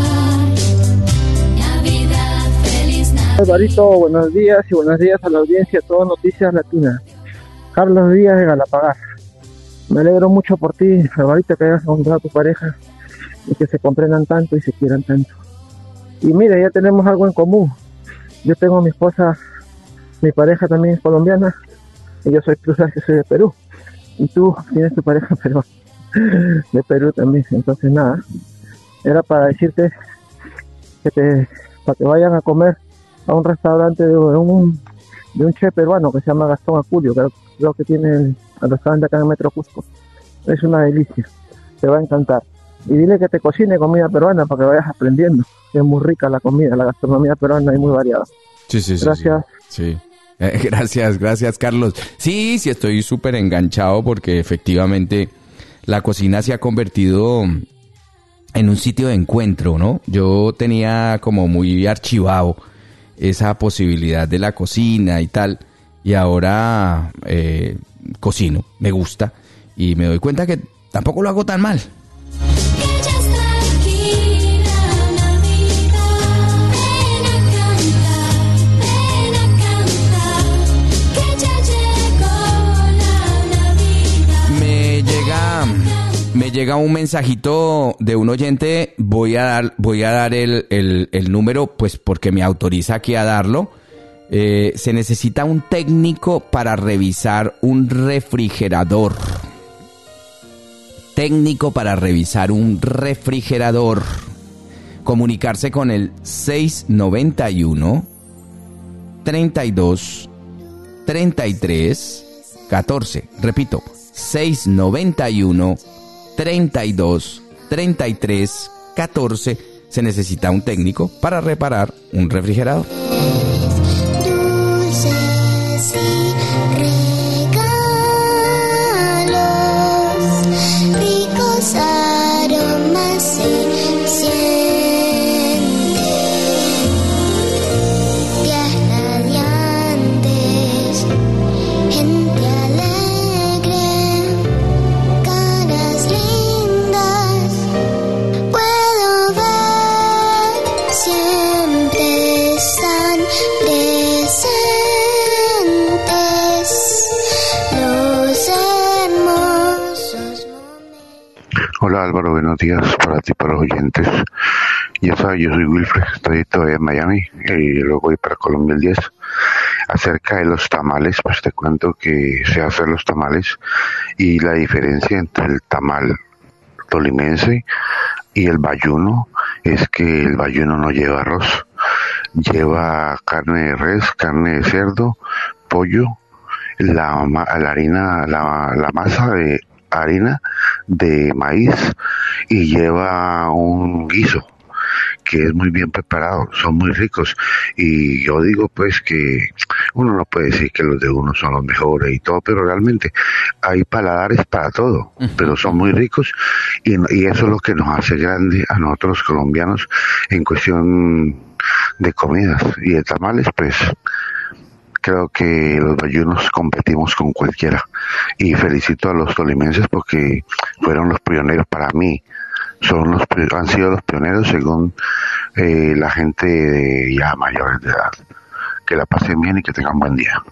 Navidad, feliz Navidad.
Alvarito, buenos días y buenos días a la audiencia, Todo Noticias Latinas. Carlos Díaz de Galapagar. Me alegro mucho por ti, Alvarito, que hayas encontrado a tu pareja y que se comprendan tanto y se quieran tanto. Y mira, ya tenemos algo en común. Yo tengo a mi esposa, mi pareja también es colombiana, y yo soy, tú sabes que soy de Perú. Y tú tienes tu pareja, pero de Perú también. Entonces nada, era para decirte que te, para que vayan a comer a un restaurante de un de un chef peruano que se llama Gastón Aculio, creo, creo que tiene el, el restaurante acá en el Metro Cusco. Es una delicia, te va a encantar. Y dile que te cocine comida peruana para que vayas aprendiendo. Es muy rica la comida, la gastronomía peruana es muy variada.
Sí, sí, sí.
Gracias.
Sí. sí. Eh, gracias, gracias, Carlos. Sí, sí, estoy súper enganchado porque efectivamente la cocina se ha convertido en un sitio de encuentro, ¿no? Yo tenía como muy archivado esa posibilidad de la cocina y tal, y ahora eh, cocino, me gusta, y me doy cuenta que tampoco lo hago tan mal. Me llega... Me llega un mensajito de un oyente, voy a dar, voy a dar el, el, el número, pues porque me autoriza aquí a darlo. Eh, se necesita un técnico para revisar un refrigerador. Técnico para revisar un refrigerador. Comunicarse con el seis noventa y uno, treinta y dos, treinta y tres, catorce. Repito, seis noventa y uno, treinta y dos, treinta y tres, catorce. Se necesita un técnico para reparar un refrigerador.
Dulces y regalos, ricos aromas se sienten, días radiantes, gente alegre, caras lindas, puedo ver, siempre están presentes los hermosos.
Hola Álvaro, buenos días para ti, para los oyentes. Ya sabes, yo soy Wilfred, estoy todavía en Miami y luego voy para Colombia el diez. Acerca de los tamales, pues te cuento que sé hacer los tamales y la diferencia entre el tamal tolimense y el bayuno es que el bayuno no lleva arroz, lleva carne de res, carne de cerdo, pollo, la, la harina, la, la masa de harina de maíz y lleva un guiso que es muy bien preparado, son muy ricos y yo digo pues que uno no puede decir que los de uno son los mejores y todo, pero realmente hay paladares para todo, uh-huh. pero son muy ricos y, y eso es lo que nos hace grande a nosotros los colombianos en cuestión de comidas y de tamales. Pues creo que los bayunos competimos con cualquiera. y felicito a los tolimenses porque fueron los pioneros para mí, son los han sido los pioneros según eh, la gente de ya mayores de edad. Que la pasen bien y que tengan buen día.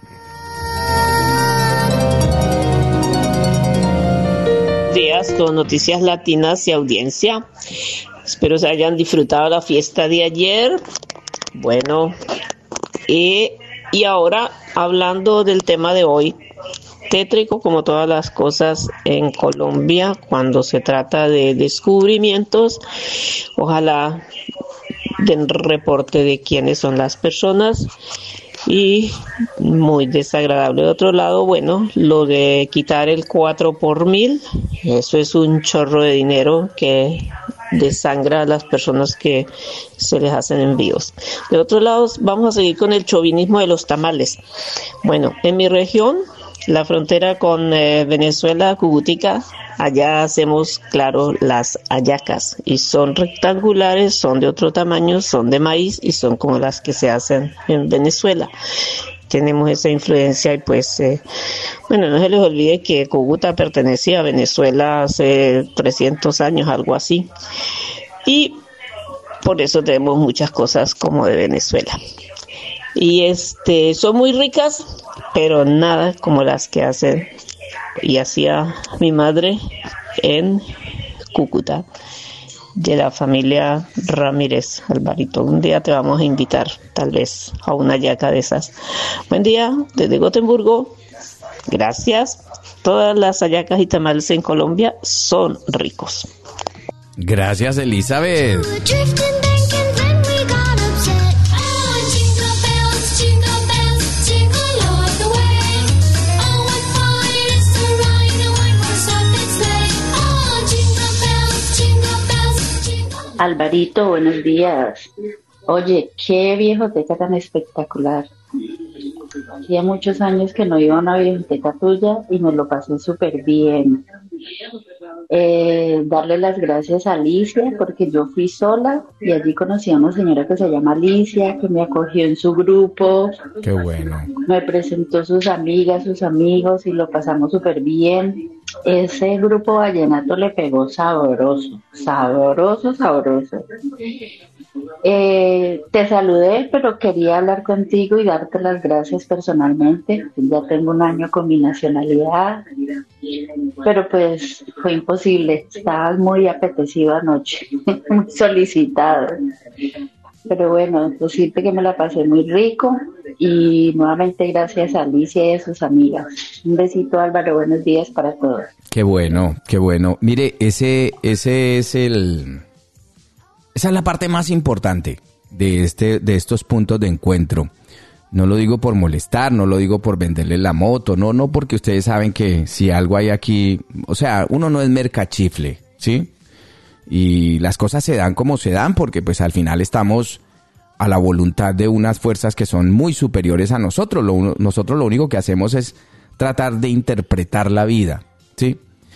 Días con Noticias Latinas y audiencia. Espero se hayan disfrutado la fiesta de ayer. Bueno, y, y ahora hablando del tema de hoy, tétrico como todas las cosas en Colombia cuando se trata de descubrimientos. Ojalá den reporte de quiénes son las personas. Y muy desagradable. De otro lado, bueno, lo de quitar el cuatro por mil, eso es un chorro de dinero que desangra a las personas que se les hacen envíos. De otro lado, vamos a seguir con el chauvinismo de los tamales. Bueno, en mi región, la frontera con eh, Venezuela, Cucutica, allá hacemos, claro, las hallacas y son rectangulares, son de otro tamaño, son de maíz y son como las que se hacen en Venezuela. Tenemos esa influencia y pues, eh, bueno, no se les olvide que Cúcuta pertenecía a Venezuela hace trescientos años, algo así. Y por eso tenemos muchas cosas como de Venezuela. Y este, son muy ricas, pero nada como las que hace y hacía mi madre en Cúcuta, de la familia Ramírez. Alvarito, un día te vamos a invitar tal vez a una hallaca de esas. Buen día desde Gotemburgo, gracias. Todas las hallacas y tamales en Colombia son ricos.
Gracias, Elizabeth.
Alvarito, buenos días. Oye, qué viejoteca tan espectacular. Hacía muchos años que no iba a una viejoteca tuya y me lo pasé súper bien. Eh, darle las gracias a Alicia porque yo fui sola y allí conocí a una señora que se llama Alicia, que me acogió en su grupo.
Qué bueno.
Me presentó sus amigas, sus amigos y lo pasamos súper bien. Ese grupo vallenato le pegó sabroso, sabroso, sabroso. Eh, te saludé, pero quería hablar contigo y darte las gracias personalmente. Ya tengo un año con mi nacionalidad, pero pues fue imposible. Estabas muy apetecido anoche, muy solicitado. Pero bueno, decirte que me la pasé muy rico y nuevamente gracias a Alicia y a sus amigas. Un besito, Álvaro, buenos días para todos.
Qué bueno, qué bueno. Mire, ese, ese es el, esa es la parte más importante de este, de estos puntos de encuentro. No lo digo por molestar, no lo digo por venderle la moto, no, no, porque ustedes saben que si algo hay aquí, o sea, uno no es mercachifle, ¿sí? Y las cosas se dan como se dan porque pues al final estamos a la voluntad de unas fuerzas que son muy superiores a nosotros. Lo, nosotros lo único que hacemos es tratar de interpretar la vida, ¿sí?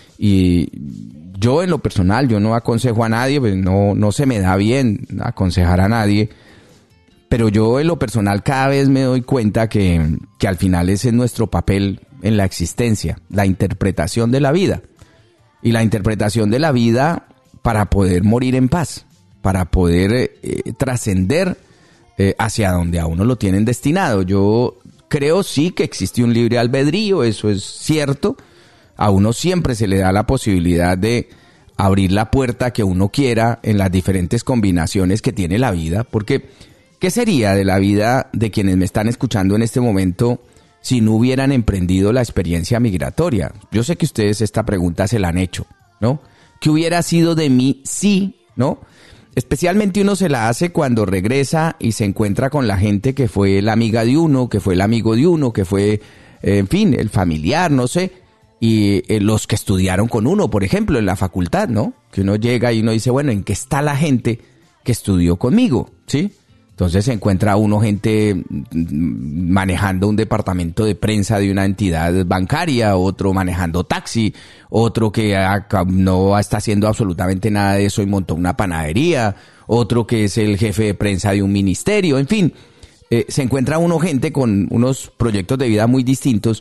Y yo en lo personal, yo no aconsejo a nadie, pues no, no se me da bien aconsejar a nadie, pero yo en lo personal cada vez me doy cuenta que, que al final ese es nuestro papel en la existencia, la interpretación de la vida. Y la interpretación de la vida para poder morir en paz, para poder eh, trascender eh, hacia donde a uno lo tienen destinado. Yo creo sí que existe un libre albedrío, eso es cierto. A uno siempre se le da la posibilidad de abrir la puerta que uno quiera en las diferentes combinaciones que tiene la vida, porque ¿qué sería de la vida de quienes me están escuchando en este momento si no hubieran emprendido la experiencia migratoria? Yo sé que ustedes esta pregunta se la han hecho, ¿no? ¿Qué hubiera sido de mí si, no? Especialmente uno se la hace cuando regresa y se encuentra con la gente que fue la amiga de uno, que fue el amigo de uno, que fue, eh, en fin, el familiar, no sé. Y eh, los que estudiaron con uno, por ejemplo, en la facultad, ¿no? Que uno llega y uno dice, bueno, ¿en qué está la gente que estudió conmigo? ¿Sí? Entonces se encuentra uno gente manejando un departamento de prensa de una entidad bancaria, otro manejando taxi, otro que no está haciendo absolutamente nada de eso y montó una panadería, otro que es el jefe de prensa de un ministerio, en fin, eh, se encuentra uno gente con unos proyectos de vida muy distintos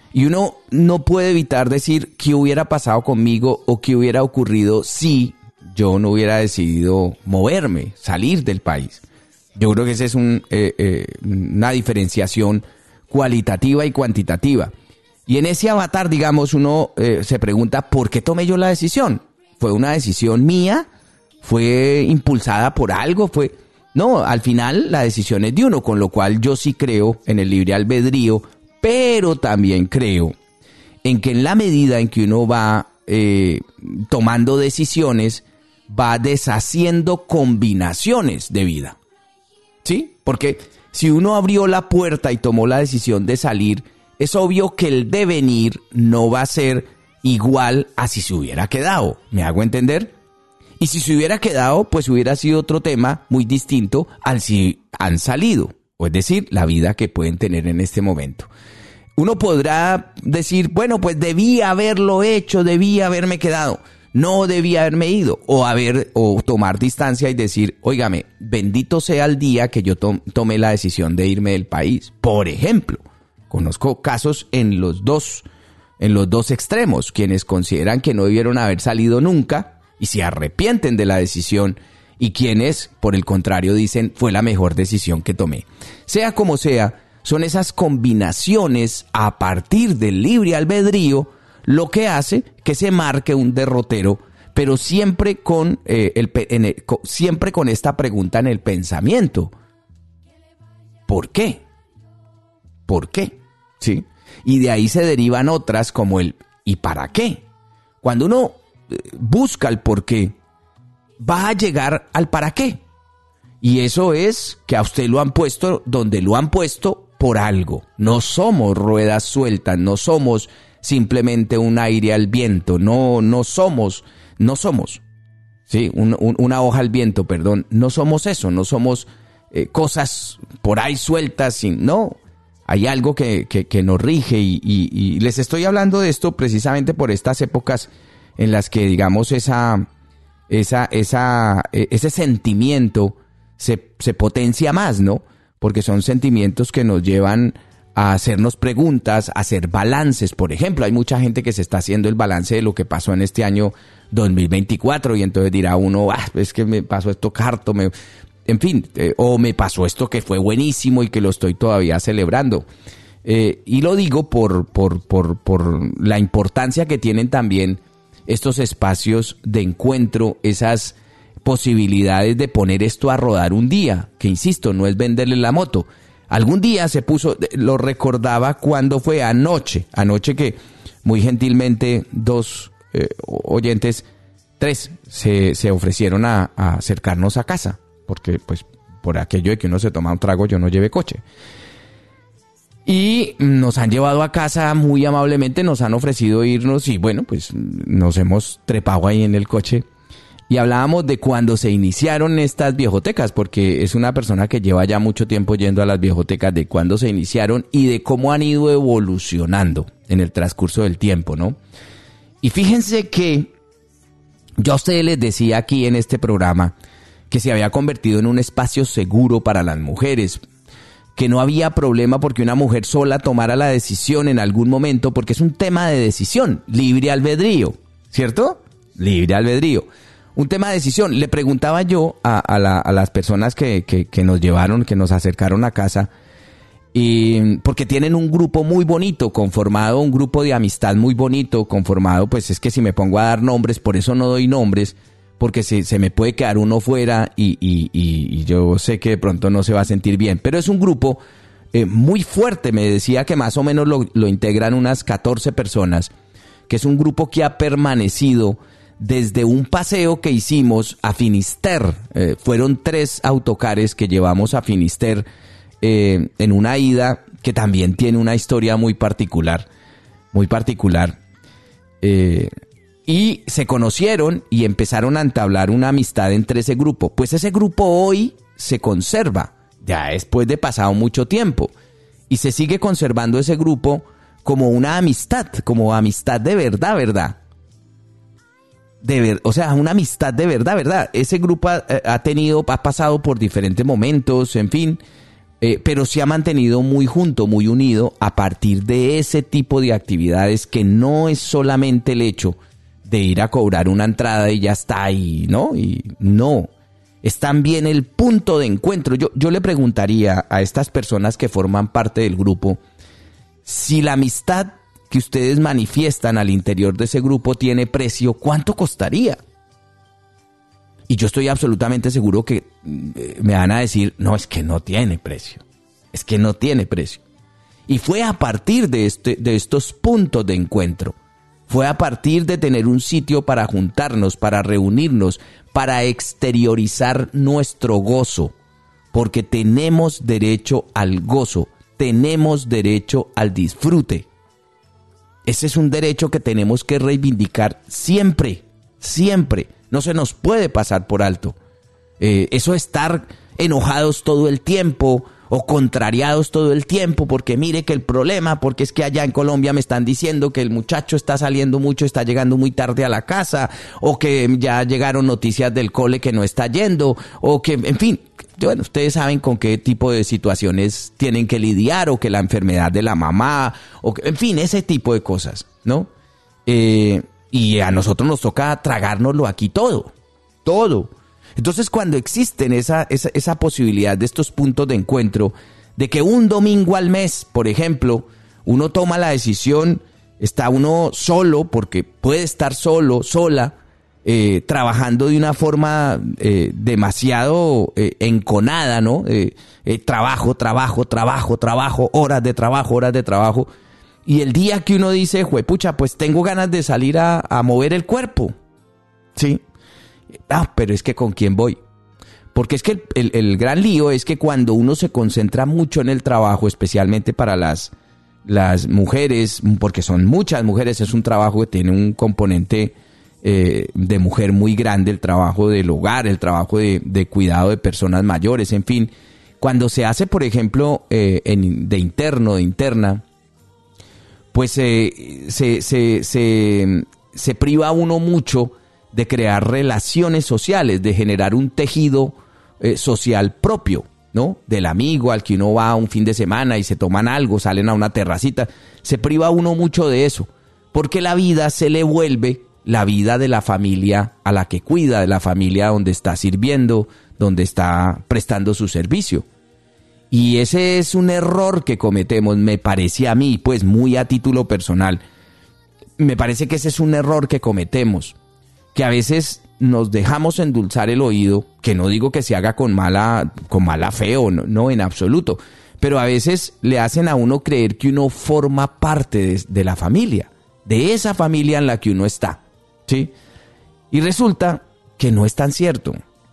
Y uno no puede evitar decir qué hubiera pasado conmigo o qué hubiera ocurrido si yo no hubiera decidido moverme, salir del país. Yo creo que esa es un, eh, eh, una diferenciación cualitativa y cuantitativa. Y en ese avatar, digamos, uno eh, se pregunta, ¿por qué tomé yo la decisión? ¿Fue una decisión mía? ¿Fue impulsada por algo? ¿Fue...? No, al final la decisión es de uno, con lo cual yo sí creo en el libre albedrío, pero también creo en que en la medida en que uno va eh, tomando decisiones, va deshaciendo combinaciones de vida. ¿Sí? Porque si uno abrió la puerta y tomó la decisión de salir, es obvio que el devenir no va a ser igual a si se hubiera quedado. ¿Me hago entender? Y si se hubiera quedado, pues hubiera sido otro tema muy distinto al si han salido. O es decir, la vida que pueden tener en este momento. Uno podrá decir, bueno, pues debía haberlo hecho, debía haberme quedado. No debía haberme ido. O haber, o tomar distancia y decir, óigame, bendito sea el día que yo to- tomé la decisión de irme del país. Por ejemplo, conozco casos en los dos, en los dos extremos, quienes consideran que no debieron haber salido nunca y se arrepienten de la decisión, y quienes, por el contrario, dicen fue la mejor decisión que tomé. Sea como sea, son esas combinaciones a partir del libre albedrío lo que hace que se marque un derrotero, pero siempre con, eh, el, en el, con, siempre con esta pregunta en el pensamiento. ¿Por qué? ¿Por qué? ¿Sí? Y de ahí se derivan otras como el ¿y para qué? Cuando uno busca el por qué, va a llegar al para qué. Y eso es que a usted lo han puesto donde lo han puesto por algo. No somos ruedas sueltas, no somos simplemente un aire al viento, no, no somos, no somos, sí, un, un, una hoja al viento, perdón, no somos eso, no somos eh, cosas por ahí sueltas, sin, no, hay algo que, que, que nos rige y, y, y les estoy hablando de esto precisamente por estas épocas en las que, digamos, esa, esa, esa, ese sentimiento se, se potencia más, ¿no? Porque son sentimientos que nos llevan a hacernos preguntas, a hacer balances. Por ejemplo, hay mucha gente que se está haciendo el balance de lo que pasó en este año dos mil veinticuatro y entonces dirá uno, ah, es que me pasó esto harto, me... en fin, eh, o me pasó esto que fue buenísimo y que lo estoy todavía celebrando. Eh, y lo digo por, por, por, por la importancia que tienen también estos espacios de encuentro, esas posibilidades de poner esto a rodar un día, que insisto, no es venderle la moto. Algún día se puso, lo recordaba cuando fue anoche, anoche que muy gentilmente dos eh, oyentes, tres, se, se ofrecieron a, a acercarnos a casa, porque pues por aquello de que uno se toma un trago yo no llevé coche. Y nos han llevado a casa muy amablemente, nos han ofrecido irnos y bueno, pues nos hemos trepado ahí en el coche. Y hablábamos de cuando se iniciaron estas viejotecas, porque es una persona que lleva ya mucho tiempo yendo a las viejotecas, de cuándo se iniciaron y de cómo han ido evolucionando en el transcurso del tiempo, ¿no? Y fíjense que yo a ustedes les decía aquí en este programa que se había convertido en un espacio seguro para las mujeres, que no había problema porque una mujer sola tomara la decisión en algún momento, porque es un tema de decisión, libre albedrío, ¿cierto? Libre albedrío. Un tema de decisión. Le preguntaba yo a, a, la, a las personas que, que, que nos llevaron, que nos acercaron a casa, y porque tienen un grupo muy bonito conformado, un grupo de amistad muy bonito conformado, pues es que si me pongo a dar nombres, por eso no doy nombres, porque se, se me puede quedar uno fuera y, y, y, y yo sé que de pronto no se va a sentir bien. Pero es un grupo eh, muy fuerte, me decía que más o menos lo, lo integran unas catorce personas, que es un grupo que ha permanecido desde un paseo que hicimos a Finisterre. Eh, fueron tres autocares que llevamos a Finisterre eh, en una ida que también tiene una historia muy particular, muy particular. Eh, y se conocieron y empezaron a entablar una amistad entre ese grupo. Pues ese grupo hoy se conserva, ya después de pasado mucho tiempo, y se sigue conservando ese grupo como una amistad, como amistad de verdad, verdad. De ver, o sea, una amistad de verdad, verdad. Ese grupo ha, ha tenido, ha pasado por diferentes momentos, en fin, eh, pero se ha mantenido muy junto, muy unido a partir de ese tipo de actividades que no es solamente el hecho de ir a cobrar una entrada y ya está ahí, ¿no? Y no, es también el punto de encuentro. Yo, yo le preguntaría a estas personas que forman parte del grupo si la amistad que ustedes manifiestan al interior de ese grupo tiene precio, ¿cuánto costaría? Y yo estoy absolutamente seguro que me van a decir, no, es que no tiene precio, es que no tiene precio. Y fue a partir de, este, de estos puntos de encuentro, fue a partir de tener un sitio para juntarnos, para reunirnos, para exteriorizar nuestro gozo, porque tenemos derecho al gozo, tenemos derecho al disfrute. Ese es un derecho que tenemos que reivindicar siempre, siempre. No se nos puede pasar por alto. Eh, eso de estar enojados todo el tiempo o contrariados todo el tiempo porque mire que el problema, porque es que allá en Colombia me están diciendo que el muchacho está saliendo mucho, está llegando muy tarde a la casa, o que ya llegaron noticias del cole que no está yendo, o que, en fin, bueno, ustedes saben con qué tipo de situaciones tienen que lidiar, o que la enfermedad de la mamá, o que, en fin, ese tipo de cosas, ¿no? Eh, y a nosotros nos toca tragárnoslo aquí todo, todo. Entonces, cuando existen esa, esa, esa posibilidad de estos puntos de encuentro, de que un domingo al mes, por ejemplo, uno toma la decisión, está uno solo, porque puede estar solo, sola, eh, trabajando de una forma eh, demasiado eh, enconada, ¿no? Eh, eh, trabajo, trabajo, trabajo, trabajo, horas de trabajo, horas de trabajo. Y el día que uno dice, juepucha, pues tengo ganas de salir a, a mover el cuerpo, ¿sí? Ah, pero es que ¿con quién voy? Porque es que el, el, el gran lío es que cuando uno se concentra mucho en el trabajo, especialmente para las, las mujeres, porque son muchas mujeres, es un trabajo que tiene un componente eh, de mujer muy grande, el trabajo del hogar, el trabajo de, de cuidado de personas mayores, en fin. Cuando se hace, por ejemplo, eh, en, de interno, de interna, pues eh, se, se, se, se priva uno mucho de crear relaciones sociales, de generar un tejido eh, social propio, ¿no? Del amigo al que uno va un fin de semana y se toman algo, salen a una terracita. Se priva uno mucho de eso, porque la vida se le vuelve la vida de la familia a la que cuida, de la familia donde está sirviendo, donde está prestando su servicio. Y ese es un error que cometemos, me parece a mí, pues muy a título personal. Me parece que ese es un error que cometemos, que a veces nos dejamos endulzar el oído, que no digo que se haga con mala, con mala fe o no, no en absoluto, pero a veces le hacen a uno creer que uno forma parte de, de la familia, de esa familia en la que uno está, ¿sí? Y resulta que no es tan cierto,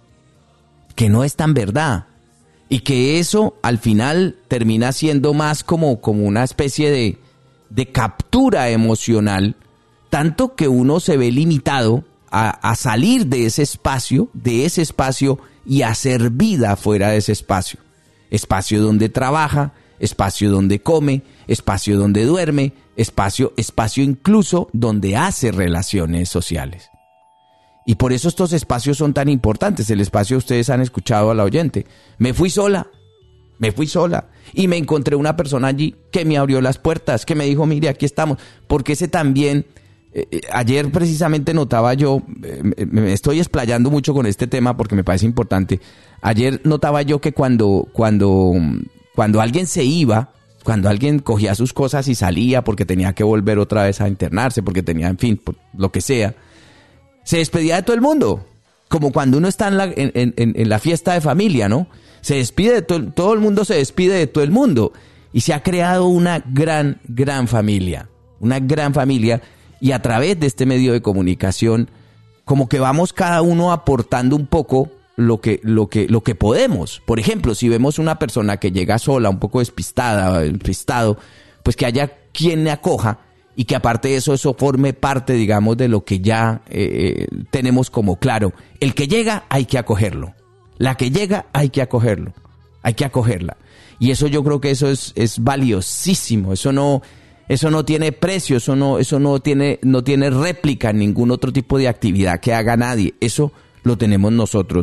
que no es tan verdad, y que eso al final termina siendo más como, como una especie de, de captura emocional, tanto que uno se ve limitado A, a salir de ese espacio, de ese espacio y hacer vida fuera de ese espacio. Espacio donde trabaja, espacio donde come, espacio donde duerme, espacio, espacio incluso donde hace relaciones sociales. Y por eso estos espacios son tan importantes. El espacio, ustedes han escuchado a la oyente. Me fui sola, me fui sola y me encontré una persona allí que me abrió las puertas, que me dijo, mire, aquí estamos. Porque ese también... Eh, ayer precisamente notaba yo, eh, me estoy explayando mucho con este tema porque me parece importante. Ayer notaba yo que cuando, cuando, cuando alguien se iba, cuando alguien cogía sus cosas y salía porque tenía que volver otra vez a internarse, porque tenía, en fin, lo que sea, se despedía de todo el mundo. Como cuando uno está en la, en, en, en la fiesta de familia, ¿no? Se despide de todo, todo el mundo se despide de todo el mundo. Y se ha creado una gran, gran familia, una gran familia. Y a través de este medio de comunicación, como que vamos cada uno aportando un poco lo que, lo que, lo que podemos. Por ejemplo, si vemos una persona que llega sola, un poco despistada, despistado, pues que haya quien le acoja y que aparte de eso, eso forme parte, digamos, de lo que ya eh, tenemos como claro. El que llega, hay que acogerlo. La que llega, hay que acogerlo. Hay que acogerla. Y eso yo creo que eso es, es valiosísimo. Eso no... Eso no tiene precio, eso no, eso no tiene, no tiene réplica en ningún otro tipo de actividad que haga nadie. Eso lo tenemos nosotros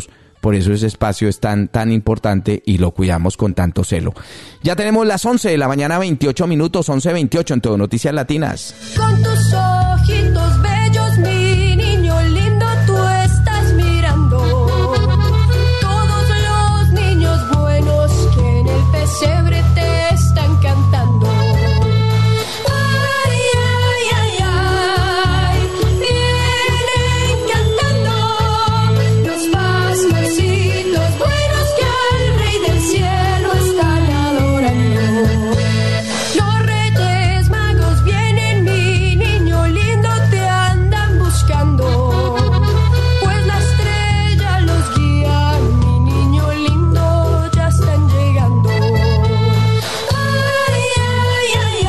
Por eso ese espacio es tan, tan importante y lo cuidamos con tanto celo. Ya tenemos las once de la mañana, veintiocho minutos, once veintiocho en Todo Noticias Latinas.
Con tus ojitos bellos, mi niño lindo, tú estás mirando. Todos los niños buenos que en el pesebre te están cantando. Ay, ay, ay, ay, vienen cantando los pastorcitos buenos que al Rey del Cielo están adorando. Los Reyes Magos vienen, mi niño lindo, te andan buscando. Pues la estrella los guía, mi niño lindo, ya están llegando. Ay, ay, ay,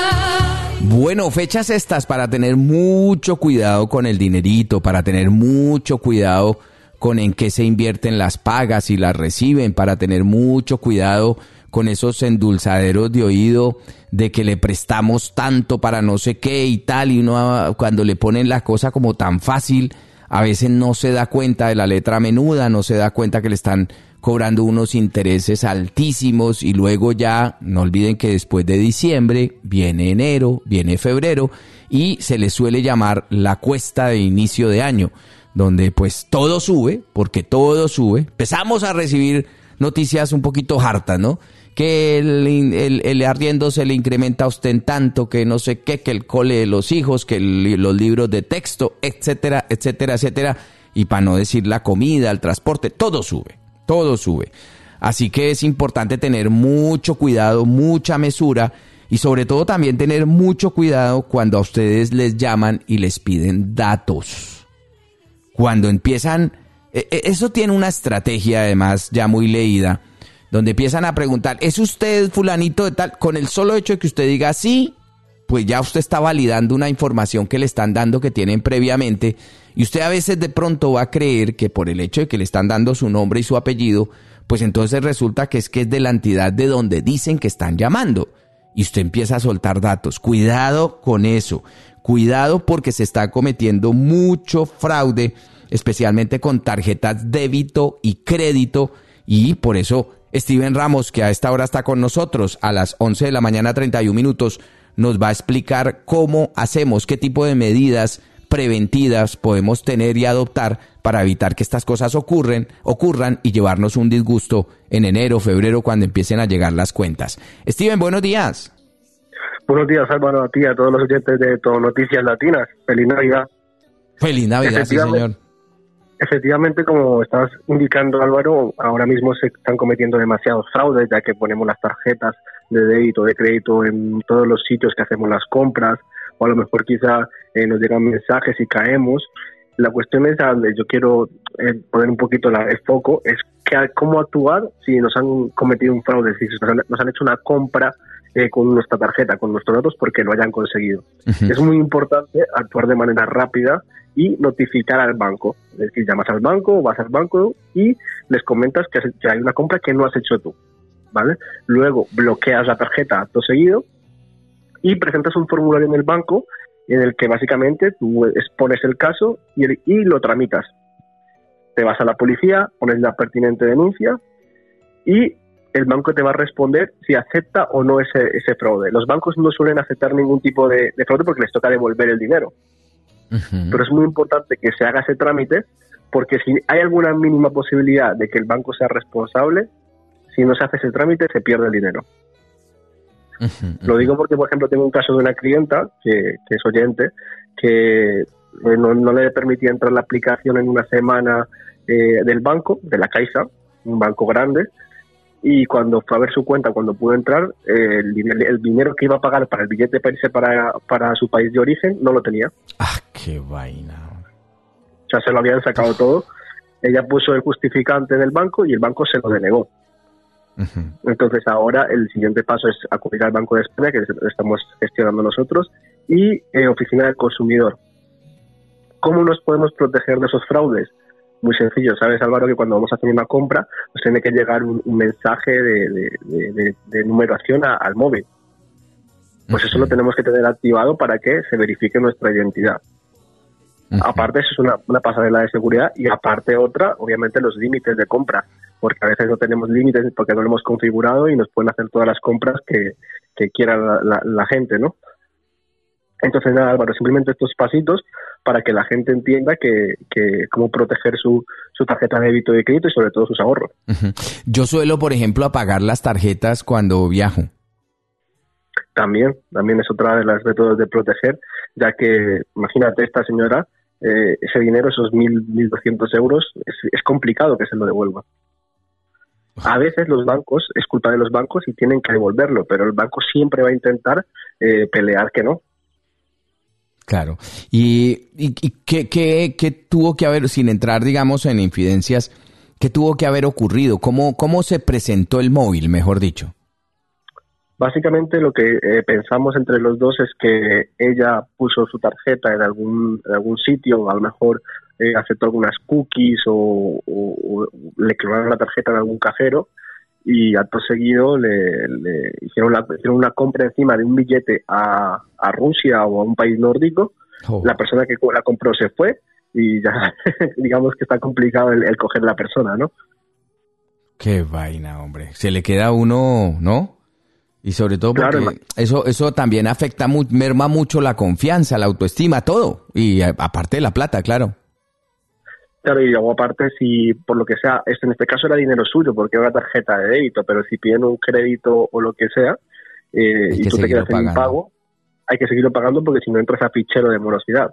ay.
Bueno, fechas estas para tener mucho cuidado con el dinerito, para tener mucho cuidado con en qué se invierten las pagas y las reciben, para tener mucho cuidado con esos endulzaderos de oído de que le prestamos tanto para no sé qué y tal, y uno ah, cuando le ponen la cosa como tan fácil, a veces no se da cuenta de la letra menuda, no se da cuenta que le están cobrando unos intereses altísimos, y luego ya, no olviden que después de diciembre viene enero, viene febrero, y se le suele llamar la cuesta de inicio de año, donde pues todo sube, porque todo sube. Empezamos a recibir noticias un poquito hartas, ¿no? Que el, el, el arriendo se le incrementa a usted en tanto, que no sé qué, que el cole de los hijos, que el, los libros de texto, etcétera, etcétera, etcétera. Y para no decir la comida, el transporte, todo sube, todo sube. Así que es importante tener mucho cuidado, mucha mesura, y sobre todo también tener mucho cuidado cuando a ustedes les llaman y les piden datos. Cuando empiezan, eso tiene una estrategia además ya muy leída, donde empiezan a preguntar, ¿es usted fulanito de tal? Con el solo hecho de que usted diga sí, pues ya usted está validando una información que le están dando, que tienen previamente, y usted a veces de pronto va a creer que por el hecho de que le están dando su nombre y su apellido, pues entonces resulta que es que es de la entidad de donde dicen que están llamando, y usted empieza a soltar datos. Cuidado con eso, cuidado porque se está cometiendo mucho fraude, especialmente con tarjetas débito y crédito, y por eso Steven Ramos, que a esta hora está con nosotros a las once de la mañana, treinta y un minutos, nos va a explicar cómo hacemos, qué tipo de medidas preventivas podemos tener y adoptar para evitar que estas cosas ocurren, ocurran y llevarnos un disgusto en enero, febrero, cuando empiecen a llegar las cuentas. Steven, buenos días.
Buenos días, Álvaro, a ti, a todos los oyentes de Todo Noticias Latinas. Feliz Navidad.
Feliz Navidad, sí, señor.
Efectivamente, como estabas indicando, Álvaro, ahora mismo se están cometiendo demasiados fraudes, ya que ponemos las tarjetas de débito, de crédito en todos los sitios que hacemos las compras, o a lo mejor quizá eh, nos llegan mensajes y caemos. La cuestión es a donde yo quiero eh, poner un poquito la, el foco, es que, cómo actuar si nos han cometido un fraude, si nos han, nos han hecho una compra eh, con nuestra tarjeta, con nuestros datos, porque lo hayan conseguido. Uh-huh. Es muy importante actuar de manera rápida y notificar al banco. Es decir, llamas al banco, vas al banco y les comentas que, que hay una compra que no has hecho tú, ¿vale? Luego bloqueas la tarjeta acto seguido y presentas un formulario en el banco en el que básicamente tú expones el caso y, el, y lo tramitas. Te vas a la policía, pones la pertinente denuncia y el banco te va a responder si acepta o no ese, ese fraude. Los bancos no suelen aceptar ningún tipo de, de fraude porque les toca devolver el dinero. Uh-huh. Pero es muy importante que se haga ese trámite, porque si hay alguna mínima posibilidad de que el banco sea responsable, si no se hace ese trámite se pierde el dinero. Uh-huh, uh-huh. Lo digo porque, por ejemplo, tengo un caso de una clienta que, que es oyente, que no, no le permitía entrar la aplicación en una semana eh, del banco, de la Caixa, un banco grande, y cuando fue a ver su cuenta, cuando pudo entrar, eh, el, el dinero que iba a pagar para el billete para irse para, para su país de origen no lo tenía.
¡Ah, qué vaina!
O sea, se lo habían sacado todo. Ella puso el justificante en el banco y el banco se lo denegó. Uh-huh. Entonces ahora el siguiente paso es acudir al Banco de España, que estamos gestionando nosotros, y eh, Oficina del Consumidor. ¿Cómo nos podemos proteger de esos fraudes? Muy sencillo, sabes, Álvaro, que cuando vamos a hacer una compra nos tiene que llegar un, un mensaje de, de, de, de, de numeración a, al móvil. Pues uh-huh. Eso lo tenemos que tener activado para que se verifique nuestra identidad.
Uh-huh. Aparte, eso es una, una pasarela de seguridad, y aparte otra, obviamente, los límites de compra, porque a veces no tenemos límites porque no lo hemos configurado y nos pueden hacer todas las compras que, que quiera la, la, la gente, ¿no? Entonces, nada, Álvaro, simplemente estos pasitos para que la gente entienda que, que cómo proteger su, su tarjeta de débito y de crédito y sobre todo sus ahorros.
Uh-huh. Yo suelo, por ejemplo, apagar las tarjetas cuando viajo.
También, también es otra de las métodos de proteger, ya que, imagínate, esta señora, eh, ese dinero, esos mil, mil doscientos euros, es, es complicado que se lo devuelva. A veces los bancos, es culpa de los bancos y tienen que devolverlo, pero el banco siempre va a intentar eh, pelear que no.
Claro. ¿Y, y, y qué, qué, qué tuvo que haber, sin entrar, digamos, en infidencias, qué tuvo que haber ocurrido? ¿Cómo, cómo se presentó el móvil, mejor dicho?
Básicamente lo que eh, pensamos entre los dos es que ella puso su tarjeta en algún, en algún sitio, a lo mejor eh, aceptó algunas cookies o, o, o le clonaron la tarjeta en algún cajero, y acto seguido le, le hicieron, la, hicieron una compra encima de un billete a, a Rusia o a un país nórdico. Oh. La persona que la compró se fue y ya digamos que está complicado el, el coger la persona, ¿no?
Qué vaina, hombre. Se le queda a uno, ¿no? Y sobre todo porque claro, eso eso también afecta, mu- merma mucho la confianza, la autoestima, todo. Y a, aparte de la plata, claro.
Claro, y luego aparte, si por lo que sea, esto en este caso era dinero suyo, porque era una tarjeta de débito, pero si piden un crédito o lo que sea, eh, y tú te quedas en impago, hay que seguirlo pagando porque si no entras a fichero de morosidad.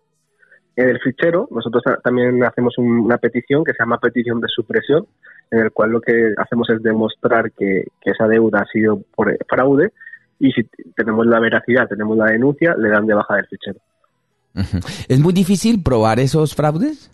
En el fichero, nosotros también hacemos un, una petición que se llama petición de supresión, en el cual lo que hacemos es demostrar que, que esa deuda ha sido por fraude, y si tenemos la veracidad, tenemos la denuncia, le dan de baja del fichero.
Uh-huh. ¿Es muy difícil probar esos fraudes?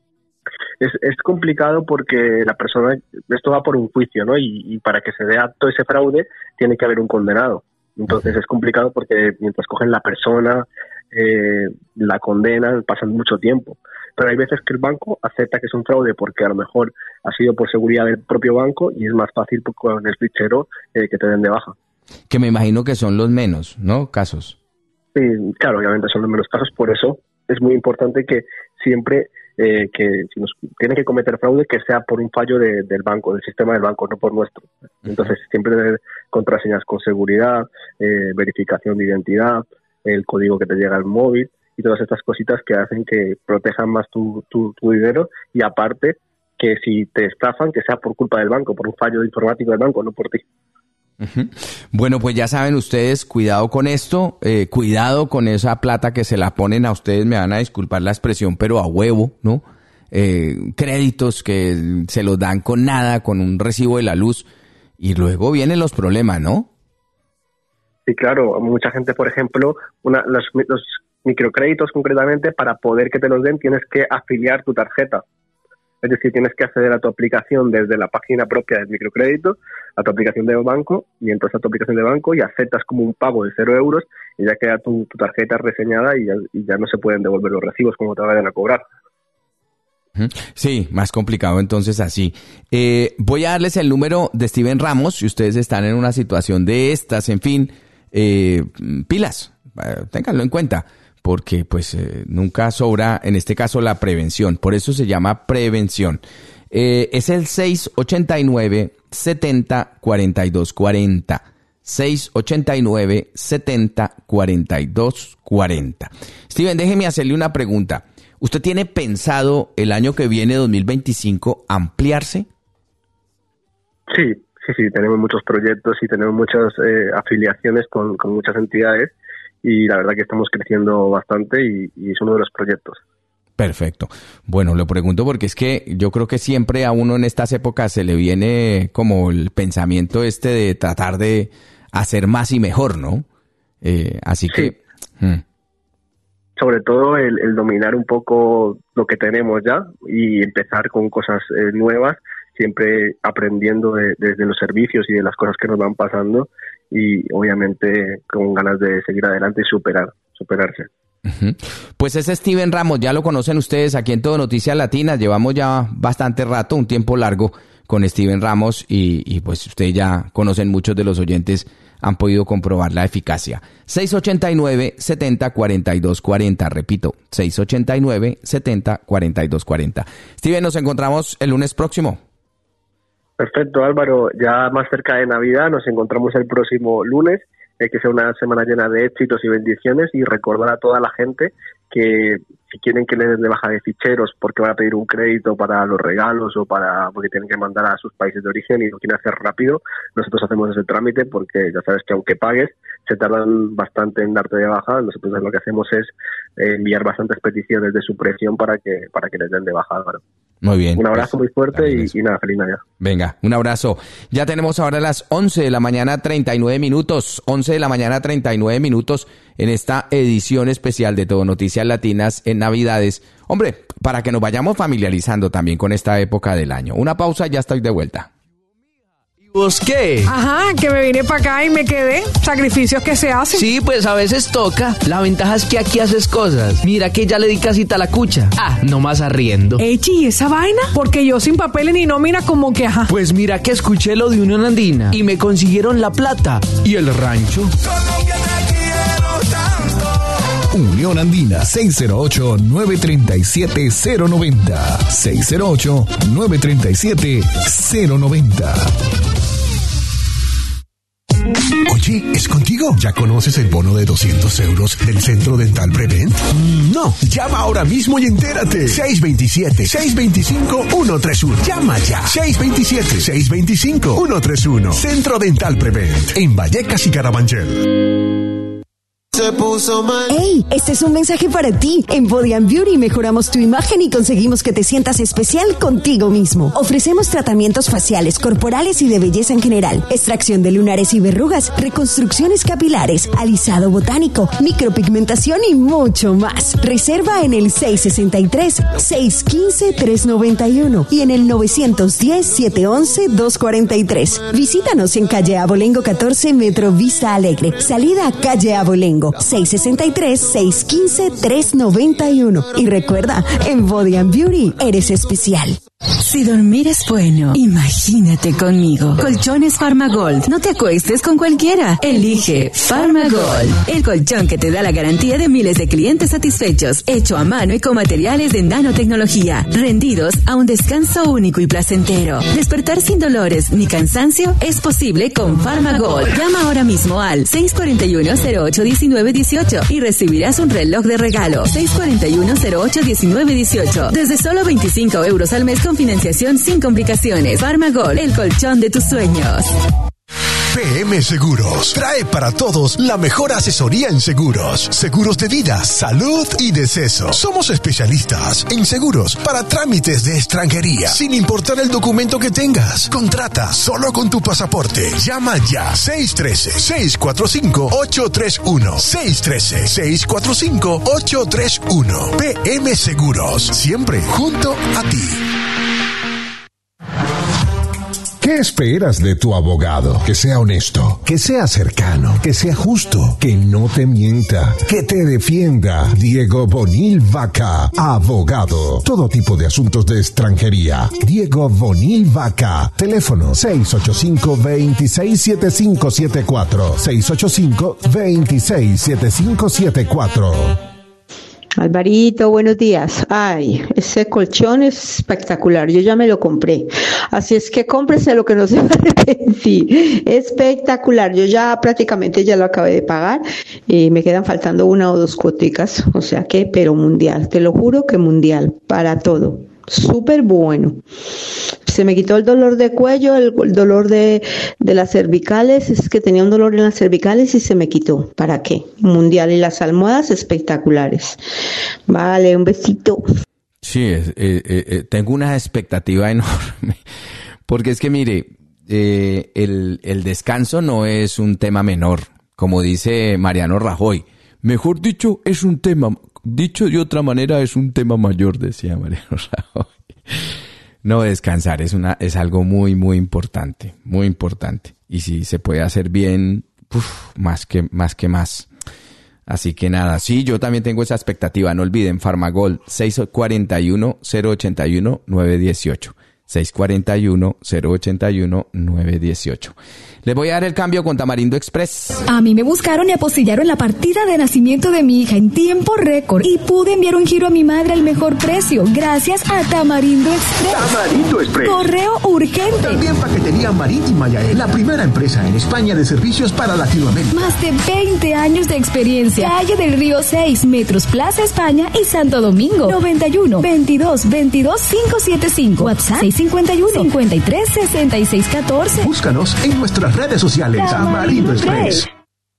Es, es complicado porque la persona, esto va por un juicio, ¿no? Y, y para que se dé acto ese fraude tiene que haber un condenado. Entonces uh-huh. es complicado porque mientras cogen la persona, eh, la condenan, pasan mucho tiempo. Pero hay veces que el banco acepta que es un fraude porque a lo mejor ha sido por seguridad del propio banco y es más fácil con el fichero eh, que te den de baja.
Que me imagino que son los menos, ¿no? Casos.
Sí, claro, obviamente son los menos casos. Por eso es muy importante que siempre... Eh, que si nos tiene que cometer fraude, que sea por un fallo de, del banco, del sistema del banco, no por nuestro. Entonces, siempre tener contraseñas con seguridad, eh, verificación de identidad, el código que te llega al móvil y todas estas cositas que hacen que protejan más tu, tu, tu dinero, y aparte que si te estafan, que sea por culpa del banco, por un fallo informático del banco, no por ti.
Uh-huh. Bueno, pues ya saben ustedes, cuidado con esto, eh, cuidado con esa plata que se la ponen a ustedes, me van a disculpar la expresión, pero a huevo, ¿no? Eh, créditos que se los dan con nada, con un recibo de la luz, y luego vienen los problemas, ¿no?
Sí, claro, mucha gente, por ejemplo, una, los, los microcréditos concretamente, para poder que te los den tienes que afiliar tu tarjeta. Es decir, tienes que acceder a tu aplicación desde la página propia del microcrédito, a tu aplicación de banco, y entras a tu aplicación de banco y aceptas como un pago de cero euros y ya queda tu, tu tarjeta reseñada y ya, y ya no se pueden devolver los recibos como te vayan a cobrar.
Sí, más complicado entonces así. Eh, voy a darles el número de Steven Ramos si ustedes están en una situación de estas, en fin, eh, pilas, eh, ténganlo en cuenta. Porque pues eh, nunca sobra, en este caso, la prevención. Por eso se llama prevención. Eh, es el seis ochenta y nueve, setenta, cuarenta y dos cuarenta. seis ochenta y nueve, setenta, cuarenta y dos cuarenta. Steven, déjeme hacerle una pregunta. ¿Usted tiene pensado el año que viene, dos mil veinticinco, ampliarse?
Sí, sí, sí. Tenemos muchos proyectos y tenemos muchas eh, afiliaciones con, con muchas entidades. Y la verdad que estamos creciendo bastante y, y es uno de los proyectos.
Perfecto. Bueno, lo pregunto porque es que yo creo que siempre a uno en estas épocas se le viene como el pensamiento este de tratar de hacer más y mejor, ¿no? Eh, así
sí.
que... Hmm.
Sobre todo el, el dominar un poco lo que tenemos ya y empezar con cosas eh, nuevas, siempre aprendiendo de, desde los servicios y de las cosas que nos van pasando, y obviamente con ganas de seguir adelante y superar, superarse.
Uh-huh. Pues ese Steven Ramos, ya lo conocen ustedes aquí en Todo Noticias Latinas, llevamos ya bastante rato, un tiempo largo, con Steven Ramos y, y pues ustedes ya conocen, muchos de los oyentes han podido comprobar la eficacia. seis ocho nueve, siete cero, cuatro dos cuatro cero, repito, seis ocho nueve, siete cero, cuatro dos cuatro cero. Steven, nos encontramos el lunes próximo.
Perfecto, Álvaro, ya más cerca de Navidad, nos encontramos el próximo lunes, eh, que sea una semana llena de éxitos y bendiciones, y recordar a toda la gente que si quieren que les den de baja de ficheros porque van a pedir un crédito para los regalos o para porque tienen que mandar a sus países de origen y lo quieren hacer rápido, nosotros hacemos ese trámite, porque ya sabes que aunque pagues, se tardan bastante en darte de baja. Nosotros lo que hacemos es eh, enviar bastantes peticiones de supresión para que para que les den de baja, Álvaro.
Muy bien.
Un abrazo pues, muy fuerte y, y nada, feliz Navidad.
Venga, un abrazo. Ya tenemos ahora las once de la mañana, treinta y nueve minutos. once de la mañana, treinta y nueve minutos en esta edición especial de Todo Noticias Latinas en Navidades. Hombre, para que nos vayamos familiarizando también con esta época del año. Una pausa, ya estoy de vuelta.
¿Vos qué?
Ajá, que me vine para acá y me quedé. Sacrificios que se hacen.
Sí, pues a veces toca. La ventaja es que aquí haces cosas. Mira que ya le di casita a la cucha. Ah, nomás arriendo.
Echi, ¿y esa vaina? Porque yo sin papeles ni nómina como que ajá.
Pues mira que escuché lo de Unión Andina y me consiguieron la plata. ¿Y el rancho?
Unión Andina, seis cero ocho, nueve tres siete, cero nueve cero. seis cero ocho, nueve tres siete, cero nueve cero.
Oye, ¿es contigo? ¿Ya conoces el bono de doscientos euros del Centro Dental Prevent? Mm, no, llama ahora mismo y entérate. seis dos siete, seis dos cinco, uno tres uno. Llama ya. seis dos siete, seis dos cinco, uno tres uno. Centro Dental Prevent, en Vallecas y Carabanchel.
Se puso mal. ¡Ey! Este es un mensaje para ti. En Body and Beauty mejoramos tu imagen y conseguimos que te sientas especial contigo mismo. Ofrecemos tratamientos faciales, corporales y de belleza en general, extracción de lunares y verrugas, reconstrucciones capilares, alisado botánico, micropigmentación y mucho más. Reserva en el seis seis tres, seis uno cinco, tres nueve uno y en el nueve uno cero, siete uno uno, dos cuatro tres. Visítanos en calle Abolengo catorce, Metro Vista Alegre. Salida a calle Abolengo. seis seis tres, seis uno cinco, tres nueve uno. Y recuerda, en Body and Beauty eres especial.
Si dormir es bueno, imagínate conmigo. Colchones Farmagold. No te acuestes con cualquiera. Elige Farmagold, el colchón que te da la garantía de miles de clientes satisfechos, hecho a mano y con materiales de nanotecnología, rendidos a un descanso único y placentero. Despertar sin dolores ni cansancio es posible con Farmagold. Llama ahora mismo al seis cuatro uno, cero ocho uno nueve uno ocho y recibirás un reloj de regalo. seis cuatro uno, cero ocho uno nueve uno ocho. Desde solo veinticinco euros al mes con financiación sin complicaciones. Farmagol, el colchón de tus sueños.
P M Seguros trae para todos la mejor asesoría en seguros, seguros de vida, salud y deceso. Somos especialistas en seguros para trámites de extranjería, sin importar el documento que tengas. Contrata solo con tu pasaporte. Llama ya. seis uno tres, seis cuatro cinco, ocho tres uno. seis uno tres, seis cuatro cinco, ocho tres uno. P M Seguros, siempre junto a ti.
¿Qué esperas de tu abogado? Que sea honesto, que sea cercano, que sea justo, que no te mienta, que te defienda. Diego Bonil Vaca, abogado. Todo tipo de asuntos de extranjería. Diego Bonil Vaca. Teléfono seis ocho cinco, dos seis siete cinco siete cuatro. seis ocho cinco, dos seis siete cinco siete cuatro.
Alvarito, buenos días. Ay, ese colchón es espectacular. Yo ya me lo compré. Así es que cómprese lo que no se va a arrepentir. Espectacular. Yo ya prácticamente ya lo acabé de pagar y me quedan faltando una o dos cuoticas. O sea que, pero mundial. Te lo juro que mundial. Para todo. Súper bueno. Se me quitó el dolor de cuello, el, el dolor de, de las cervicales. Es que tenía un dolor en las cervicales y se me quitó. ¿Para qué? Mundial. Y las almohadas espectaculares. Vale, un besito.
Sí, eh, eh, eh, tengo una expectativa enorme. Porque es que, mire, eh, el, el descanso no es un tema menor. Como dice Mariano Rajoy. Mejor dicho, es un tema... Dicho de otra manera, es un tema mayor, decía Mariano Rajoy. No, descansar es una es algo muy, muy importante, muy importante. Y si se puede hacer bien, uf, más que más que más. Así que nada, sí, yo también tengo esa expectativa. No olviden, Farmagol, seis cuatro uno, cero ocho uno, nueve uno ocho. seis cuatro uno, cero ocho uno, nueve uno ocho. Les voy a dar el cambio con Tamarindo Express.
A mí me buscaron y apostillaron la partida de nacimiento de mi hija en tiempo récord y pude enviar un giro a mi madre al mejor precio gracias a Tamarindo Express.
Tamarindo Express.
Correo urgente.
También paquetería marítima Yael, la primera empresa en España de servicios para Latinoamérica.
Más de veinte años de experiencia. Calle del Río seis, Metros Plaza España y Santo Domingo. noventa y uno, veintidós, veintidós, quinientos setenta y cinco. WhatsApp seis cincuenta y uno, cincuenta y tres, sesenta y seis catorce.
Búscanos en nuestras redes sociales. Tamarindo Express.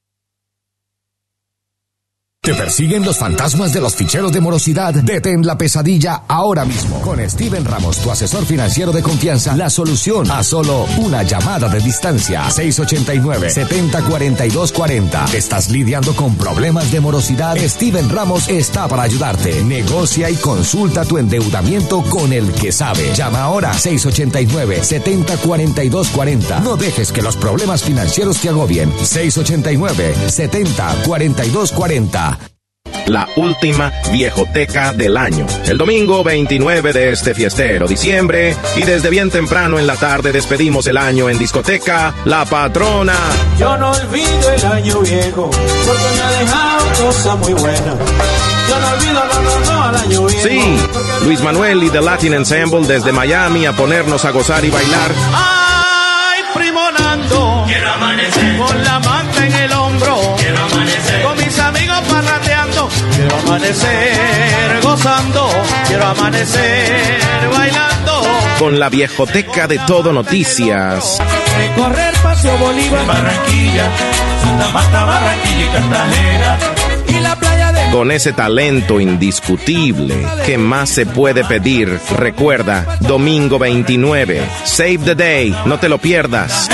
¿Te persiguen los fantasmas de los ficheros de morosidad? Detén la pesadilla ahora mismo. Con Steven Ramos, tu asesor financiero de confianza, la solución a solo una llamada de distancia. seis ocho nueve, siete cero cuatro dos cuatro cero. ¿Estás lidiando con problemas de morosidad? Steven Ramos está para ayudarte. Negocia y consulta tu endeudamiento con el que sabe. Llama ahora seis ocho nueve, siete cero cuatro dos cuatro cero. No dejes que los problemas financieros te agobien. seis ocho nueve, siete cero cuatro dos cuatro cero.
La última viejoteca del año. El domingo veintinueve de este fiestero diciembre y desde bien temprano en la tarde despedimos el año en discoteca La Patrona.
Yo no olvido el año viejo porque me ha dejado cosas muy buenas. Yo no olvido, no, no, no, al año viejo.
Sí, Luis Manuel y The Latin Ensemble desde Miami a ponernos a gozar y bailar.
Ay, primonando, quiero amanecer con la manta en el hombro. Quiero amanecer con mis amigos parrandeando. Quiero amanecer gozando. Quiero amanecer bailando.
Con la viejoteca de Todo Noticias.
Recorrer Paseo Bolívar, Barranquilla, Santa Marta, Barranquilla y Cartagena. Y la playa de...
Con ese talento indiscutible, ¿qué más se puede pedir? Recuerda, domingo veintinueve, Save the Day, no te lo pierdas.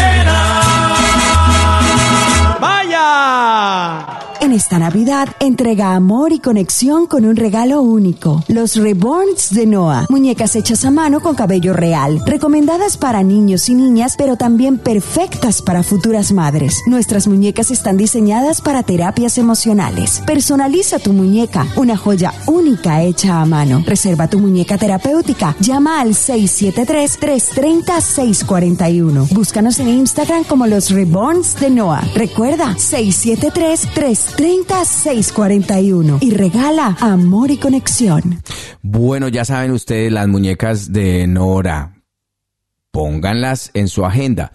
¡Vaya!
En esta Navidad, entrega amor y conexión con un regalo único. Los Reborns de Noah. Muñecas hechas a mano con cabello real. Recomendadas para niños y niñas, pero también perfectas para futuras madres. Nuestras muñecas están diseñadas para terapias emocionales. Personaliza tu muñeca. Una joya única hecha a mano. Reserva tu muñeca terapéutica. Llama al seis siete tres, tres tres cero, seis cuatro uno. Búscanos en Instagram como Los Reborns de Noah. Recuerda, seis siete tres, tres treinta, seis cuarenta y uno y regala amor y conexión.
Bueno, ya saben ustedes, las muñecas de Nora, pónganlas en su agenda.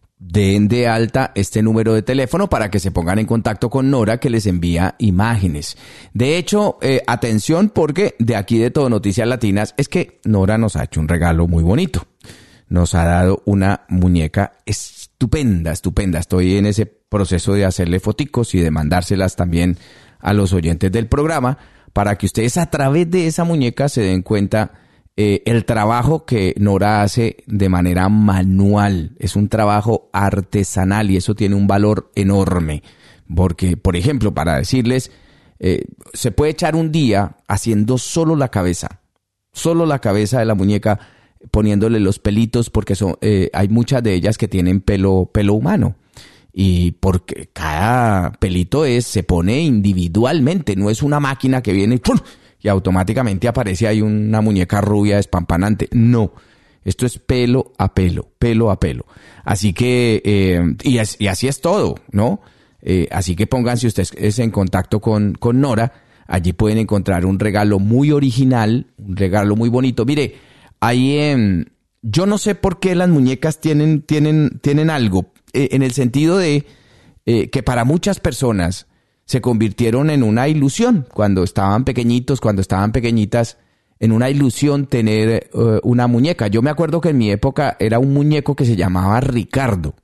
Den de alta este número de teléfono para que se pongan en contacto con Nora, que les envía imágenes. De hecho, eh, atención, porque de aquí de Todo Noticias Latinas es que Nora nos ha hecho un regalo muy bonito. Nos ha dado una muñeca estupenda, estupenda. Estoy en ese proceso de hacerle foticos y de mandárselas también a los oyentes del programa para que ustedes a través de esa muñeca se den cuenta eh, el trabajo que Nora hace de manera manual. Es un trabajo artesanal y eso tiene un valor enorme. Porque, por ejemplo, para decirles, eh, se puede echar un día haciendo solo la cabeza, solo la cabeza de la muñeca, poniéndole los pelitos, porque son, eh, hay muchas de ellas que tienen pelo, pelo humano. Y porque cada pelito es, se pone individualmente, no es una máquina que viene y, ¡pum!, y automáticamente aparece ahí una muñeca rubia despampanante. No, esto es pelo a pelo, pelo a pelo. Así que, eh, y, es, y así es todo, ¿no? Eh, así que pónganse ustedes en contacto con, con Nora. Allí pueden encontrar un regalo muy original, un regalo muy bonito. Mire, ahí eh, yo no sé por qué las muñecas tienen, tienen, tienen algo, eh, en el sentido de eh, que para muchas personas se convirtieron en una ilusión cuando estaban pequeñitos, cuando estaban pequeñitas, en una ilusión tener uh, una muñeca. Yo me acuerdo que en mi época era un muñeco que se llamaba Ricardo.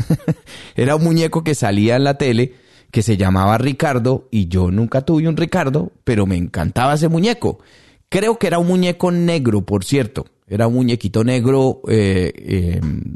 Era un muñeco que salía en la tele que se llamaba Ricardo y yo nunca tuve un Ricardo, pero me encantaba ese muñeco. Creo que era un muñeco negro, por cierto. Era un muñequito negro eh, eh,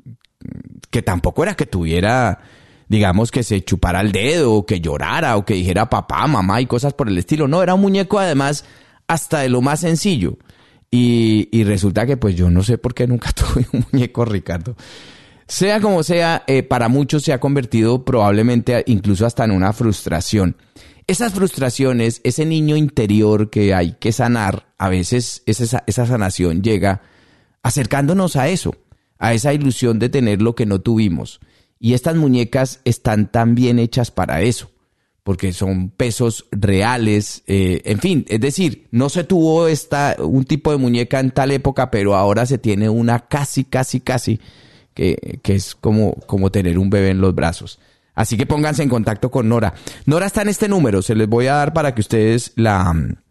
que tampoco era que tuviera, digamos, que se chupara el dedo, o que llorara, o que dijera papá, mamá y cosas por el estilo. No, era un muñeco además hasta de lo más sencillo. Y, y resulta que pues yo no sé por qué nunca tuve un muñeco Ricardo. Sea como sea, eh, para muchos se ha convertido probablemente incluso hasta en una frustración. Esas frustraciones, ese niño interior que hay que sanar, a veces esa, esa sanación llega acercándonos a eso, a esa ilusión de tener lo que no tuvimos. Y estas muñecas están tan bien hechas para eso, porque son pesos reales, eh, en fin, es decir, no se tuvo esta, un tipo de muñeca en tal época, pero ahora se tiene una casi, casi, casi, que, que es como, como tener un bebé en los brazos. Así que pónganse en contacto con Nora. Nora está en este número, se les voy a dar para que ustedes la,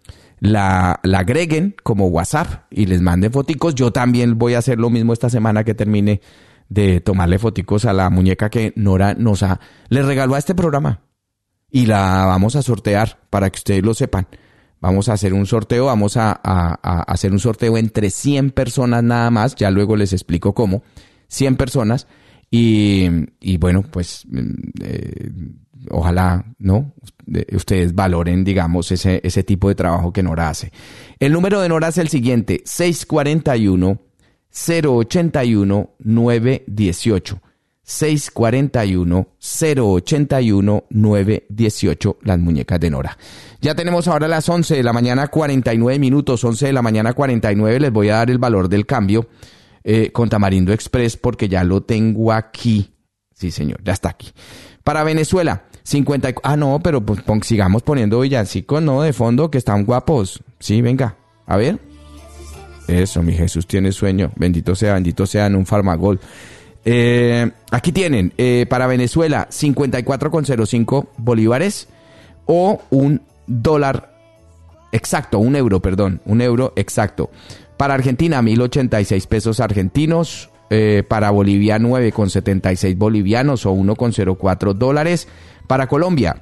la, la agreguen como WhatsApp y les manden foticos. Yo también voy a hacer lo mismo esta semana que termine de tomarle foticos a la muñeca que Nora nos ha, le regaló a este programa. Y la vamos a sortear para que ustedes lo sepan. Vamos a hacer un sorteo, vamos a, a, a hacer un sorteo entre cien personas nada más. Ya luego les explico cómo. cien personas. Y, y bueno, pues eh, ojalá, ¿no? Ustedes valoren, digamos, ese, ese tipo de trabajo que Nora hace. El número de Nora es el siguiente: seis cuatro uno, cero ocho uno, nueve uno ocho. seis cuatro uno, cero ocho uno, nueve uno ocho, las muñecas de Nora. Ya tenemos ahora las once de la mañana, cuarenta y nueve minutos, once de la mañana, cuarenta y nueve. Les voy a dar el valor del cambio eh, con Tamarindo Express porque ya lo tengo aquí. Sí, señor, ya está aquí. Para Venezuela, cincuenta. Ah, no, pero pues, pon, sigamos poniendo villancicos, ¿no? De fondo, que están guapos. Sí, venga, a ver. Eso, mi Jesús tiene sueño. Bendito sea, bendito sea en un Farmagol. Eh, aquí tienen, eh, para Venezuela, cincuenta y cuatro con cero cinco bolívares o un dólar exacto, un euro, perdón, un euro exacto. Para Argentina, mil ochenta y seis pesos argentinos. Eh, para Bolivia, nueve con setenta y seis bolivianos o uno con cero cuatro dólares. Para Colombia,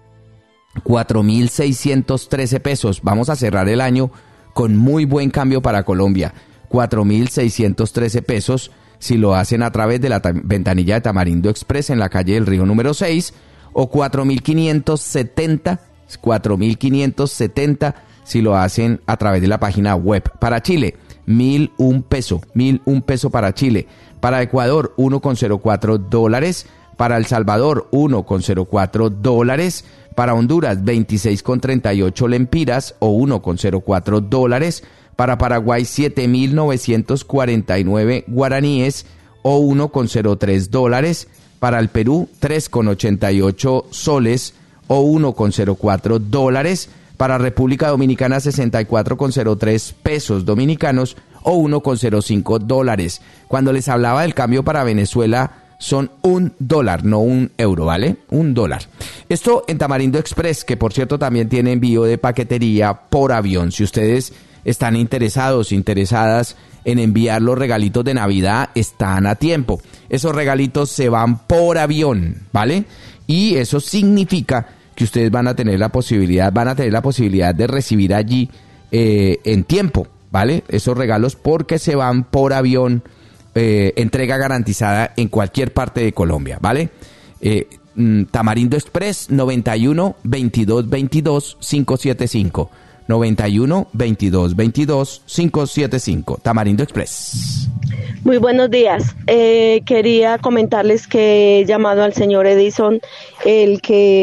cuatro mil seiscientos trece pesos. Vamos a cerrar el año con muy buen cambio para Colombia. cuatro mil seiscientos trece pesos. Si lo hacen a través de la ventanilla de Tamarindo Express en la calle del Río número seis, o cuatro mil quinientos setenta, cuatro mil quinientos setenta si lo hacen a través de la página web. Para Chile, mil un peso, mil un peso para Chile. Para Ecuador, uno con cero cuatro dólares. Para El Salvador, uno con cero cuatro dólares. Para Honduras, veintiséis con treinta y ocho lempiras o uno con cero cuatro dólares. Para Paraguay, siete mil novecientos cuarenta y nueve guaraníes o uno con cero tres dólares. Para el Perú, tres con ochenta y ocho soles o uno con cero cuatro dólares. Para República Dominicana, sesenta y cuatro con cero tres pesos dominicanos o uno con cero cinco dólares. Cuando les hablaba del cambio para Venezuela, son un dólar, no un euro, ¿vale? Un dólar. Esto en Tamarindo Express, que por cierto también tiene envío de paquetería por avión. Si ustedes están interesados, interesadas en enviar los regalitos de Navidad, están a tiempo. Esos regalitos se van por avión, ¿vale? Y eso significa que ustedes van a tener la posibilidad, van a tener la posibilidad de recibir allí eh, en tiempo, ¿vale? Esos regalos porque se van por avión, eh, entrega garantizada en cualquier parte de Colombia, ¿vale? Eh, Tamarindo Express, noventa y uno, veintidós, veintidós, quinientos setenta y cinco. noventa y uno, veintidós, veintidós, quinientos setenta y cinco. Tamarindo Express.
Muy buenos días. Eh, quería comentarles que he llamado al señor Edison, el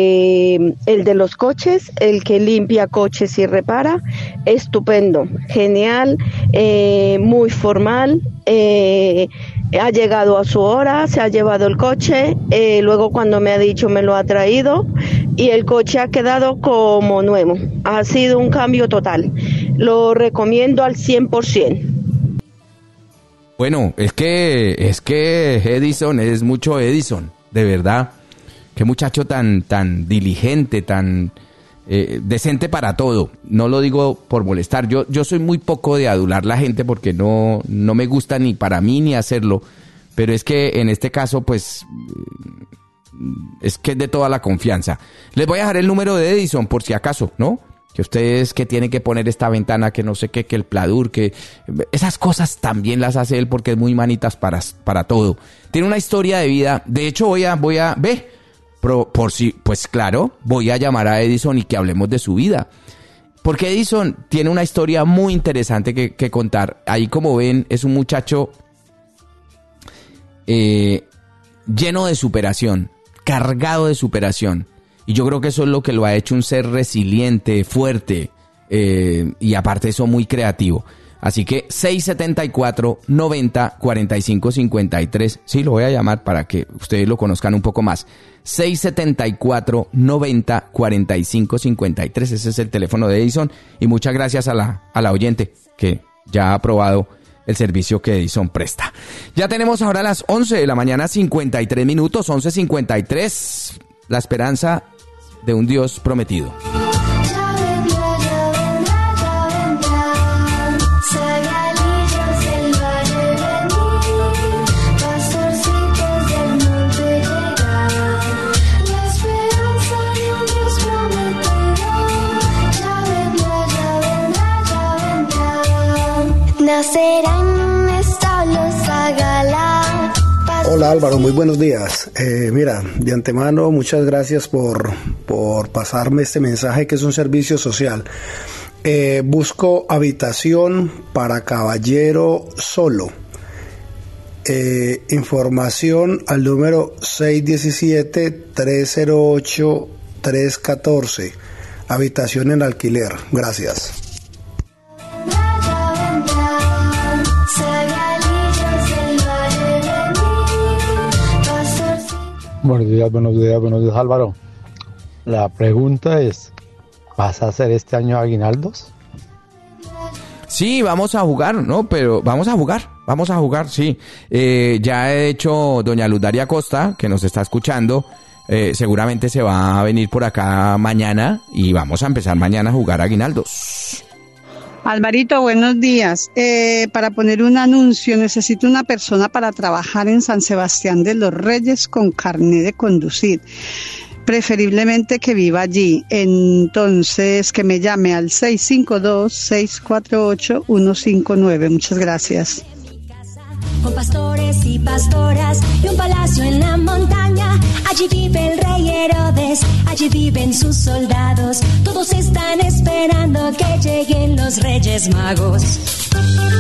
que, el de los coches, el que limpia coches y repara. Estupendo, genial, eh, muy formal. Eh, ha llegado a su hora, se ha llevado el coche, eh, luego cuando me ha dicho me lo ha traído y el coche ha quedado como nuevo. Ha sido un cambio total. Lo recomiendo al cien por ciento.
Bueno, es que es que Edison es mucho Edison, de verdad. Qué muchacho tan tan diligente, tan eh, decente para todo. No lo digo por molestar. Yo yo soy muy poco de adular la gente porque no no me gusta ni para mí ni hacerlo. Pero es que en este caso, pues, es que es de toda la confianza. Les voy a dejar el número de Edison por si acaso, ¿no? Que ustedes que tienen que poner esta ventana, que no sé qué, que el pladur, que esas cosas también las hace él porque es muy manitas para, para todo. Tiene una historia de vida. De hecho, voy a, voy a, ve, por, por si, pues claro, voy a llamar a Edison y que hablemos de su vida. Porque Edison tiene una historia muy interesante que, que contar. Ahí, como ven, es un muchacho eh, lleno de superación, cargado de superación. Y yo creo que eso es lo que lo ha hecho un ser resiliente, fuerte, eh, y aparte de eso muy creativo. Así que seis setenta y cuatro, noventa, cuarenta y cinco, cincuenta y tres. Sí, lo voy a llamar para que ustedes lo conozcan un poco más. seis setenta y cuatro, noventa, cuarenta y cinco, cincuenta y tres. Ese es el teléfono de Edison. Y muchas gracias a la, a la oyente que ya ha aprobado el servicio que Edison presta. Ya tenemos ahora las once de la mañana, cincuenta y tres minutos, once cincuenta y tres. La esperanza de un Dios prometido.
Hola Álvaro, muy buenos días. Eh, mira, de antemano muchas gracias por, por pasarme este mensaje que es un servicio social. Eh, busco habitación para caballero solo. Eh, información al número seis uno siete, tres cero ocho, tres uno cuatro. Habitación en alquiler. Gracias.
Buenos días, buenos días, buenos días Álvaro. La pregunta es, ¿vas a hacer este año aguinaldos?
Sí, vamos a jugar, ¿no? Pero vamos a jugar, vamos a jugar, sí. Eh, ya he hecho doña Luz Daria Costa, que nos está escuchando, eh, seguramente se va a venir por acá mañana y vamos a empezar mañana a jugar aguinaldos.
Alvarito, buenos días. Eh, para poner un anuncio, necesito una persona para trabajar en San Sebastián de los Reyes con carné de conducir. Preferiblemente que viva allí. Entonces, que me llame al seis cinco dos, seis cuatro ocho, uno cinco nueve. Muchas gracias.
Con pastores y pastoras y un palacio en la montaña. Allí vive el rey Herodes, allí viven sus soldados. Todos están esperando que lleguen los Reyes Magos.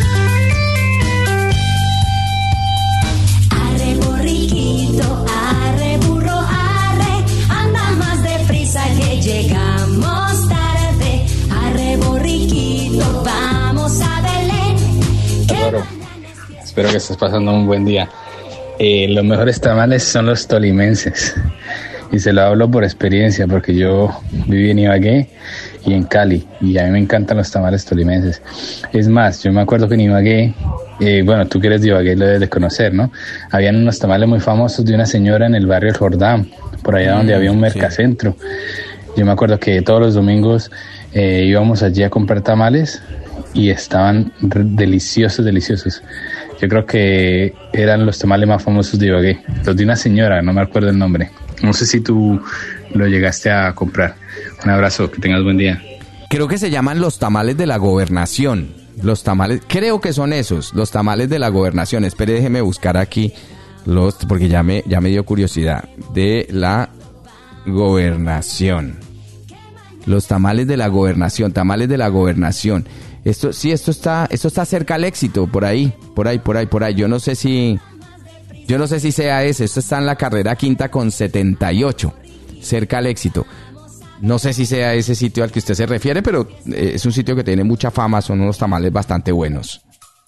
Arre borriquito, arre burro, arre, anda más deprisa que llegamos tarde. Arre borriquito, vamos a Belén.
Claro. Espero que estés pasando un buen día. Eh, los mejores tamales son los tolimenses. Y se lo hablo por experiencia, porque yo viví en Ibagué y en Cali. Y a mí me encantan los tamales tolimenses. Es más, yo me acuerdo que en Ibagué, eh, bueno, tú que eres de Ibagué lo debes de conocer, ¿no? Habían unos tamales muy famosos de una señora en el barrio El Jordán, por allá donde había un mercacentro. Yo me acuerdo que todos los domingos eh, íbamos allí a comprar tamales y estaban deliciosos, deliciosos. Yo creo que eran los tamales más famosos de Ibagué. Los de una señora, no me acuerdo el nombre. No sé si tú lo llegaste a comprar. Un abrazo, que tengas buen día.
Creo que se llaman los tamales de la gobernación. Los tamales, creo que son esos, los tamales de la gobernación. Espere, déjeme buscar aquí los, porque ya me, ya me dio curiosidad. De la gobernación. Los tamales de la gobernación, tamales de la gobernación. Esto, sí, esto está, esto está cerca al éxito, por ahí, por ahí, por ahí, por ahí. Yo no sé si, yo no sé si sea ese. Esto está en la carrera quinta con setenta y ocho, cerca al éxito. No sé si sea ese sitio al que usted se refiere, pero es un sitio que tiene mucha fama, son unos tamales bastante buenos.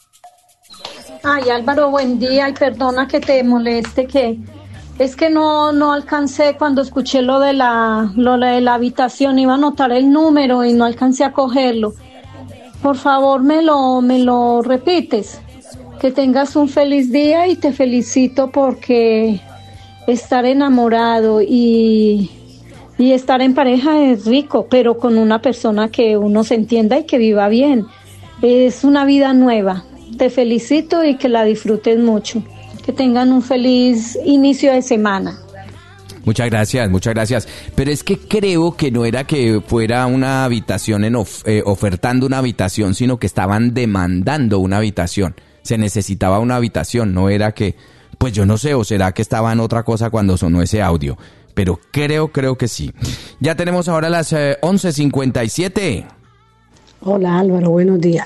Ay, Álvaro, buen día, y perdona que te moleste, que es que no, no alcancé cuando escuché lo de la, lo de la habitación, iba a anotar el número y no alcancé a cogerlo. Por favor, me lo, me lo repites. Que tengas un feliz día y te felicito porque estar enamorado y, y estar en pareja es rico, pero con una persona que uno se entienda y que viva bien. Es una vida nueva. Te felicito y que la disfrutes mucho. Que tengan un feliz inicio de semana.
Muchas gracias, muchas gracias. Pero es que creo que no era que fuera una habitación en of, eh, ofertando una habitación, sino que estaban demandando una habitación. Se necesitaba una habitación, no era que, pues yo no sé, o será que estaba en otra cosa cuando sonó ese audio. Pero creo, creo que sí. Ya tenemos ahora las eh, once cincuenta y siete.
Hola Álvaro, buenos días.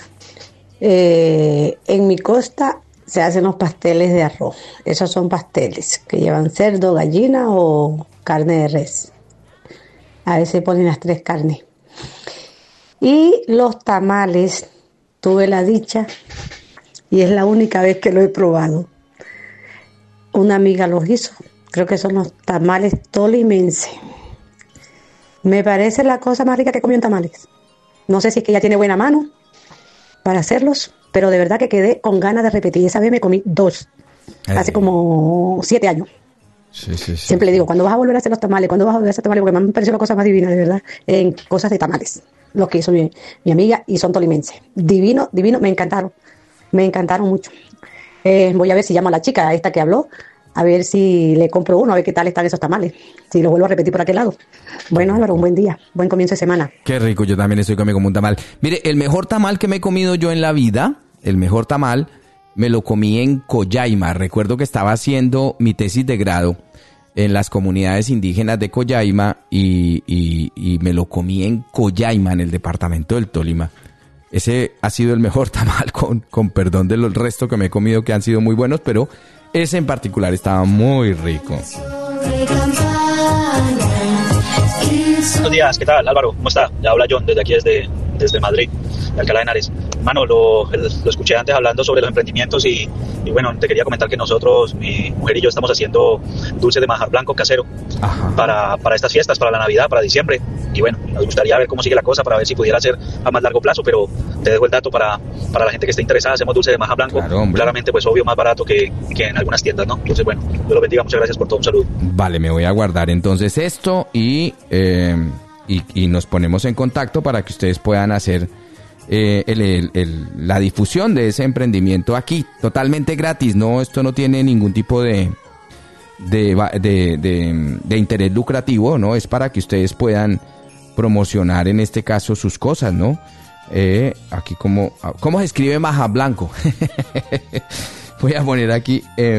Eh, en mi costa se hacen los pasteles de arroz. Esos son pasteles que llevan cerdo, gallina o carne de res. A veces ponen las tres carnes. Y los tamales tuve la dicha y es la única vez que lo he probado. Una amiga los hizo, creo que son los tamales tolimense. Me parece la cosa más rica que he comido en tamales. No sé si es que ella tiene buena mano para hacerlos, pero de verdad que quedé con ganas de repetir. Esa vez me comí dos, Ay. hace como siete años.
Sí, sí, sí.
Siempre le digo, ¿cuándo vas a volver a hacer los tamales? ¿Cuándo vas a volver a hacer tamales? Porque me han parecido la cosa más divina, de verdad, en cosas de tamales. Los que hizo mi, mi amiga y son tolimenses. Divino, divino, me encantaron. Me encantaron mucho. Eh, voy a ver si llamo a la chica, esta que habló, a ver si le compro uno, a ver qué tal están esos tamales. Si los vuelvo a repetir por aquel lado. Bueno, Álvaro, un buen día, buen comienzo de semana.
Qué rico, yo también estoy comiendo como un tamal. Mire, el mejor tamal que me he comido yo en la vida, el mejor tamal, me lo comí en Collaima. Recuerdo que estaba haciendo mi tesis de grado en las comunidades indígenas de Collaima y, y, y me lo comí en Collaima, en el departamento del Tolima. Ese ha sido el mejor tamal, con, con perdón del resto que me he comido, que han sido muy buenos, pero ese en particular estaba muy rico.
Buenos días, ¿qué tal, Álvaro? ¿Cómo está? Ya habla John desde aquí, desde, desde Madrid, de Alcalá de Henares. Mano, lo, lo escuché antes hablando sobre los emprendimientos y, y bueno, te quería comentar que nosotros, mi mujer y yo, estamos haciendo dulce de manjar blanco casero para, para estas fiestas, para la Navidad, para diciembre. Y bueno, nos gustaría ver cómo sigue la cosa para ver si pudiera ser a más largo plazo, pero te dejo el dato para, para la gente que esté interesada. Hacemos dulce de manjar blanco, claro, claramente, pues obvio, más barato que, que en algunas tiendas, ¿no? Entonces, bueno, Dios los bendiga, muchas gracias por todo, un saludo.
Vale, me voy a guardar entonces esto y, eh, y, y nos ponemos en contacto para que ustedes puedan hacer eh, el, el, el, la difusión de ese emprendimiento aquí, totalmente gratis, no, esto no tiene ningún tipo de, de, de, de, de interés lucrativo, ¿no? Es para que ustedes puedan promocionar en este caso sus cosas, ¿no? Eh, aquí como, ¿cómo se escribe maja blanco? Voy a poner aquí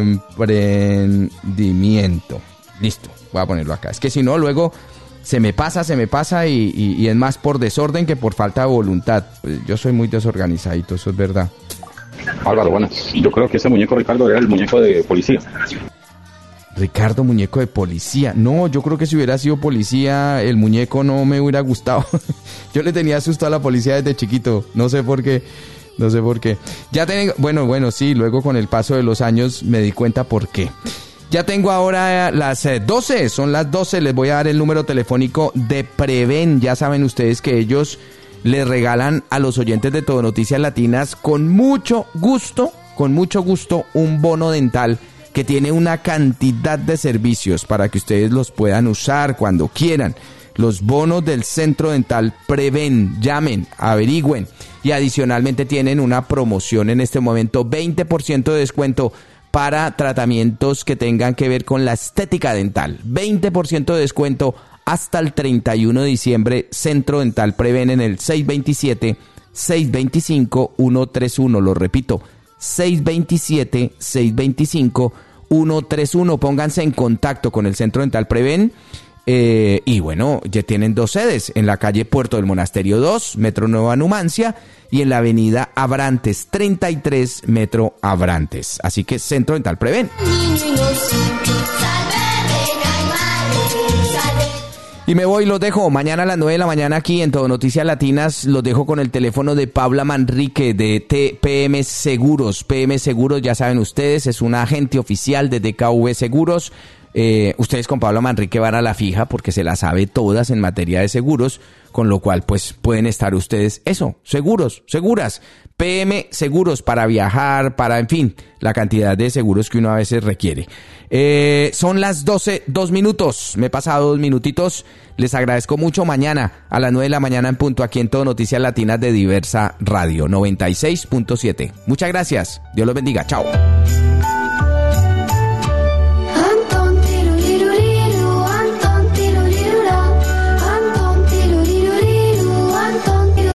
emprendimiento. Listo, voy a ponerlo acá. Es que si no, luego se me pasa, se me pasa y, y, y es más por desorden que por falta de voluntad. Pues yo soy muy desorganizadito, eso es verdad.
Álvaro, bueno, yo creo que ese muñeco, Ricardo, era el muñeco de policía.
Ricardo, muñeco de policía. No, yo creo que si hubiera sido policía, el muñeco no me hubiera gustado. Yo le tenía susto a la policía desde chiquito. No sé por qué. No sé por qué. Ya tengo, bueno, bueno, sí, luego con el paso de los años me di cuenta por qué. Ya tengo ahora las doce, son las doce. Les voy a dar el número telefónico de Preven. Ya saben ustedes que ellos les regalan a los oyentes de Todo Noticias Latinas con mucho gusto, con mucho gusto, un bono dental que tiene una cantidad de servicios para que ustedes los puedan usar cuando quieran. Los bonos del Centro Dental Preven, llamen, averigüen y adicionalmente tienen una promoción en este momento, veinte por ciento de descuento para tratamientos que tengan que ver con la estética dental, veinte por ciento de descuento hasta el treinta y uno de diciembre, Centro Dental Preven en el seis dos siete, seis dos cinco, uno tres uno, lo repito, seis dos siete, seis dos cinco, uno tres uno. Pónganse en contacto con el Centro Dental Preven. Eh, y bueno, ya tienen dos sedes, en la calle Puerto del Monasterio dos, Metro Nueva Numancia, y en la avenida Abrantes treinta y tres, Metro Abrantes. Así que Centro Dental Preven. Y me voy, los dejo mañana a las nueve de la mañana aquí en Todo Noticias Latinas. Los dejo con el teléfono de Paula Manrique de T P M Seguros. P M Seguros, ya saben ustedes, es un agente oficial de D K V Seguros. Eh, ustedes con Paula Manrique van a la fija porque se la sabe todas en materia de seguros, con lo cual pues pueden estar ustedes, eso, seguros, seguras. P M Seguros para viajar, para, en fin, la cantidad de seguros que uno a veces requiere. Eh, son las doce, dos minutos. Me he pasado dos minutitos. Les agradezco mucho. Mañana a las nueve de la mañana en punto aquí en Todo Noticias Latinas de Diversa Radio noventa y seis punto siete. Muchas gracias. Dios los bendiga. Chao.